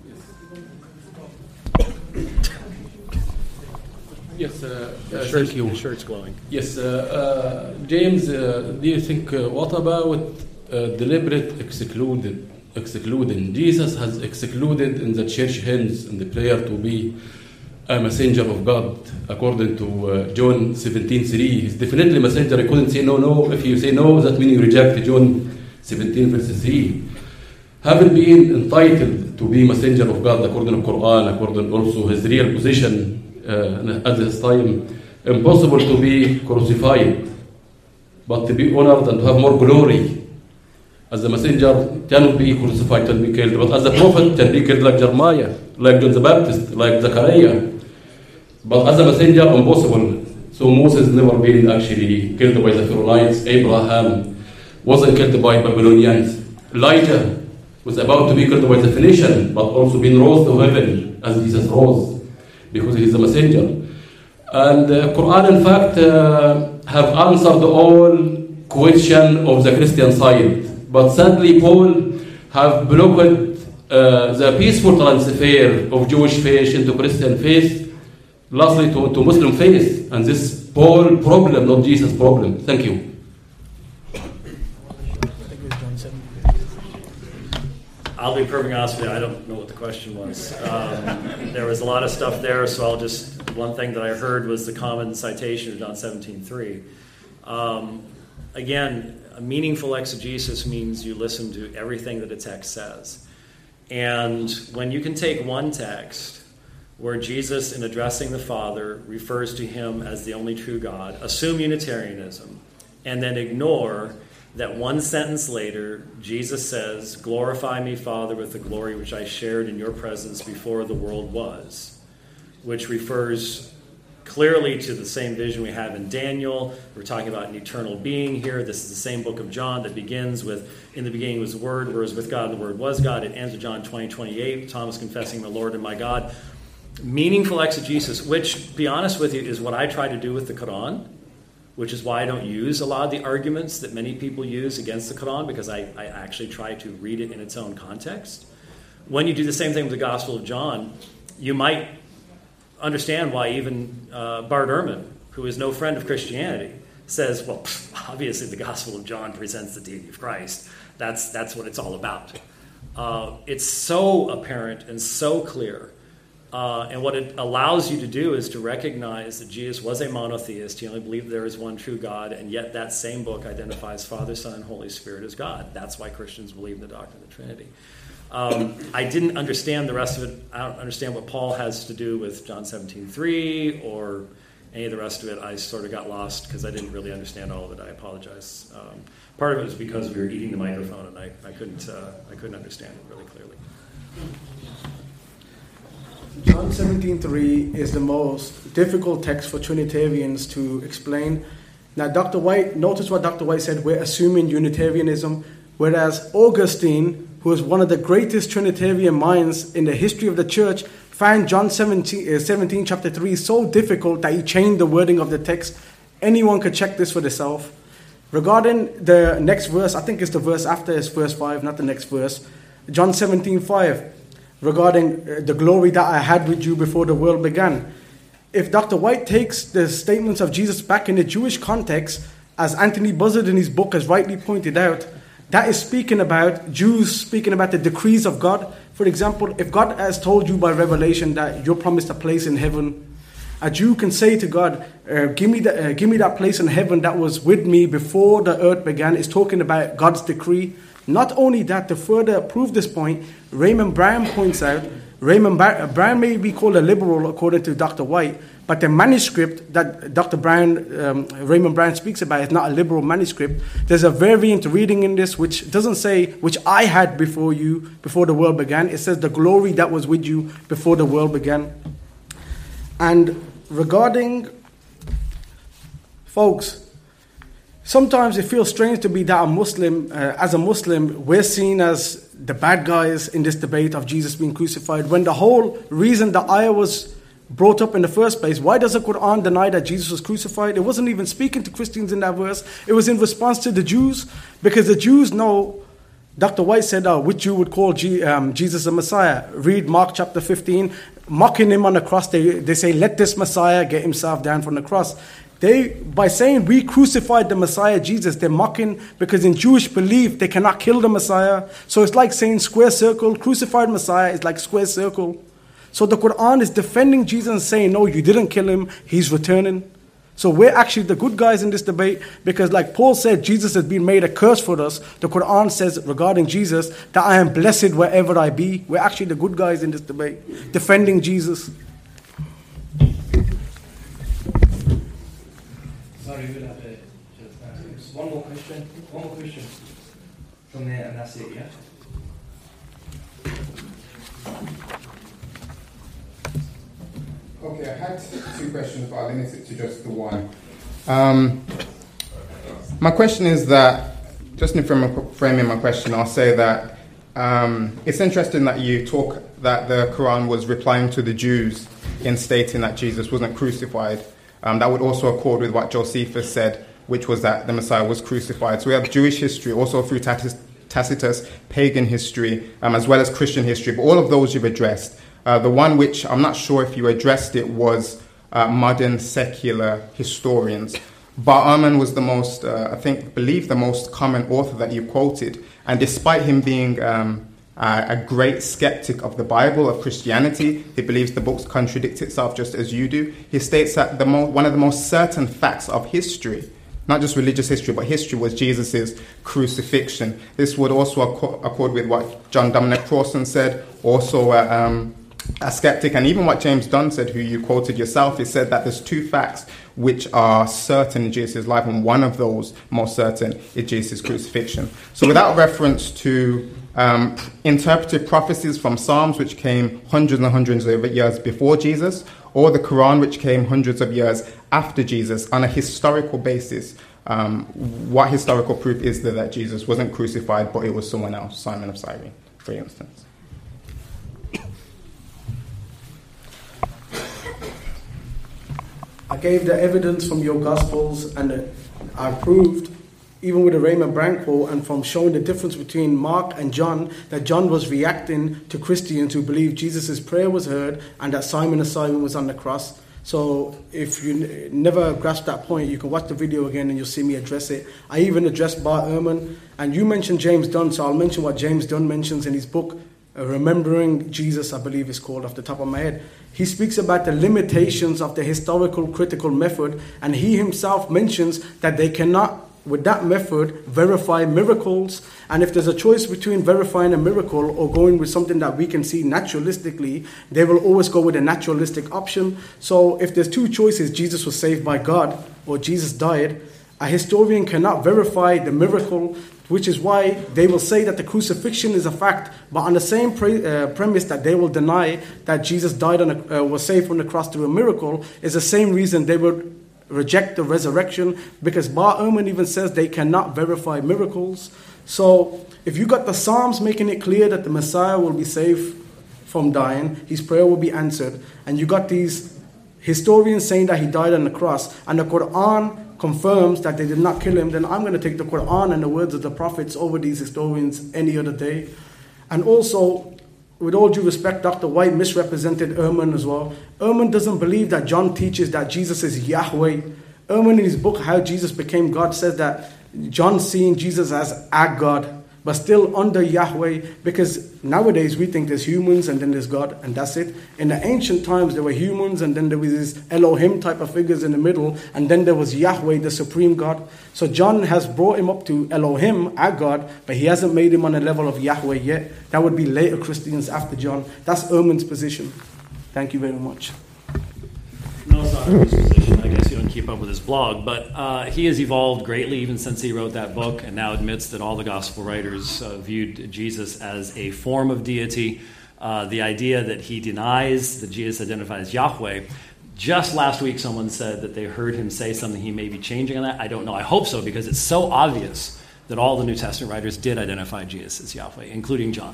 Yes, thank you. The shirt's glowing. Yes, James, do you think, what about deliberate excluding? Jesus has excluded in the church hymns and the prayer to be a messenger of God, according to John 17:3. He's definitely a messenger. He couldn't say no. If you say no, that means you reject John 17 verse 3. Having been entitled to be messenger of God according to Quran, according also his real position at this time, impossible to be crucified, but to be honored and to have more glory. As a messenger, cannot be crucified, can be killed, but as a prophet, can be killed like Jeremiah, like John the Baptist, like Zechariah. But as a messenger, impossible. So Moses never been actually killed by the Pharaonites. Abraham wasn't killed by Babylonians. Elijah was about to be killed by the Phoenicians, but also been rose to heaven as Jesus rose, because he is a messenger. And Quran, in fact, have answered all question of the Christian side. But sadly, Paul have blocked the peaceful transfer of Jewish faith into Christian faith, lastly to Muslim faith. And this Paul problem, not Jesus problem. Thank you. I'll be perfectly honest with you, I don't know what the question was. There was a lot of stuff there, so one thing that I heard was the common citation of John 17:3. Again, a meaningful exegesis means you listen to everything that a text says. And when you can take one text where Jesus, in addressing the Father, refers to him as the only true God, assume Unitarianism, and then ignore that one sentence later, Jesus says, "Glorify me, Father, with the glory which I shared in your presence before the world was," which refers clearly to the same vision we have in Daniel. We're talking about an eternal being here. This is the same book of John that begins with, "In the beginning was the Word, the Word was with God, and the Word was God." It ends with John 20:28, Thomas confessing, "My Lord and my God." Meaningful exegesis, which, to be honest with you, is what I try to do with the Quran, which is why I don't use a lot of the arguments that many people use against the Quran, because I actually try to read it in its own context. When you do the same thing with the Gospel of John, you might understand why even Bart Ehrman, who is no friend of Christianity, says, well, obviously the Gospel of John presents the deity of Christ. That's what it's all about. It's so apparent and so clear. And what it allows you to do is to recognize that Jesus was a monotheist. He only believed there is one true God, and yet that same book identifies Father, Son, and Holy Spirit as God. That's why Christians believe in the doctrine of the Trinity. I didn't understand the rest of it. I don't understand what Paul has to do with John 17:3 or any of the rest of it. I sort of got lost because I didn't really understand all of it. I apologize. Part of it was because we were eating the microphone, and I couldn't understand it really clearly. John 17:3 is the most difficult text for Trinitarians to explain. Now, Dr. White, notice what Dr. White said, we're assuming Unitarianism, whereas Augustine, who is one of the greatest Trinitarian minds in the history of the church, found John 17 chapter 3 so difficult that he changed the wording of the text. Anyone could check this for themselves. Regarding the next verse, I think it's the verse after, it's verse 5, not the next verse, John 17:5. Regarding the glory that I had with you before the world began. If Dr. White takes the statements of Jesus back in the Jewish context, as Anthony Buzzard in his book has rightly pointed out, that is speaking about Jews speaking about the decrees of God. For example, if God has told you by revelation that you're promised a place in heaven, a Jew can say to God, give me that place in heaven that was with me before the earth began. It's talking about God's decree. Not only that, to further prove this point, Raymond Brown points out, Brown may be called a liberal according to Dr. White, but the manuscript that Dr. Raymond Brown speaks about is not a liberal manuscript. There's a variant reading in this which doesn't say, which I had before you, before the world began. It says the glory that was with you before the world began. And regarding, folks, sometimes it feels strange to be that a Muslim, as a Muslim, we're seen as the bad guys in this debate of Jesus being crucified, when the whole reason the ayah was brought up in the first place, why does the Quran deny that Jesus was crucified? It wasn't even speaking to Christians in that verse. It was in response to the Jews, because the Jews know, Dr. White said, which Jew would call Jesus a Messiah? Read Mark chapter 15, mocking him on the cross. They say, let this Messiah get himself down from the cross. By saying we crucified the Messiah Jesus, they're mocking, because in Jewish belief they cannot kill the Messiah. So it's like saying square circle, crucified Messiah is like square circle. So the Quran is defending Jesus and saying, no, you didn't kill him, he's returning. So we're actually the good guys in this debate, because like Paul said, Jesus has been made a curse for us. The Quran says regarding Jesus that I am blessed wherever I be. We're actually the good guys in this debate, defending Jesus. Sorry, we'll have one more question from there, and that's it, yeah? Okay, I had two questions, but I'll limit it to just the one. My question is that, just in framing my question, I'll say that it's interesting that you talk that the Quran was replying to the Jews in stating that Jesus wasn't crucified. That would also accord with what Josephus said, which was that the Messiah was crucified. So we have Jewish history, also through Tacitus, pagan history, as well as Christian history. But all of those you've addressed. The one which I'm not sure if you addressed it was modern secular historians. Bar Ehrman was the most, believe the most common author that you quoted. And despite him being a great skeptic of the Bible, of Christianity, he believes the books contradict itself just as you do. He states that one of the most certain facts of history, not just religious history, but history, was Jesus' crucifixion. This would also accord with what John Dominic Crossan said, also a skeptic, and even what James Dunn said, who you quoted yourself. He said that there's two facts which are certain in Jesus' life, and one of those most certain is Jesus' crucifixion. So without reference to interpreted prophecies from Psalms, which came hundreds and hundreds of years before Jesus, or the Quran, which came hundreds of years after Jesus, on a historical basis, what historical proof is there that Jesus wasn't crucified, but it was someone else, Simon of Cyrene, for instance? I gave the evidence from your Gospels, and I proved, even with the Raymond Brown quote, and from showing the difference between Mark and John, that John was reacting to Christians who believed Jesus' prayer was heard and that Simon of Cyrene was on the cross. So if you never grasp that point, you can watch the video again and you'll see me address it. I even addressed Bar Ehrman, and you mentioned James Dunn, so I'll mention what James Dunn mentions in his book, Remembering Jesus, I believe it's called, off the top of my head. He speaks about the limitations of the historical critical method, and he himself mentions that they cannot, with that method, verify miracles. And if there's a choice between verifying a miracle or going with something that we can see naturalistically, they will always go with a naturalistic option. So if there's two choices, Jesus was saved by God or Jesus died, a historian cannot verify the miracle, which is why they will say that the crucifixion is a fact, but on the same premise that they will deny that Jesus died was saved from the cross through a miracle, is the same reason they would reject the resurrection, because Bar Ehrman even says they cannot verify miracles. So if you got the Psalms making it clear that the Messiah will be saved from dying, his prayer will be answered, and you got these historians saying that he died on the cross, and the Quran confirms that they did not kill him, then I'm going to take the Quran and the words of the prophets over these historians any other day. And also, with all due respect, Dr. White misrepresented Ehrman as well. Ehrman doesn't believe that John teaches that Jesus is Yahweh. Ehrman, in his book, How Jesus Became God, says that John seeing Jesus as a God, but still under Yahweh, because nowadays we think there's humans and then there's God, and that's it. In the ancient times, there were humans, and then there was these Elohim type of figures in the middle, and then there was Yahweh, the supreme God. So John has brought him up to Elohim, a God, but he hasn't made him on the level of Yahweh yet. That would be later Christians after John. That's Ehrman's position. Thank you very much. No, it's not his position. I guess you don't keep up with his blog. But he has evolved greatly even since he wrote that book, and now admits that all the gospel writers viewed Jesus as a form of deity. The idea that he denies that Jesus identifies Yahweh. Just last week, someone said that they heard him say something he may be changing on that. I don't know. I hope so, because it's so obvious that all the New Testament writers did identify Jesus as Yahweh, including John.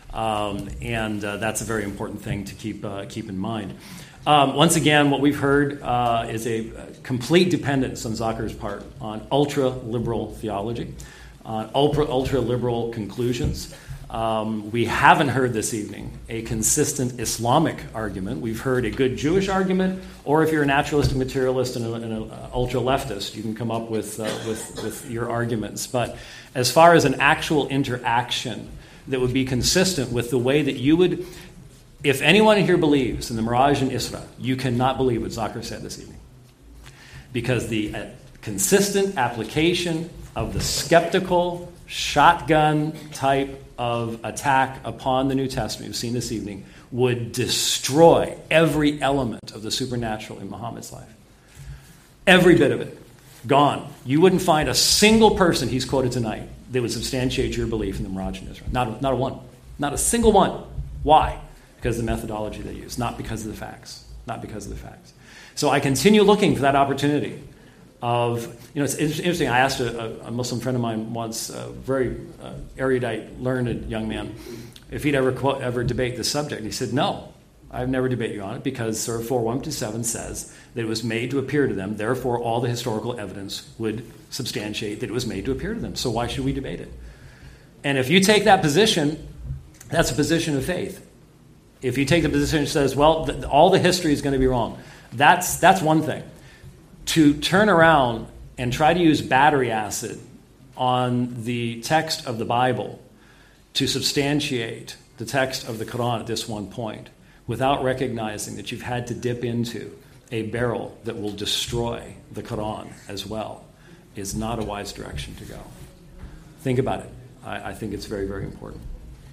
And that's a very important thing to keep in mind. Once again, what we've heard is a complete dependence on Zakir's part on ultra-liberal theology, on ultra-liberal conclusions. We haven't heard this evening a consistent Islamic argument. We've heard a good Jewish argument, or if you're a naturalistic materialist and an ultra-leftist, you can come up with your arguments. But as far as an actual interaction that would be consistent with the way that you would, if anyone here believes in the Miraj and Isra, you cannot believe what Zakir said this evening. Because the consistent application of the skeptical, shotgun type of attack upon the New Testament we've seen this evening would destroy every element of the supernatural in Muhammad's life. Every bit of it. Gone. You wouldn't find a single person he's quoted tonight that would substantiate your belief in the Miraj and Isra. Not a one. Not a single one. Why? Because of the methodology they use, not because of the facts. Not because of the facts. So I continue looking for that opportunity of, it's interesting. I asked a Muslim friend of mine once, a very erudite, learned young man, if he'd ever debate this subject. And he said, no, I've never debated you on it, because Surah 4:1-7 says that it was made to appear to them, therefore all the historical evidence would substantiate that it was made to appear to them. So why should we debate it? And if you take that position, that's a position of faith. If you take the position that says, well, all the history is going to be wrong, that's one thing. To turn around and try to use battery acid on the text of the Bible to substantiate the text of the Quran at this one point, without recognizing that you've had to dip into a barrel that will destroy the Quran as well, is not a wise direction to go. Think about it. I think it's very, very important.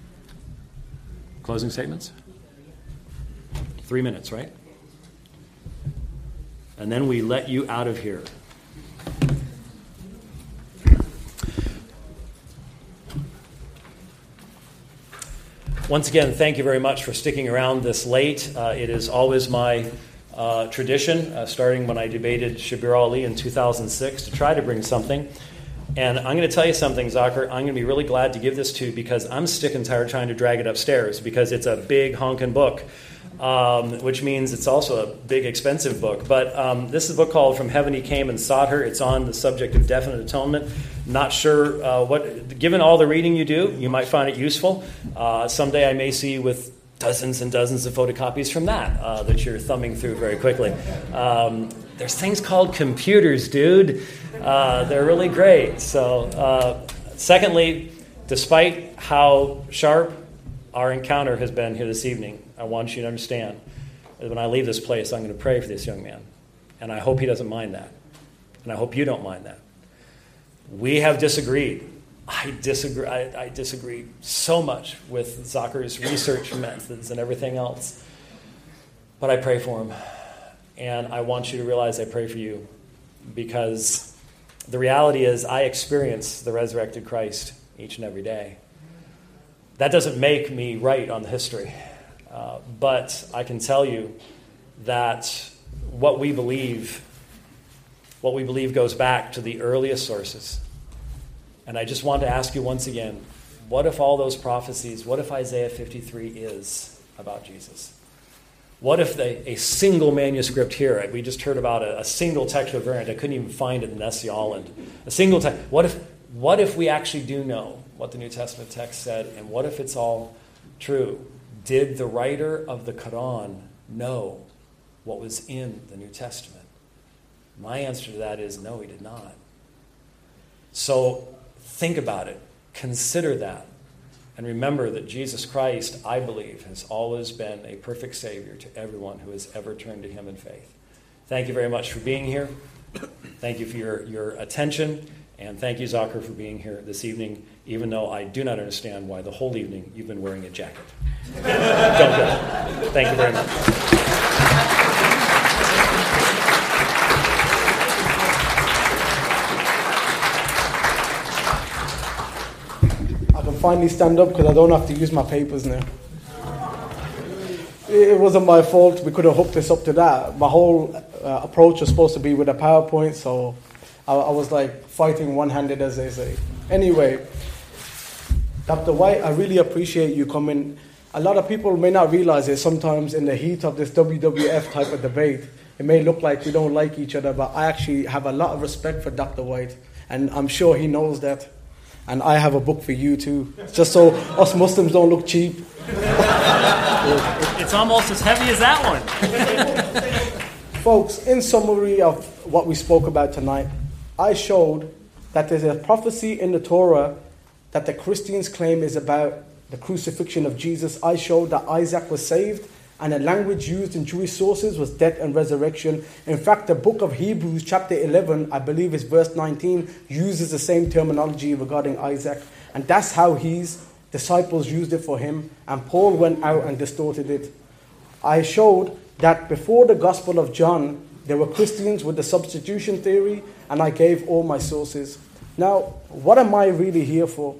Closing statements? 3 minutes, right? And then we let you out of here. Once again, thank you very much for sticking around this late. It is always my tradition, starting when I debated Shabir Ali in 2006, to try to bring something. And I'm going to tell you something, Zakir. I'm going to be really glad to give this to you, because I'm sick and tired trying to drag it upstairs, because it's a big honking book. Which means it's also a big, expensive book. But this is a book called From Heaven He Came and Sought Her. It's on the subject of definite atonement. Not sure given all the reading you do, you might find it useful. Someday I may see you with dozens and dozens of photocopies from that you're thumbing through very quickly. There's things called computers, dude. They're really great. So, secondly, despite how sharp our encounter has been here this evening, I want you to understand that when I leave this place, I'm going to pray for this young man. And I hope he doesn't mind that. And I hope you don't mind that. We have disagreed. I disagree so much with Zakir's research methods and everything else. But I pray for him. And I want you to realize I pray for you, because the reality is I experience the resurrected Christ each and every day. That doesn't make me right on the history. But I can tell you that what we believe goes back to the earliest sources. And I just want to ask you once again, what if all those prophecies, what if Isaiah 53 is about Jesus? What if a single manuscript here, we just heard about a single textual variant, I couldn't even find it in Nessie-Holland. A single text. What if we actually do know what the New Testament text said, and what if it's all true? Did the writer of the Quran know what was in the New Testament? My answer to that is no, he did not. So think about it. Consider that. And remember that Jesus Christ, I believe, has always been a perfect Savior to everyone who has ever turned to him in faith. Thank you very much for being here. Thank you for your attention. And thank you, Zakir, for being here this evening, even though I do not understand why the whole evening you've been wearing a jacket. Don't go. Thank you very much. finally stand up because I don't have to use my papers now. It wasn't my fault. We could have hooked this up to that. My whole approach was supposed to be with a PowerPoint, so I was like fighting one-handed, as they say. Anyway, Dr. White, I really appreciate you coming. A lot of people may not realize it sometimes in the heat of this WWF type of debate. It may look like we don't like each other, but I actually have a lot of respect for Dr. White, and I'm sure he knows that. And I have a book for you too, just so us Muslims don't look cheap. It's almost as heavy as that one. Folks, in summary of what we spoke about tonight, I showed that there's a prophecy in the Torah that the Christians claim is about the crucifixion of Jesus. I showed that Isaac was saved, and the language used in Jewish sources was death and resurrection. In fact, the book of Hebrews, chapter 11, I believe it's verse 19, uses the same terminology regarding Isaac. And that's how his disciples used it for him, and Paul went out and distorted it. I showed that before the Gospel of John, there were Christians with the substitution theory, and I gave all my sources. Now, what am I really here for?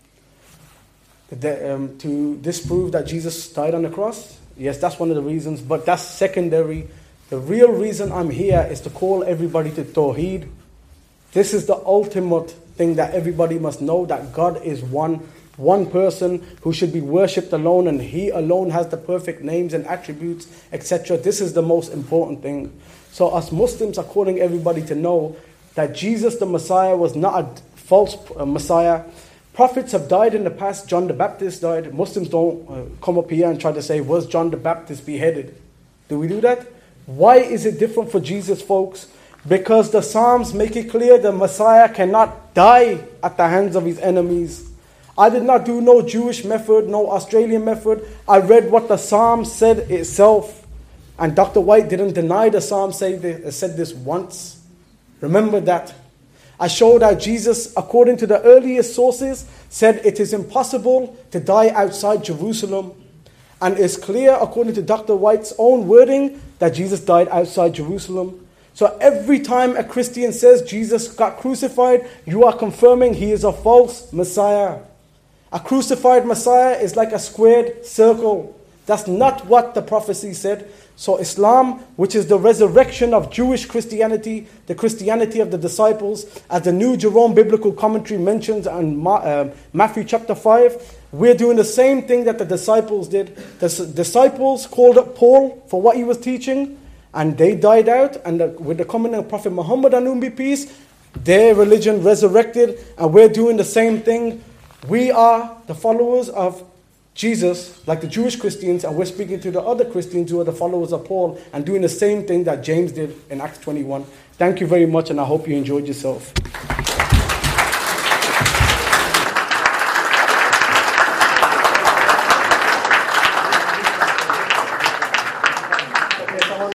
To disprove that Jesus died on the cross? Yes, that's one of the reasons, but that's secondary. The real reason I'm here is to call everybody to Tawheed. This is the ultimate thing that everybody must know, that God is one person who should be worshipped alone, and He alone has the perfect names and attributes, etc. This is the most important thing. So us Muslims are calling everybody to know that Jesus the Messiah was not a false Messiah. Prophets have died in the past. John the Baptist died. Muslims don't come up here and try to say, was John the Baptist beheaded? Do we do that? Why is it different for Jesus, folks? Because the Psalms make it clear the Messiah cannot die at the hands of his enemies. I did not do no Jewish method, no Australian method. I read what the Psalm said itself. And Dr. White didn't deny the Psalm said this once. Remember that. I showed how Jesus, according to the earliest sources, said it is impossible to die outside Jerusalem. And it's clear, according to Dr. White's own wording, that Jesus died outside Jerusalem. So every time a Christian says Jesus got crucified, you are confirming he is a false Messiah. A crucified Messiah is like a squared circle. That's not what the prophecy said. So Islam, which is the resurrection of Jewish Christianity, the Christianity of the disciples, as the New Jerome Biblical Commentary mentions in Matthew chapter 5, we're doing the same thing that the disciples did. The disciples called up Paul for what he was teaching, and they died out, and with the coming of Prophet Muhammad, on whom be peace, their religion resurrected, and we're doing the same thing. We are the followers of Jesus, like the Jewish Christians, and we're speaking to the other Christians who are the followers of Paul and doing the same thing that James did in Acts 21. Thank you very much, and I hope you enjoyed yourself.